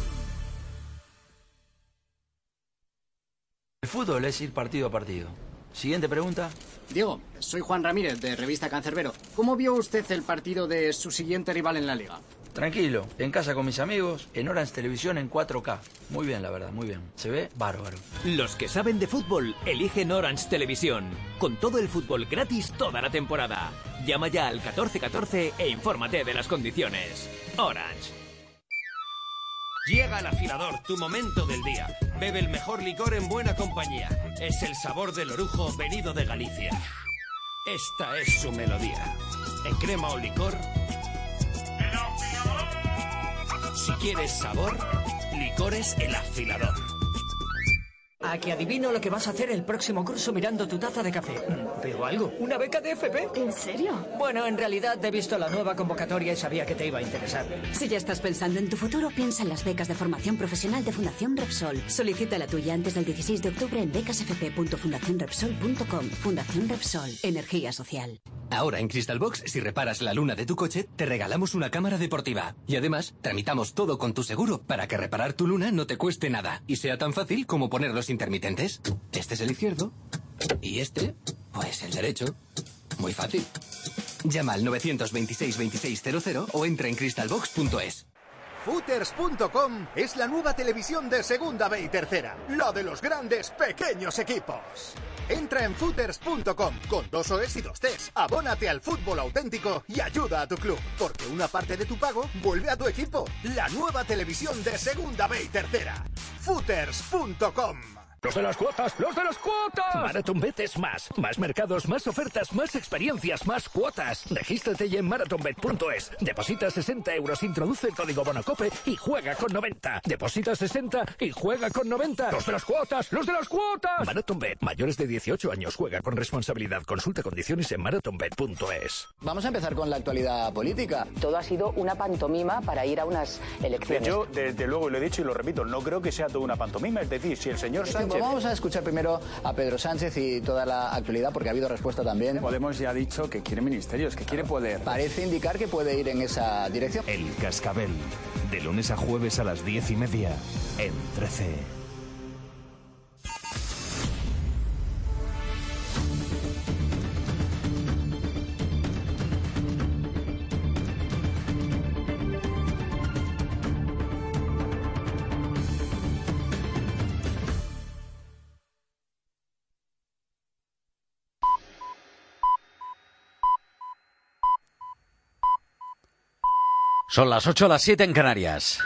El fútbol es ir partido a partido. Siguiente pregunta. Diego, soy Juan Ramírez, de Revista Cancerbero. ¿Cómo vio usted el partido de su siguiente rival en la Liga? Tranquilo, en casa con mis amigos, en Orange Televisión en 4K. Muy bien, la verdad, muy bien. Se ve bárbaro. Los que saben de fútbol eligen Orange Televisión. Con todo el fútbol gratis toda la temporada. Llama ya al 1414 e infórmate de las condiciones. Orange. Llega al afilador, tu momento del día. Bebe el mejor licor en buena compañía. Es el sabor del orujo venido de Galicia. Esta es su melodía. En crema o licor. Si quieres sabor, Licores El Afilador. A que adivino lo que vas a hacer el próximo curso mirando tu taza de café. ¿Pero algo? ¿Una beca de FP? ¿En serio? Bueno, en realidad he visto la nueva convocatoria y sabía que te iba a interesar. Si ya estás pensando en tu futuro, piensa en las becas de formación profesional de Fundación Repsol. Solicita la tuya antes del 16 de octubre en becasfp.fundacionrepsol.com. Fundación Repsol. Energía social. Ahora en Crystal Box, si reparas la luna de tu coche, te regalamos una cámara deportiva. Y además, tramitamos todo con tu seguro para que reparar tu luna no te cueste nada y sea tan fácil como poner los intermitentes. Este es el izquierdo y este, pues el derecho. Muy fácil. Llama al 926-2600 o entra en crystalbox.es. Footers.com es la nueva televisión de Segunda B y Tercera, la de los grandes pequeños equipos. Entra en Footers.com con 2 OEs y 2 Ts. Abónate al fútbol auténtico y ayuda a tu club, porque una parte de tu pago vuelve a tu equipo. La nueva televisión de Segunda B y Tercera. Footers.com. ¡Los de las cuotas! ¡Los de las cuotas! MarathonBet es más. Más mercados, más ofertas, más experiencias, más cuotas. Regístrate ya en marathonbet.es. Deposita 60 euros, introduce el código BONOCOPE y juega con 90. Deposita 60 y juega con 90. ¡Los de las cuotas! ¡Los de las cuotas! MarathonBet. Mayores de 18 años. Juega con responsabilidad. Consulta condiciones en marathonbet.es. Vamos a empezar con la actualidad política. Todo ha sido una pantomima para ir a unas elecciones. Yo, desde luego, lo he dicho y lo repito, no creo que sea toda una pantomima. Es decir, si el señor Sánchez... Vamos a escuchar primero a Pedro Sánchez y toda la actualidad, porque ha habido respuesta también. Podemos ya ha dicho que quiere ministerios, que quiere poder. Parece indicar que puede ir en esa dirección. El Cascabel, de lunes a jueves a las 10:30, en 13. Son las 8, las 7 en Canarias.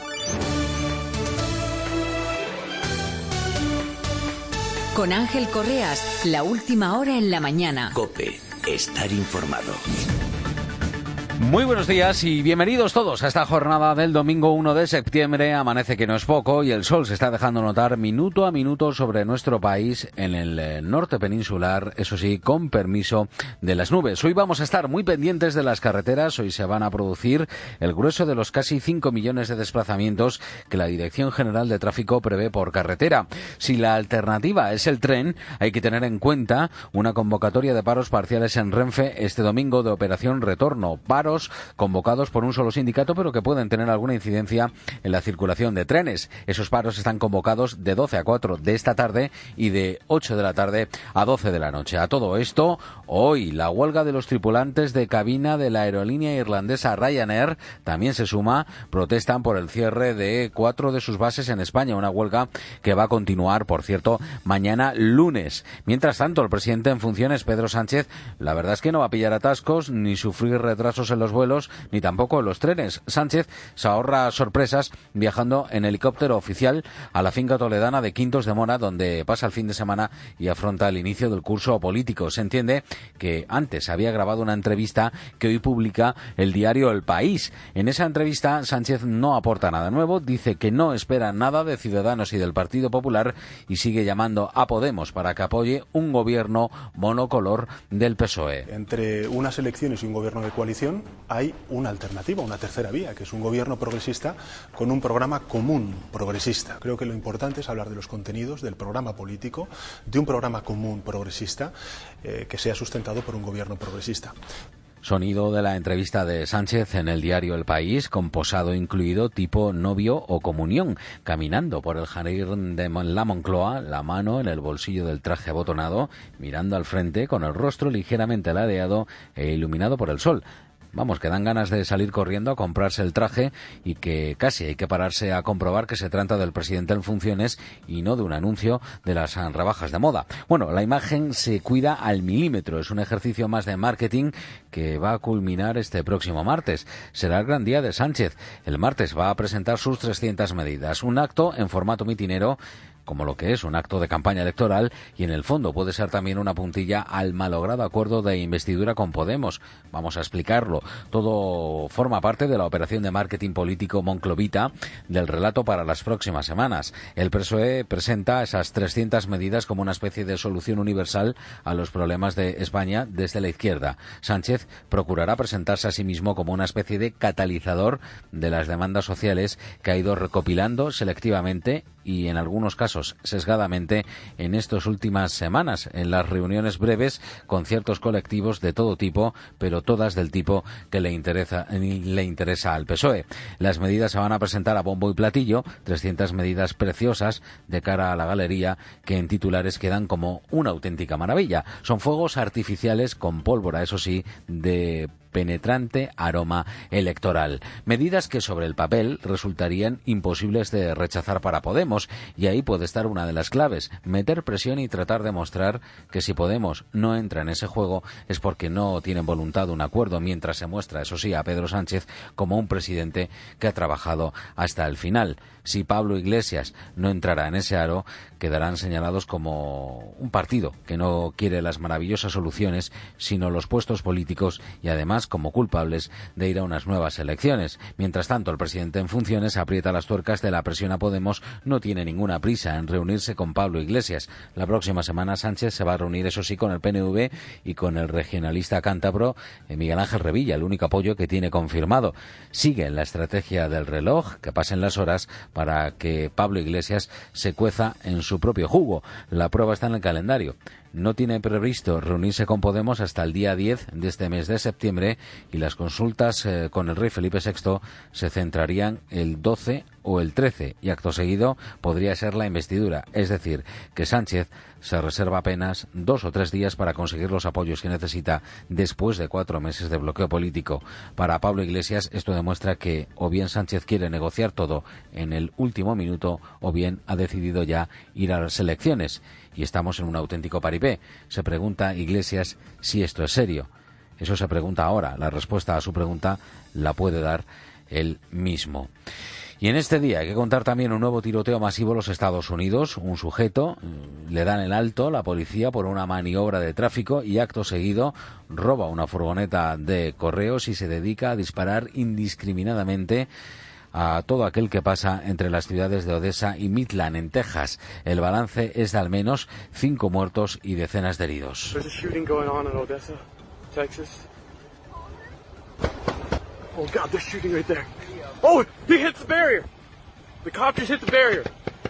Con Ángel Correas, la última hora en la mañana. COPE, estar informado. Muy buenos días y bienvenidos todos a esta jornada del domingo 1 de septiembre. Amanece que no es poco y el sol se está dejando notar minuto a minuto sobre nuestro país en el norte peninsular, eso sí, con permiso de las nubes. Hoy vamos a estar muy pendientes de las carreteras. Hoy se van a producir el grueso de los casi 5 millones de desplazamientos que la Dirección General de Tráfico prevé por carretera. Si la alternativa es el tren, hay que tener en cuenta una convocatoria de paros parciales en Renfe este domingo de operación retorno. Paros convocados por un solo sindicato, pero que pueden tener alguna incidencia en la circulación de trenes. Esos paros están convocados de 12 a 4 de esta tarde y de 8 de la tarde a 12 de la noche. A todo esto, hoy la huelga de los tripulantes de cabina de la aerolínea irlandesa Ryanair también se suma. Protestan por el cierre de 4 de sus bases en España, una huelga que va a continuar, por cierto, mañana lunes. Mientras tanto, el presidente en funciones, Pedro Sánchez, la verdad es que no va a pillar atascos ni sufrir retrasos en los vuelos ni tampoco en los trenes. Sánchez se ahorra sorpresas viajando en helicóptero oficial a la finca toledana de Quintos de Mora, donde pasa el fin de semana y afronta el inicio del curso político. Se entiende que antes había grabado una entrevista que hoy publica el diario El País. En esa entrevista Sánchez no aporta nada nuevo, dice que no espera nada de Ciudadanos y del Partido Popular y sigue llamando a Podemos para que apoye un gobierno monocolor del PSOE. Entre unas elecciones y un gobierno de coalición, hay una alternativa, una tercera vía, que es un gobierno progresista con un programa común progresista. Creo que lo importante es hablar de los contenidos del programa político, de un programa común progresista que sea sustentado por un gobierno progresista. Sonido de la entrevista de Sánchez en el diario El País, con posado incluido tipo novio o comunión, caminando por el jardín de la Moncloa, la mano en el bolsillo del traje abotonado, mirando al frente con el rostro ligeramente ladeado e iluminado por el sol. Vamos, que dan ganas de salir corriendo a comprarse el traje y que casi hay que pararse a comprobar que se trata del presidente en funciones y no de un anuncio de las rebajas de moda. Bueno, la imagen se cuida al milímetro. Es un ejercicio más de marketing que va a culminar este próximo martes. Será el gran día de Sánchez. El martes va a presentar sus 300 medidas. Un acto en formato mitinero, como lo que es un acto de campaña electoral, y en el fondo puede ser también una puntilla al malogrado acuerdo de investidura con Podemos. Vamos a explicarlo. Todo forma parte de la operación de marketing político monclovita del relato para las próximas semanas. El PSOE presenta esas 300 medidas como una especie de solución universal a los problemas de España desde la izquierda. Sánchez procurará presentarse a sí mismo como una especie de catalizador de las demandas sociales que ha ido recopilando selectivamente y en algunos casos sesgadamente en estas últimas semanas, en las reuniones breves con ciertos colectivos de todo tipo, pero todas del tipo que le interesa al PSOE. Las medidas se van a presentar a bombo y platillo, 300 medidas preciosas de cara a la galería que en titulares quedan como una auténtica maravilla. Son fuegos artificiales con pólvora, eso sí, de penetrante aroma electoral. Medidas que sobre el papel resultarían imposibles de rechazar para Podemos, y ahí puede estar una de las claves: meter presión y tratar de mostrar que si Podemos no entra en ese juego es porque no tienen voluntad de un acuerdo, mientras se muestra, eso sí, a Pedro Sánchez como un presidente que ha trabajado hasta el final. Si Pablo Iglesias no entrará en ese aro, quedarán señalados como un partido que no quiere las maravillosas soluciones, sino los puestos políticos, y además como culpables de ir a unas nuevas elecciones. Mientras tanto, el presidente en funciones aprieta las tuercas de la presión a Podemos. No tiene ninguna prisa en reunirse con Pablo Iglesias. La próxima semana Sánchez se va a reunir, eso sí, con el PNV y con el regionalista cántabro Miguel Ángel Revilla, el único apoyo que tiene confirmado. Sigue en la estrategia del reloj, que pasen las horas para que Pablo Iglesias se cueza en su propio jugo. La prueba está en el calendario. No tiene previsto reunirse con Podemos hasta el día 10 de este mes de septiembre, y las consultas con el rey Felipe VI se centrarían el 12 o el 13, y acto seguido podría ser la investidura. Es decir, que Sánchez se reserva apenas 2 o 3 días para conseguir los apoyos que necesita después de 4 meses de bloqueo político. Para Pablo Iglesias esto demuestra que o bien Sánchez quiere negociar todo en el último minuto, o bien ha decidido ya ir a las elecciones. Y estamos en un auténtico paripé. Se pregunta Iglesias si esto es serio. Eso se pregunta ahora. La respuesta a su pregunta la puede dar él mismo. Y en este día hay que contar también un nuevo tiroteo masivo en los Estados Unidos. Un sujeto le dan el alto, la policía, por una maniobra de tráfico, y acto seguido roba una furgoneta de correos y se dedica a disparar indiscriminadamente a todo aquel que pasa entre las ciudades de Odessa y Midland, en Texas. El balance es de al menos 5 muertos y decenas de heridos. Oh God, they're shooting right there. Oh, he hits the barrier. The cop just hit the barrier.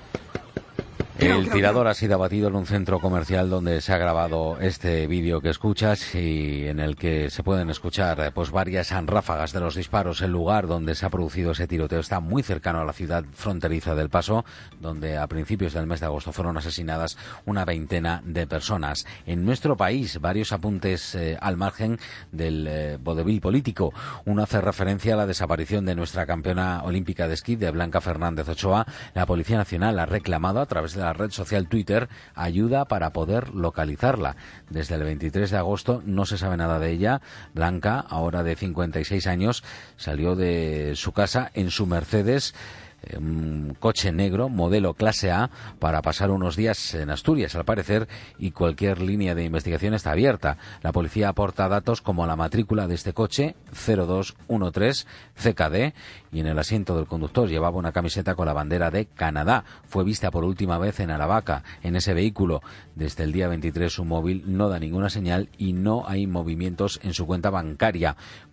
El tirador ha sido abatido en un centro comercial donde se ha grabado este vídeo que escuchas y en el que se pueden escuchar pues varias ráfagas de los disparos. El lugar donde se ha producido ese tiroteo está muy cercano a la ciudad fronteriza del Paso, donde a principios del mes de agosto fueron asesinadas una veintena de personas. En nuestro país, varios apuntes al margen del vodevil político. Uno hace referencia a la desaparición de nuestra campeona olímpica de esquí, de Blanca Fernández Ochoa. La Policía Nacional ha reclamado a través de la red social Twitter ayuda para poder localizarla. Desde el 23 de agosto no se sabe nada de ella. Blanca, ahora de 56 años, salió de su casa en su Mercedes, un coche negro, modelo clase A, para pasar unos días en Asturias, al parecer, y cualquier línea de investigación está abierta. La policía aporta datos como la matrícula de este coche, 0213 CKD, y en el asiento del conductor llevaba una camiseta con la bandera de Canadá. Fue vista por última vez en Aravaca, en ese vehículo. Desde el día 23 su móvil no da ninguna señal y no hay movimientos en su cuenta bancaria.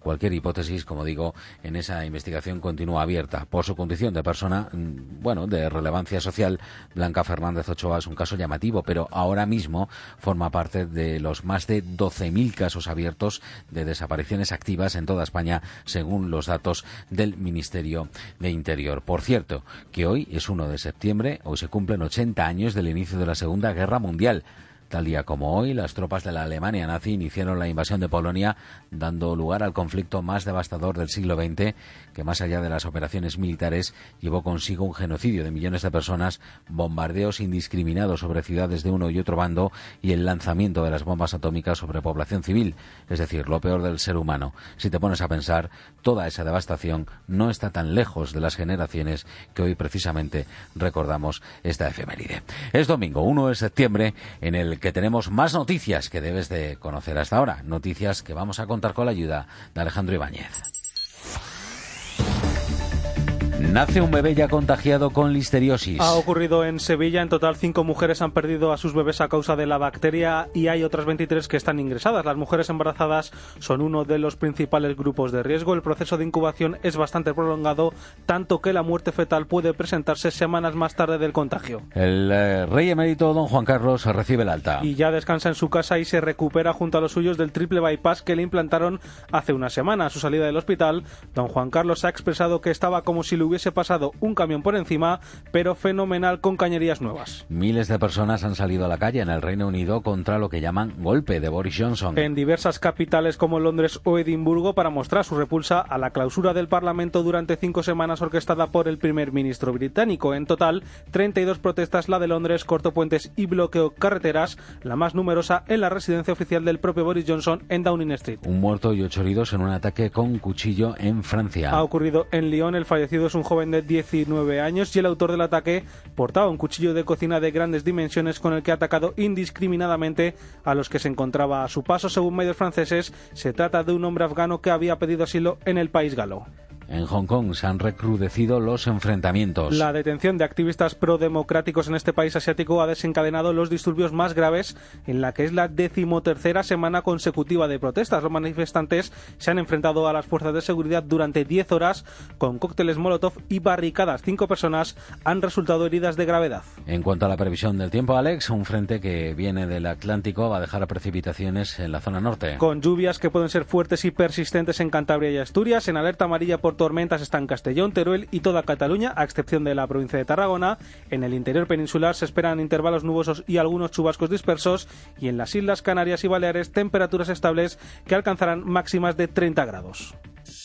Cualquier hipótesis, como digo, en esa investigación continúa abierta. Por su condición de persona, de relevancia social, Blanca Fernández Ochoa es un caso llamativo, pero ahora mismo forma parte de los más de 12.000 casos abiertos de desapariciones activas en toda España, según los datos del Ministerio de Interior. Por cierto, que hoy es 1 de septiembre, hoy se cumplen 80 años del inicio de la Segunda Guerra Mundial. Tal día como hoy, las tropas de la Alemania nazi iniciaron la invasión de Polonia, dando lugar al conflicto más devastador del siglo XX, que más allá de las operaciones militares llevó consigo un genocidio de millones de personas, bombardeos indiscriminados sobre ciudades de uno y otro bando y el lanzamiento de las bombas atómicas sobre población civil, es decir, lo peor del ser humano. Si te pones a pensar, toda esa devastación no está tan lejos de las generaciones que hoy precisamente recordamos esta efeméride. Es domingo, 1 de septiembre, en el que tenemos más noticias que debes de conocer hasta ahora. Noticias que vamos a contar con la ayuda de Alejandro Ibáñez. Nace un bebé ya contagiado con listeriosis. Ha ocurrido en Sevilla. En total, 5 mujeres han perdido a sus bebés a causa de la bacteria y hay otras 23 que están ingresadas. Las mujeres embarazadas son uno de los principales grupos de riesgo. El proceso de incubación es bastante prolongado, tanto que la muerte fetal puede presentarse semanas más tarde del contagio. El rey emérito don Juan Carlos recibe el alta. Y ya descansa en su casa y se recupera junto a los suyos del triple bypass que le implantaron hace una semana. A su salida del hospital, don Juan Carlos ha expresado que estaba como si le hubiese pasado un camión por encima, pero fenomenal, con cañerías nuevas. Miles de personas han salido a la calle en el Reino Unido contra lo que llaman golpe de Boris Johnson. En diversas capitales como Londres o Edimburgo, para mostrar su repulsa a la clausura del Parlamento durante 5 semanas orquestada por el primer ministro británico. En total, 32 protestas, la de Londres cortó puentes y bloqueó carreteras, la más numerosa en la residencia oficial del propio Boris Johnson en Downing Street. Un muerto y 8 heridos en un ataque con cuchillo en Francia. Ha ocurrido en Lyon. El fallecido es un joven de 19 años y el autor del ataque portaba un cuchillo de cocina de grandes dimensiones con el que ha atacado indiscriminadamente a los que se encontraba a su paso. Según medios franceses, se trata de un hombre afgano que había pedido asilo en el país galo. En Hong Kong se han recrudecido los enfrentamientos. La detención de activistas prodemocráticos en este país asiático ha desencadenado los disturbios más graves en la que es la 13ª semana consecutiva de protestas. Los manifestantes se han enfrentado a las fuerzas de seguridad durante 10 horas con cócteles molotov y barricadas. 5 personas han resultado heridas de gravedad. En cuanto a la previsión del tiempo, Alex, un frente que viene del Atlántico va a dejar precipitaciones en la zona norte. Con lluvias que pueden ser fuertes y persistentes en Cantabria y Asturias. En alerta amarilla por tormentas están Castellón, Teruel y toda Cataluña, a excepción de la provincia de Tarragona. En el interior peninsular se esperan intervalos nubosos y algunos chubascos dispersos, y en las Islas Canarias y Baleares temperaturas estables que alcanzarán máximas de 30 grados.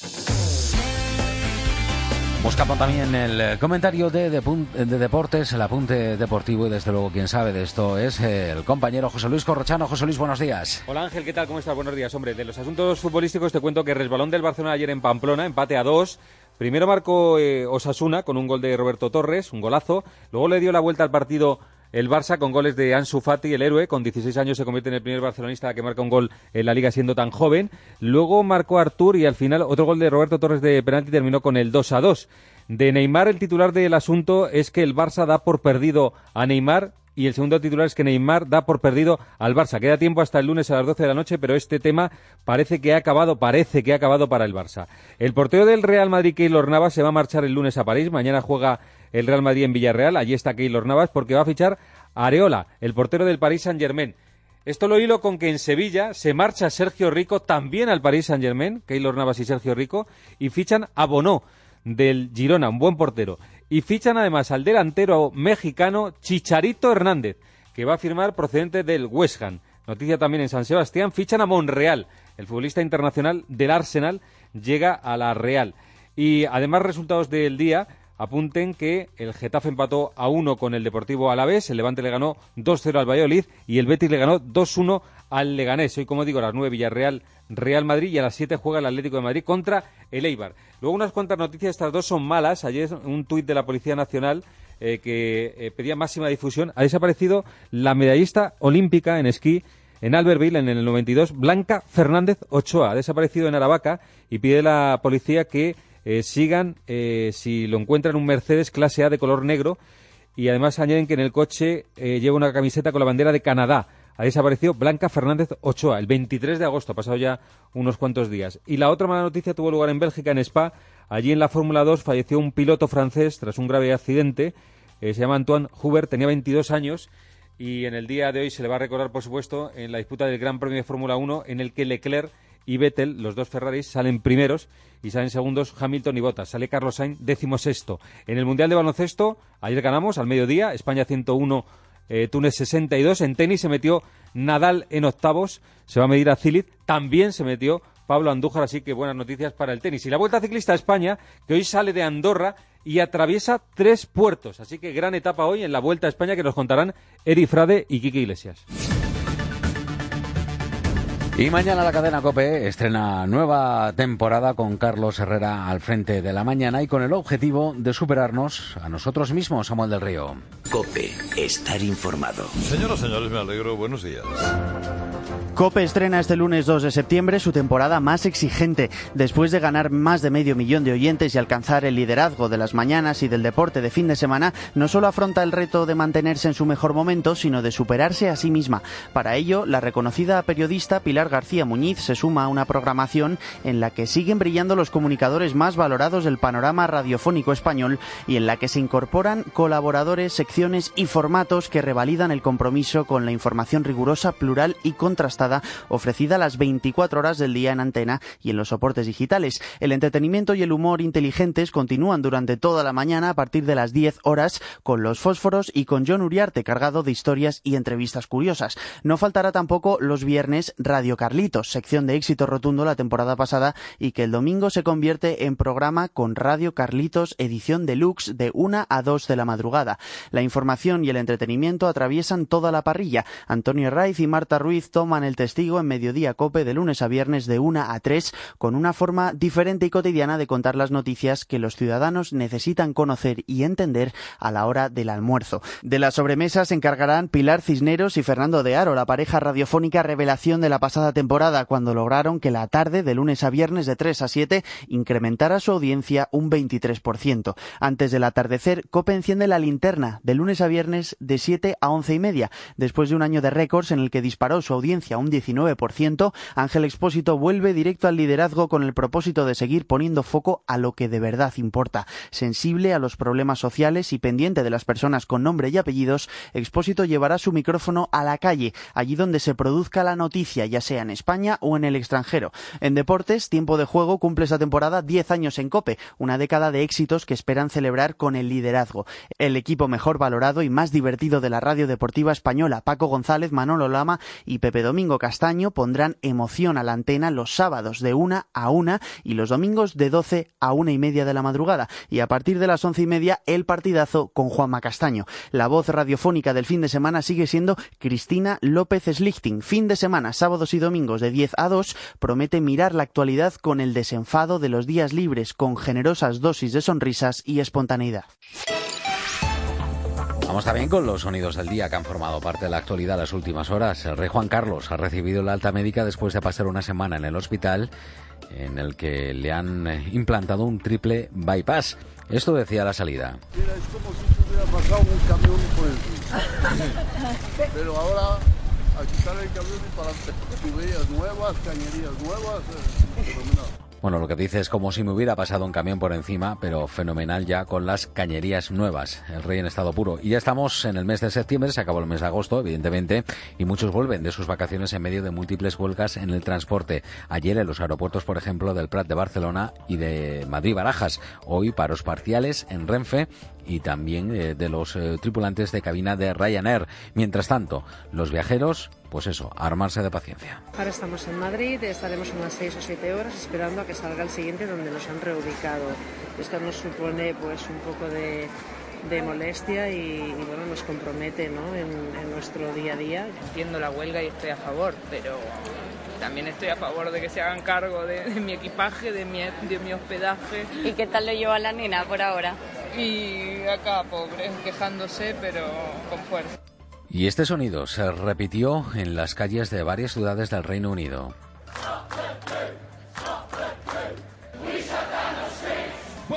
Buscamos también el comentario de deportes, el apunte deportivo, y desde luego quien sabe de esto es el compañero José Luis Corrochano. José Luis, buenos días. Hola Ángel, ¿qué tal? ¿Cómo estás? Buenos días, hombre. De los asuntos futbolísticos te cuento que resbalón del Barcelona ayer en Pamplona, empate a 2. Primero marcó Osasuna con un gol de Roberto Torres, un golazo. Luego le dio la vuelta al partido el Barça con goles de Ansu Fati, el héroe. Con 16 años se convierte en el primer barcelonista que marca un gol en la Liga siendo tan joven. Luego marcó Artur y al final otro gol de Roberto Torres de penalti terminó con el 2-2. De Neymar, el titular del asunto es que el Barça da por perdido a Neymar, y el segundo titular es que Neymar da por perdido al Barça. Queda tiempo hasta el lunes a las 12 de la noche, pero este tema parece que ha acabado para el Barça. El portero del Real Madrid, Keylor Navas, se va a marchar el lunes a París. Mañana juega el Real Madrid en Villarreal. Allí está Keylor Navas porque va a fichar a Areola, el portero del Paris Saint-Germain. Esto lo hilo con que en Sevilla se marcha Sergio Rico también al Paris Saint-Germain, Keylor Navas y Sergio Rico, y fichan a Bono del Girona, un buen portero. Y fichan además al delantero mexicano Chicharito Hernández, que va a firmar procedente del West Ham. Noticia también en San Sebastián, fichan a Monreal, el futbolista internacional del Arsenal, llega a la Real. Y además resultados del día apunten que el Getafe empató a 1 con el Deportivo Alavés, el Levante le ganó 2-0 al Valladolid y el Betis le ganó 2-1 al Leganés. Hoy, como digo, a las 9 Villarreal, Real Madrid, y a las 7 juega el Atlético de Madrid contra el Eibar. Luego unas cuantas noticias, estas dos son malas. Ayer un tuit de la Policía Nacional que pedía máxima difusión. Ha desaparecido la medallista olímpica en esquí en Albertville en el 92, Blanca Fernández Ochoa. Ha desaparecido en Aravaca y pide la policía que sigan, si lo encuentran, un Mercedes clase A de color negro, y además añaden que en el coche lleva una camiseta con la bandera de Canadá. ha desaparecido Blanca Fernández Ochoa, el 23 de agosto, ha pasado ya unos cuantos días. Y la otra mala noticia tuvo lugar en Bélgica, en Spa. Allí en la Fórmula 2 falleció un piloto francés tras un grave accidente. Se llama Antoine Hubert, tenía 22 años. Y en el día de hoy se le va a recordar, por supuesto, en la disputa del Gran Premio de Fórmula 1, en el que Leclerc y Vettel, los dos Ferraris, salen primeros y salen segundos Hamilton y Bottas. Sale Carlos Sainz 16º. En el Mundial de Baloncesto, ayer ganamos al mediodía, España 101, Túnez 62. En tenis se metió Nadal en octavos, se va a medir a Cilic, también se metió Pablo Andújar, así que buenas noticias para el tenis. Y la Vuelta Ciclista a España, que hoy sale de Andorra y atraviesa 3 puertos. Así que gran etapa hoy en la Vuelta a España que nos contarán Eri Frade y Quique Iglesias. Y mañana la cadena COPE estrena nueva temporada con Carlos Herrera al frente de la mañana y con el objetivo de superarnos a nosotros mismos, Samuel del Río. COPE, estar informado. Señoras y señores, me alegro. Buenos días. COPE estrena este lunes 2 de septiembre su temporada más exigente. Después de ganar más de 500.000 de oyentes y alcanzar el liderazgo de las mañanas y del deporte de fin de semana, no solo afronta el reto de mantenerse en su mejor momento, sino de superarse a sí misma. Para ello, la reconocida periodista Pilar García Muñiz se suma a una programación en la que siguen brillando los comunicadores más valorados del panorama radiofónico español y en la que se incorporan colaboradores, secciones y formatos que revalidan el compromiso con la información rigurosa, plural y contrastada ofrecida las 24 horas del día en antena y en los soportes digitales. El entretenimiento y el humor inteligentes continúan durante toda la mañana a partir de las 10 horas con Los Fósforos y con Jon Uriarte, cargado de historias y entrevistas curiosas. No faltará tampoco los viernes Radio Carlitos, sección de éxito rotundo la temporada pasada y que el domingo se convierte en programa con Radio Carlitos edición deluxe de 1 a 2 de la madrugada. La información y el entretenimiento atraviesan toda la parrilla. Antonio Raiz y Marta Ruiz toman el testigo en Mediodía COPE de lunes a viernes de 1 a 3 con una forma diferente y cotidiana de contar las noticias que los ciudadanos necesitan conocer y entender a la hora del almuerzo. De la sobremesa se encargarán Pilar Cisneros y Fernando de Aro, la pareja radiofónica revelación de la pasada temporada, cuando lograron que la tarde de lunes a viernes de 3 a 7 incrementara su audiencia un 23%. Antes del atardecer, COPE enciende la linterna de lunes a viernes de 7 a 11:30. Después de un año de récords en el que disparó su audiencia un 19%, Ángel Expósito vuelve directo al liderazgo con el propósito de seguir poniendo foco a lo que de verdad importa. Sensible a los problemas sociales y pendiente de las personas con nombre y apellidos, Expósito llevará su micrófono a la calle, allí donde se produzca la noticia, ya sea en España o en el extranjero. En deportes, Tiempo de Juego cumple esta temporada 10 años en COPE, una década de éxitos que esperan celebrar con el liderazgo. El equipo mejor valorado y más divertido de la radio deportiva española, Paco González, Manolo Lama y Pepe Domingo Castaño, pondrán emoción a la antena los sábados de 1 a 1 y los domingos de 12 a 1:30 de la madrugada. Y a partir de las 11:30, el partidazo con Juanma Castaño. La voz radiofónica del fin de semana sigue siendo Cristina López Slichting. Fin de semana, sábados y domingos de 10 a 2, promete mirar la actualidad con el desenfado de los días libres, con generosas dosis de sonrisas y espontaneidad. Vamos también con los sonidos del día que han formado parte de la actualidad las últimas horas. El rey Juan Carlos ha recibido la alta médica después de pasar una semana en el hospital en el que le han implantado un triple bypass. Esto decía a la salida. Mira, es como si se hubiera pasado un camión por encima. Pero ahora, al quitar el camión y para adelante, tuberías nuevas, cañerías nuevas, fenomenal. Bueno, lo que dice es como si me hubiera pasado un camión por encima, pero fenomenal ya con las cañerías nuevas. El rey en estado puro. Y ya estamos en el mes de septiembre, se acabó el mes de agosto, evidentemente, y muchos vuelven de sus vacaciones en medio de múltiples huelgas en el transporte. Ayer en los aeropuertos, por ejemplo, del Prat de Barcelona y de Madrid-Barajas. Hoy paros parciales en Renfe y también de los tripulantes de cabina de Ryanair. Mientras tanto, los viajeros, pues eso, a armarse de paciencia. Ahora estamos en Madrid, estaremos unas 6 o 7 horas esperando a que salga el siguiente donde nos han reubicado. Esto nos supone pues un poco de molestia y bueno, nos compromete, ¿no? en nuestro día a día. Entiendo la huelga y estoy a favor, pero también estoy a favor de que se hagan cargo de mi equipaje, de mi hospedaje. ¿Y qué tal lo lleva la nena por ahora? Y acá, pobre, quejándose, pero con fuerza. Y este sonido se repitió en las calles de varias ciudades del Reino Unido.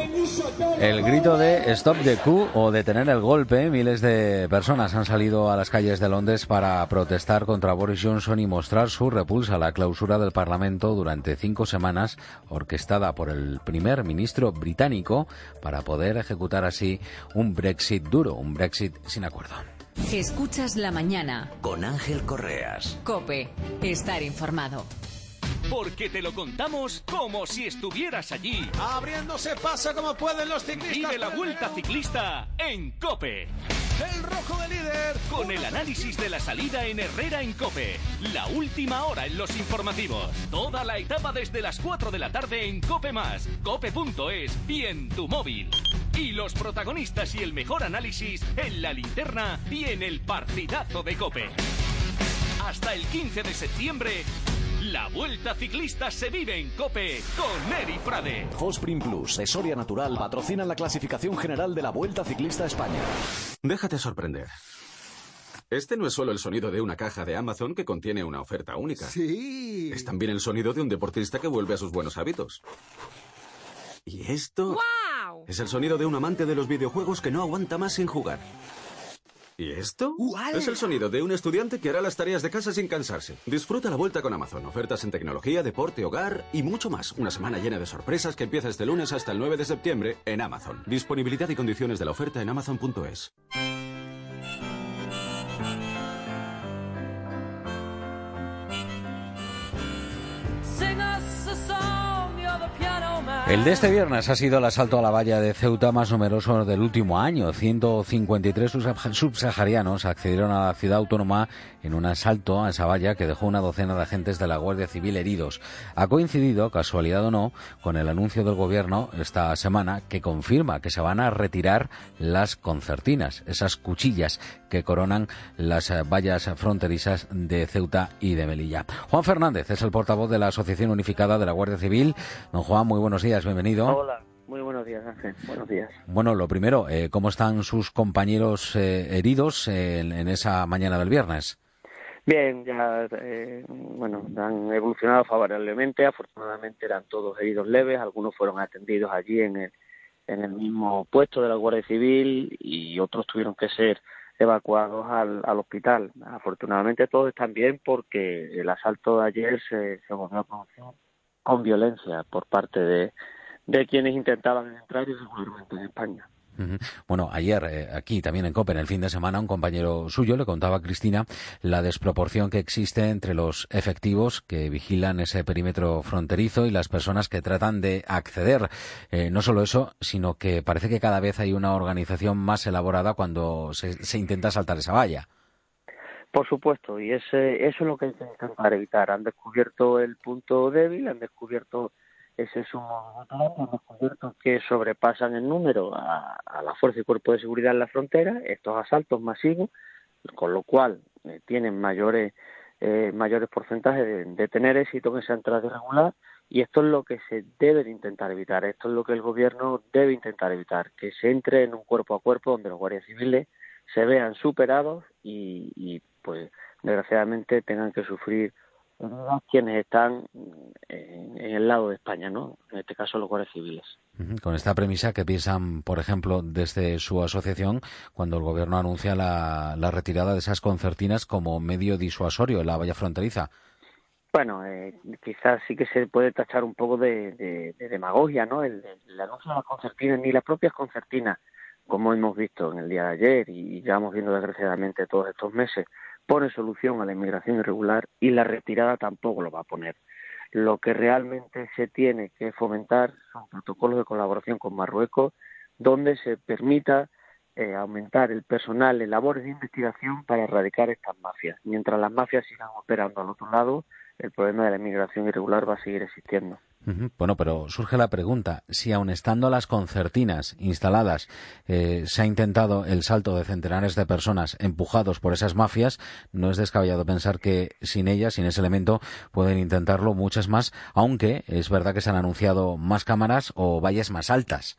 El grito de Stop the Coup o detener el golpe. Miles de personas han salido a las calles de Londres para protestar contra Boris Johnson y mostrar su repulsa a la clausura del Parlamento durante 5 semanas, orquestada por el primer ministro británico para poder ejecutar así un Brexit duro, un Brexit sin acuerdo. Escuchas La Mañana. Con Ángel Correas. COPE. Estar informado. Porque te lo contamos como si estuvieras allí. Abriéndose paso como pueden los ciclistas. Vive la Vuelta Ciclista en COPE. El rojo de líder. Con el análisis de la salida en Herrera en COPE. La última hora en los informativos. Toda la etapa desde las 4 de la tarde en COPE+, cope.es y en tu móvil. Y los protagonistas y el mejor análisis en la linterna y en el partidazo de COPE. Hasta el 15 de septiembre... La Vuelta Ciclista se vive en COPE con Eri Frade. Fosprin Plus de Soria Natural patrocinan la clasificación general de la Vuelta Ciclista España. Déjate sorprender. Este no es solo el sonido de una caja de Amazon que contiene una oferta única. Sí. Es también el sonido de un deportista que vuelve a sus buenos hábitos. Y esto... ¡Wow! Es el sonido de un amante de los videojuegos que no aguanta más sin jugar. ¿Y esto? ¡Wow! Es el sonido de un estudiante que hará las tareas de casa sin cansarse. Disfruta la vuelta con Amazon. Ofertas en tecnología, deporte, hogar y mucho más. Una semana llena de sorpresas que empieza este lunes hasta el 9 de septiembre en Amazon. Disponibilidad y condiciones de la oferta en Amazon.es. El de este viernes ha sido el asalto a la valla de Ceuta más numeroso del último año. 153 subsaharianos accedieron a la ciudad autónoma en un asalto a esa valla que dejó una docena de agentes de la Guardia Civil heridos. Ha coincidido, casualidad o no, con el anuncio del gobierno esta semana que confirma que se van a retirar las concertinas, esas cuchillas que coronan las vallas fronterizas de Ceuta y de Melilla. Juan Fernández es el portavoz de la Asociación Unificada de la Guardia Civil. Don Juan, muy buenos días, bienvenido. Hola, muy buenos días, Ángel. Buenos días. Bueno, lo primero, ¿cómo están sus compañeros heridos en esa mañana del viernes? Bien, ya han evolucionado favorablemente. Afortunadamente eran todos heridos leves. Algunos fueron atendidos allí en el mismo puesto de la Guardia Civil y otros tuvieron que ser evacuados al hospital. Afortunadamente todos están bien porque el asalto de ayer se volvió a producir con violencia por parte de quienes intentaban entrar irregularmente en España. Bueno, ayer aquí también en COPE, en el fin de semana, un compañero suyo le contaba a Cristina la desproporción que existe entre los efectivos que vigilan ese perímetro fronterizo y las personas que tratan de acceder. No solo eso, sino que parece que cada vez hay una organización más elaborada cuando se intenta saltar esa valla. Por supuesto, y eso es lo que hay que intentar evitar. Han descubierto el punto débil, han descubierto ese sumo, han descubierto que sobrepasan en número a la Fuerza y Cuerpo de Seguridad en la frontera, estos asaltos masivos, con lo cual tienen mayores porcentajes de tener éxito en esa entrada irregular, y esto es lo que se debe de intentar evitar, esto es lo que el gobierno debe intentar evitar, que se entre en un cuerpo a cuerpo donde los guardias civiles se vean superados y pues desgraciadamente tengan que sufrir quienes están en el lado de España, ¿no? En este caso los guardias civiles. Con esta premisa, ¿qué piensan, por ejemplo, desde su asociación cuando el gobierno anuncia la retirada de esas concertinas como medio disuasorio en la valla fronteriza? Bueno, quizás sí que se puede tachar un poco de demagogia, ¿no? El anuncio de las concertinas, ni las propias concertinas, como hemos visto en el día de ayer y ya vamos viendo desgraciadamente todos estos meses, pone solución a la inmigración irregular y la retirada tampoco lo va a poner. Lo que realmente se tiene que fomentar son protocolos de colaboración con Marruecos donde se permita aumentar el personal en labores de investigación para erradicar estas mafias. Mientras las mafias sigan operando al otro lado, el problema de la inmigración irregular va a seguir existiendo. Bueno, pero surge la pregunta, si aun estando las concertinas instaladas se ha intentado el salto de centenares de personas empujados por esas mafias, no es descabellado pensar que sin ellas, sin ese elemento, pueden intentarlo muchas más, aunque es verdad que se han anunciado más cámaras o vallas más altas.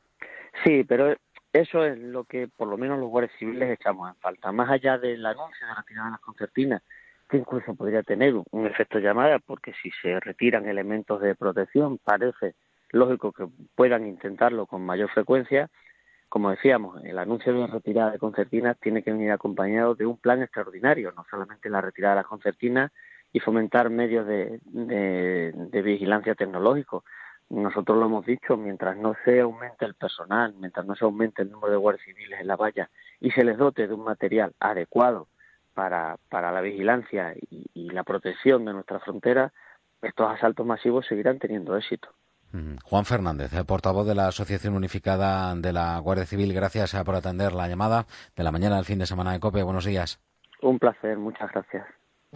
Sí, pero eso es lo que por lo menos los guardias civiles echamos en falta. Más allá del anuncio de la retirada de las concertinas, que incluso podría tener un efecto llamada, porque si se retiran elementos de protección, parece lógico que puedan intentarlo con mayor frecuencia. Como decíamos, el anuncio de retirada de concertinas tiene que venir acompañado de un plan extraordinario, no solamente la retirada de las concertinas y fomentar medios de vigilancia tecnológico. Nosotros lo hemos dicho, mientras no se aumente el personal, mientras no se aumente el número de guardias civiles en la valla y se les dote de un material adecuado para la vigilancia y la protección de nuestra frontera, estos asaltos masivos seguirán teniendo éxito. Juan Fernández, portavoz de la Asociación Unificada de la Guardia Civil, gracias por atender la llamada de la mañana del fin de semana de COPE. Buenos días. Un placer, muchas gracias.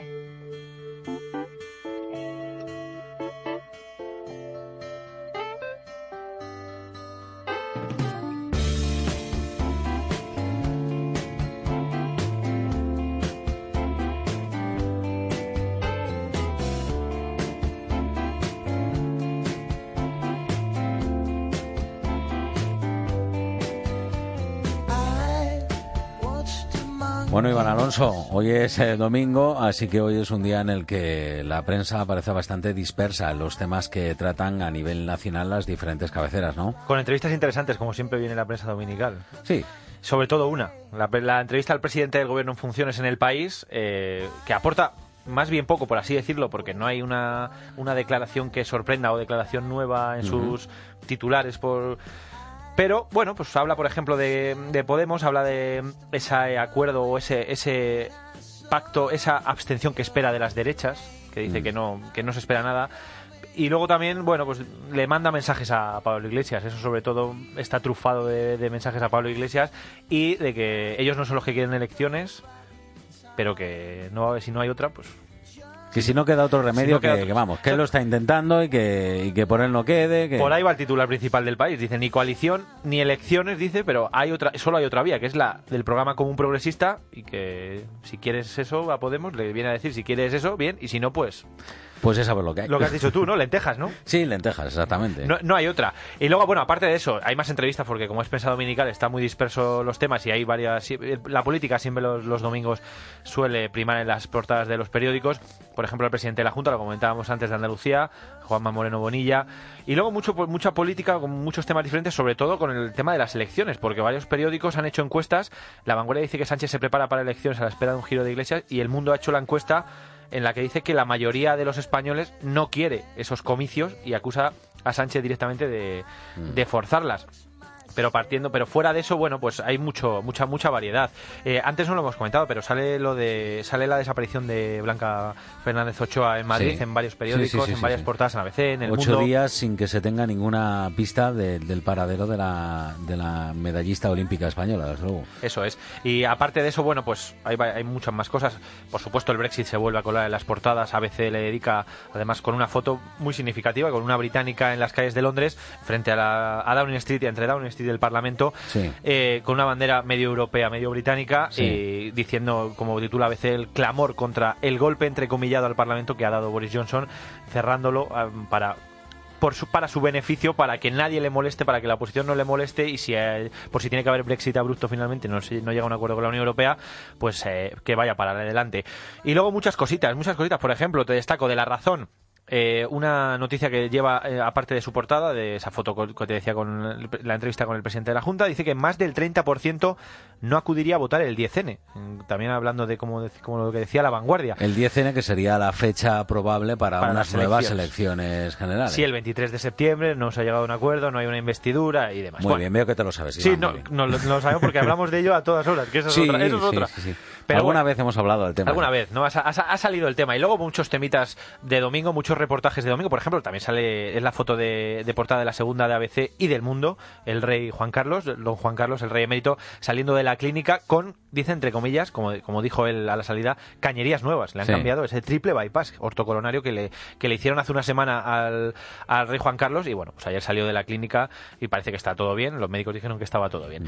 Bueno, Iván Alonso, hoy es domingo, así que hoy es un día en el que la prensa parece bastante dispersa en los temas que tratan a nivel nacional las diferentes cabeceras, ¿no? Con entrevistas interesantes, como siempre viene la prensa dominical. Sí. Sobre todo una, la entrevista al presidente del gobierno en funciones en El País, que aporta más bien poco, por así decirlo, porque no hay una declaración que sorprenda o declaración nueva en sus titulares Pero, bueno, pues habla, por ejemplo, de Podemos, habla de ese acuerdo o ese pacto, esa abstención que espera de las derechas, que dice que no se espera nada. Y luego también, bueno, pues le manda mensajes a Pablo Iglesias. Eso sobre todo está trufado de mensajes a Pablo Iglesias y de que ellos no son los que quieren elecciones, pero que no, si no hay otra, pues... Que si no queda otro remedio, que él lo está intentando y que por él no quede. Por ahí va el titular principal del País. Dice, ni coalición ni elecciones, dice, pero solo hay otra vía, que es la del programa común progresista, y que si quieres eso a Podemos, le viene a decir, si quieres eso, bien, y si no, pues... Pues es saber lo que hay. Lo que has dicho tú, ¿no? Lentejas, ¿no? Sí, lentejas, exactamente. No hay otra. Y luego, bueno, aparte de eso, hay más entrevistas porque como es prensa dominical está muy disperso los temas y hay varias... La política siempre los domingos suele primar en las portadas de los periódicos. Por ejemplo, el presidente de la Junta, lo comentábamos antes, de Andalucía, Juanma Moreno Bonilla. Y luego mucha política con muchos temas diferentes, sobre todo con el tema de las elecciones, porque varios periódicos han hecho encuestas. La Vanguardia dice que Sánchez se prepara para elecciones a la espera de un giro de Iglesias, y El Mundo ha hecho la encuesta en la que dice que la mayoría de los españoles no quiere esos comicios y acusa a Sánchez directamente de forzarlas. Pero fuera de eso, bueno, pues hay mucha variedad. Antes no lo hemos comentado, pero sale la desaparición de Blanca Fernández Ochoa en Madrid, en varios periódicos, en varias portadas, en ABC, en El Mundo. 8 días sin que se tenga ninguna pista del paradero de la medallista olímpica española, desde luego. Eso es. Y aparte de eso, bueno, pues hay muchas más cosas. Por supuesto, el Brexit se vuelve a colar en las portadas. ABC le dedica, además, con una foto muy significativa, con una británica en las calles de Londres, frente a Downing Street, entre Downing Street del Parlamento, con una bandera medio europea, medio británica, y diciendo, como titula ABC, el clamor contra el golpe entrecomillado al Parlamento que ha dado Boris Johnson, cerrándolo para su beneficio, para que nadie le moleste, para que la oposición no le moleste, y por si tiene que haber Brexit abrupto finalmente, no llega a un acuerdo con la Unión Europea, pues que vaya para adelante. Y luego muchas cositas, por ejemplo, te destaco de La Razón. Una noticia que lleva, aparte de su portada, de esa foto que te decía con la entrevista con el presidente de la Junta, dice que más del 30% no acudiría a votar el 10N. También hablando de como lo que decía La Vanguardia. El 10N, que sería la fecha probable para unas nuevas elecciones generales. Sí, el 23 de septiembre no se ha llegado a un acuerdo, no hay una investidura y demás. Muy bien, veo que te lo sabes. Sí, no lo sabemos porque hablamos de ello a todas horas, que eso es otra. Sí. Pero alguna vez hemos hablado del tema. Alguna vez, ¿no? Ha salido el tema. Y luego muchos temitas de domingo, muchos reportajes de domingo. Por ejemplo, también es la foto de portada de La Segunda, de ABC y del Mundo, el rey Juan Carlos, don Juan Carlos, el rey emérito, saliendo de la clínica con, dice entre comillas, como dijo él a la salida, cañerías nuevas. Le han cambiado ese triple bypass ortocoronario que le hicieron hace una semana al rey Juan Carlos, y bueno, pues ayer salió de la clínica y parece que está todo bien. Los médicos dijeron que estaba todo bien.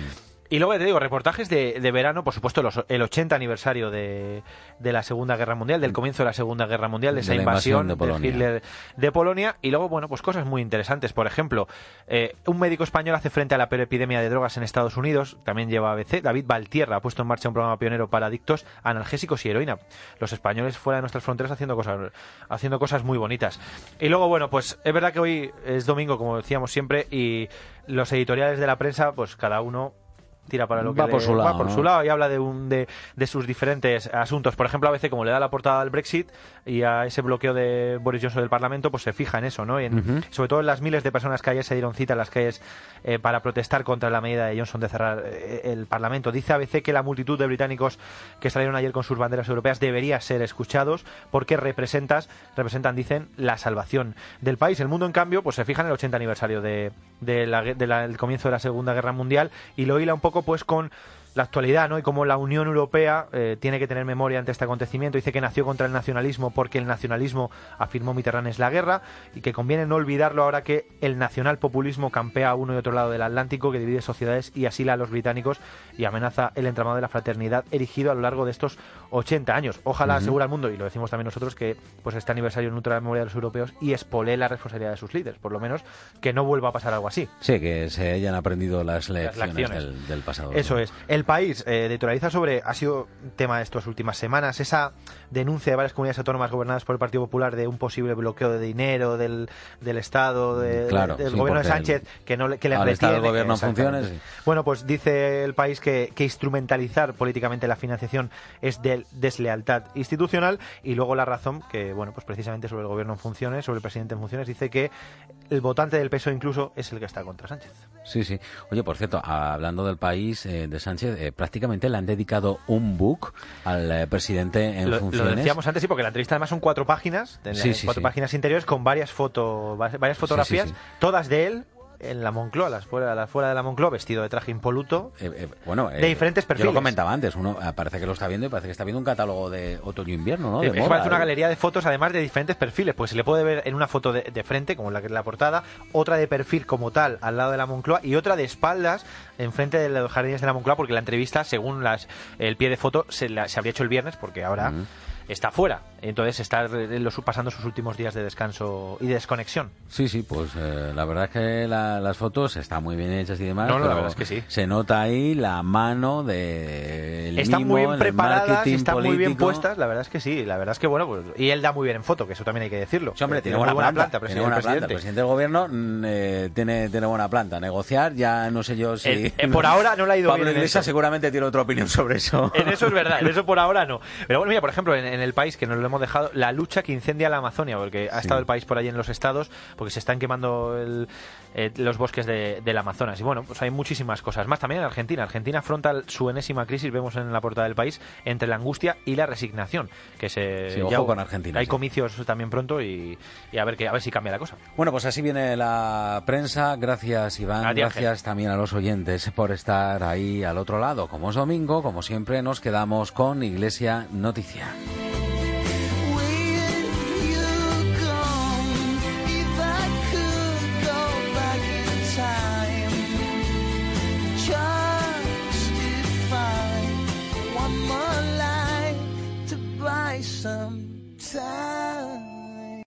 Y luego te digo, reportajes de verano, por supuesto, el 80 aniversario de la Segunda Guerra Mundial, del comienzo de la Segunda Guerra Mundial, de esa invasión de Hitler de Polonia. Y luego, bueno, pues cosas muy interesantes. Por ejemplo, un médico español hace frente a la peor epidemia de drogas en Estados Unidos, también lleva ABC. David Valtierra ha puesto en marcha un programa pionero para adictos a analgésicos y heroína. Los españoles fuera de nuestras fronteras haciendo cosas muy bonitas. Y luego, bueno, pues es verdad que hoy es domingo, como decíamos siempre, y los editoriales de la prensa, pues cada uno tira para lo que va por su lado y habla de sus diferentes asuntos. Por ejemplo, a veces, como le da la portada al Brexit y a ese bloqueo de Boris Johnson del Parlamento, pues se fija en eso, ¿no? Sobre todo en las miles de personas que ayer se dieron cita en las calles para protestar contra la medida de Johnson de cerrar el Parlamento. Dice ABC que la multitud de británicos que salieron ayer con sus banderas europeas debería ser escuchados porque representan, dicen, la salvación del país. El mundo, en cambio, pues se fija en el 80 aniversario del comienzo de la Segunda Guerra Mundial y lo hila un poco pues con la actualidad, ¿no? Y cómo la Unión Europea tiene que tener memoria ante este acontecimiento. Dice que nació contra el nacionalismo porque el nacionalismo, afirmó Mitterrand, es la guerra y que conviene no olvidarlo ahora que el nacionalpopulismo campea a uno y otro lado del Atlántico, que divide sociedades y asila a los británicos y amenaza el entramado de la fraternidad erigido a lo largo de estos 80 años. Ojalá, asegura el mundo, y lo decimos también nosotros, que pues este aniversario nutra la memoria de los europeos y espolee la responsabilidad de sus líderes, por lo menos que no vuelva a pasar algo así. Sí, que se hayan aprendido las lecciones del pasado. Eso es. El País editorializa sobre, ha sido tema de estas últimas semanas, esa denuncia de varias comunidades autónomas gobernadas por el Partido Popular de un posible bloqueo de dinero del Estado, del gobierno de Sánchez, que le retiene. El gobierno en funciones. Sí. Bueno, pues dice el País que instrumentalizar políticamente la financiación es de deslealtad institucional, y luego La Razón, que bueno, pues precisamente sobre el gobierno en funciones, sobre el presidente en funciones, dice que el votante del PSOE incluso es el que está contra Sánchez. Sí, sí. Oye, por cierto, hablando del País, de Sánchez, prácticamente le han dedicado un book al presidente en funciones. Lo decíamos antes, sí, porque la entrevista además son 4 páginas, páginas interiores con varias fotografías, todas de él en la Moncloa, a las fuera de la Moncloa, vestido de traje impoluto, de diferentes perfiles. Yo lo comentaba antes, uno parece que lo está viendo y parece que está viendo un catálogo de otoño-invierno, ¿no? Parece una galería de fotos, además de diferentes perfiles, pues se le puede ver en una foto de frente, como la portada, otra de perfil como tal, al lado de la Moncloa, y otra de espaldas, enfrente de los jardines de la Moncloa, porque la entrevista, según el pie de foto, se habría hecho el viernes, porque ahora está fuera. Entonces está pasando sus últimos días de descanso y de desconexión. Sí, pues la verdad es que las fotos están muy bien hechas y demás. No, la verdad es que sí. Se nota ahí la mano del están mimo, muy bien preparadas, están político. Muy bien puestas. La verdad es que sí. La verdad es que bueno, pues, y él da muy bien en foto, que eso también hay que decirlo. Sí, hombre, tiene buena planta. El presidente del gobierno tiene buena planta. Negociar, ya no sé yo si por ahora no le ha ido Pablo bien. Iglesias seguramente tiene otra opinión sobre eso. En eso es verdad. En eso por ahora no. Pero bueno, mira, por ejemplo, en el País, que nos lo hemos dejado, la lucha que incendia la Amazonia, porque ha estado el País por allí en los estados, porque se están quemando los bosques del Amazonas. Y bueno, pues hay muchísimas cosas más. También en Argentina. Argentina afronta su enésima crisis, vemos en la portada del País, entre la angustia y la resignación. Ojo con Argentina. Hay comicios también pronto y a ver si cambia la cosa. Bueno, pues así viene la prensa. Gracias, Iván. Gracias también a los oyentes por estar ahí al otro lado. Como es domingo, como siempre, nos quedamos con Iglesia Noticia.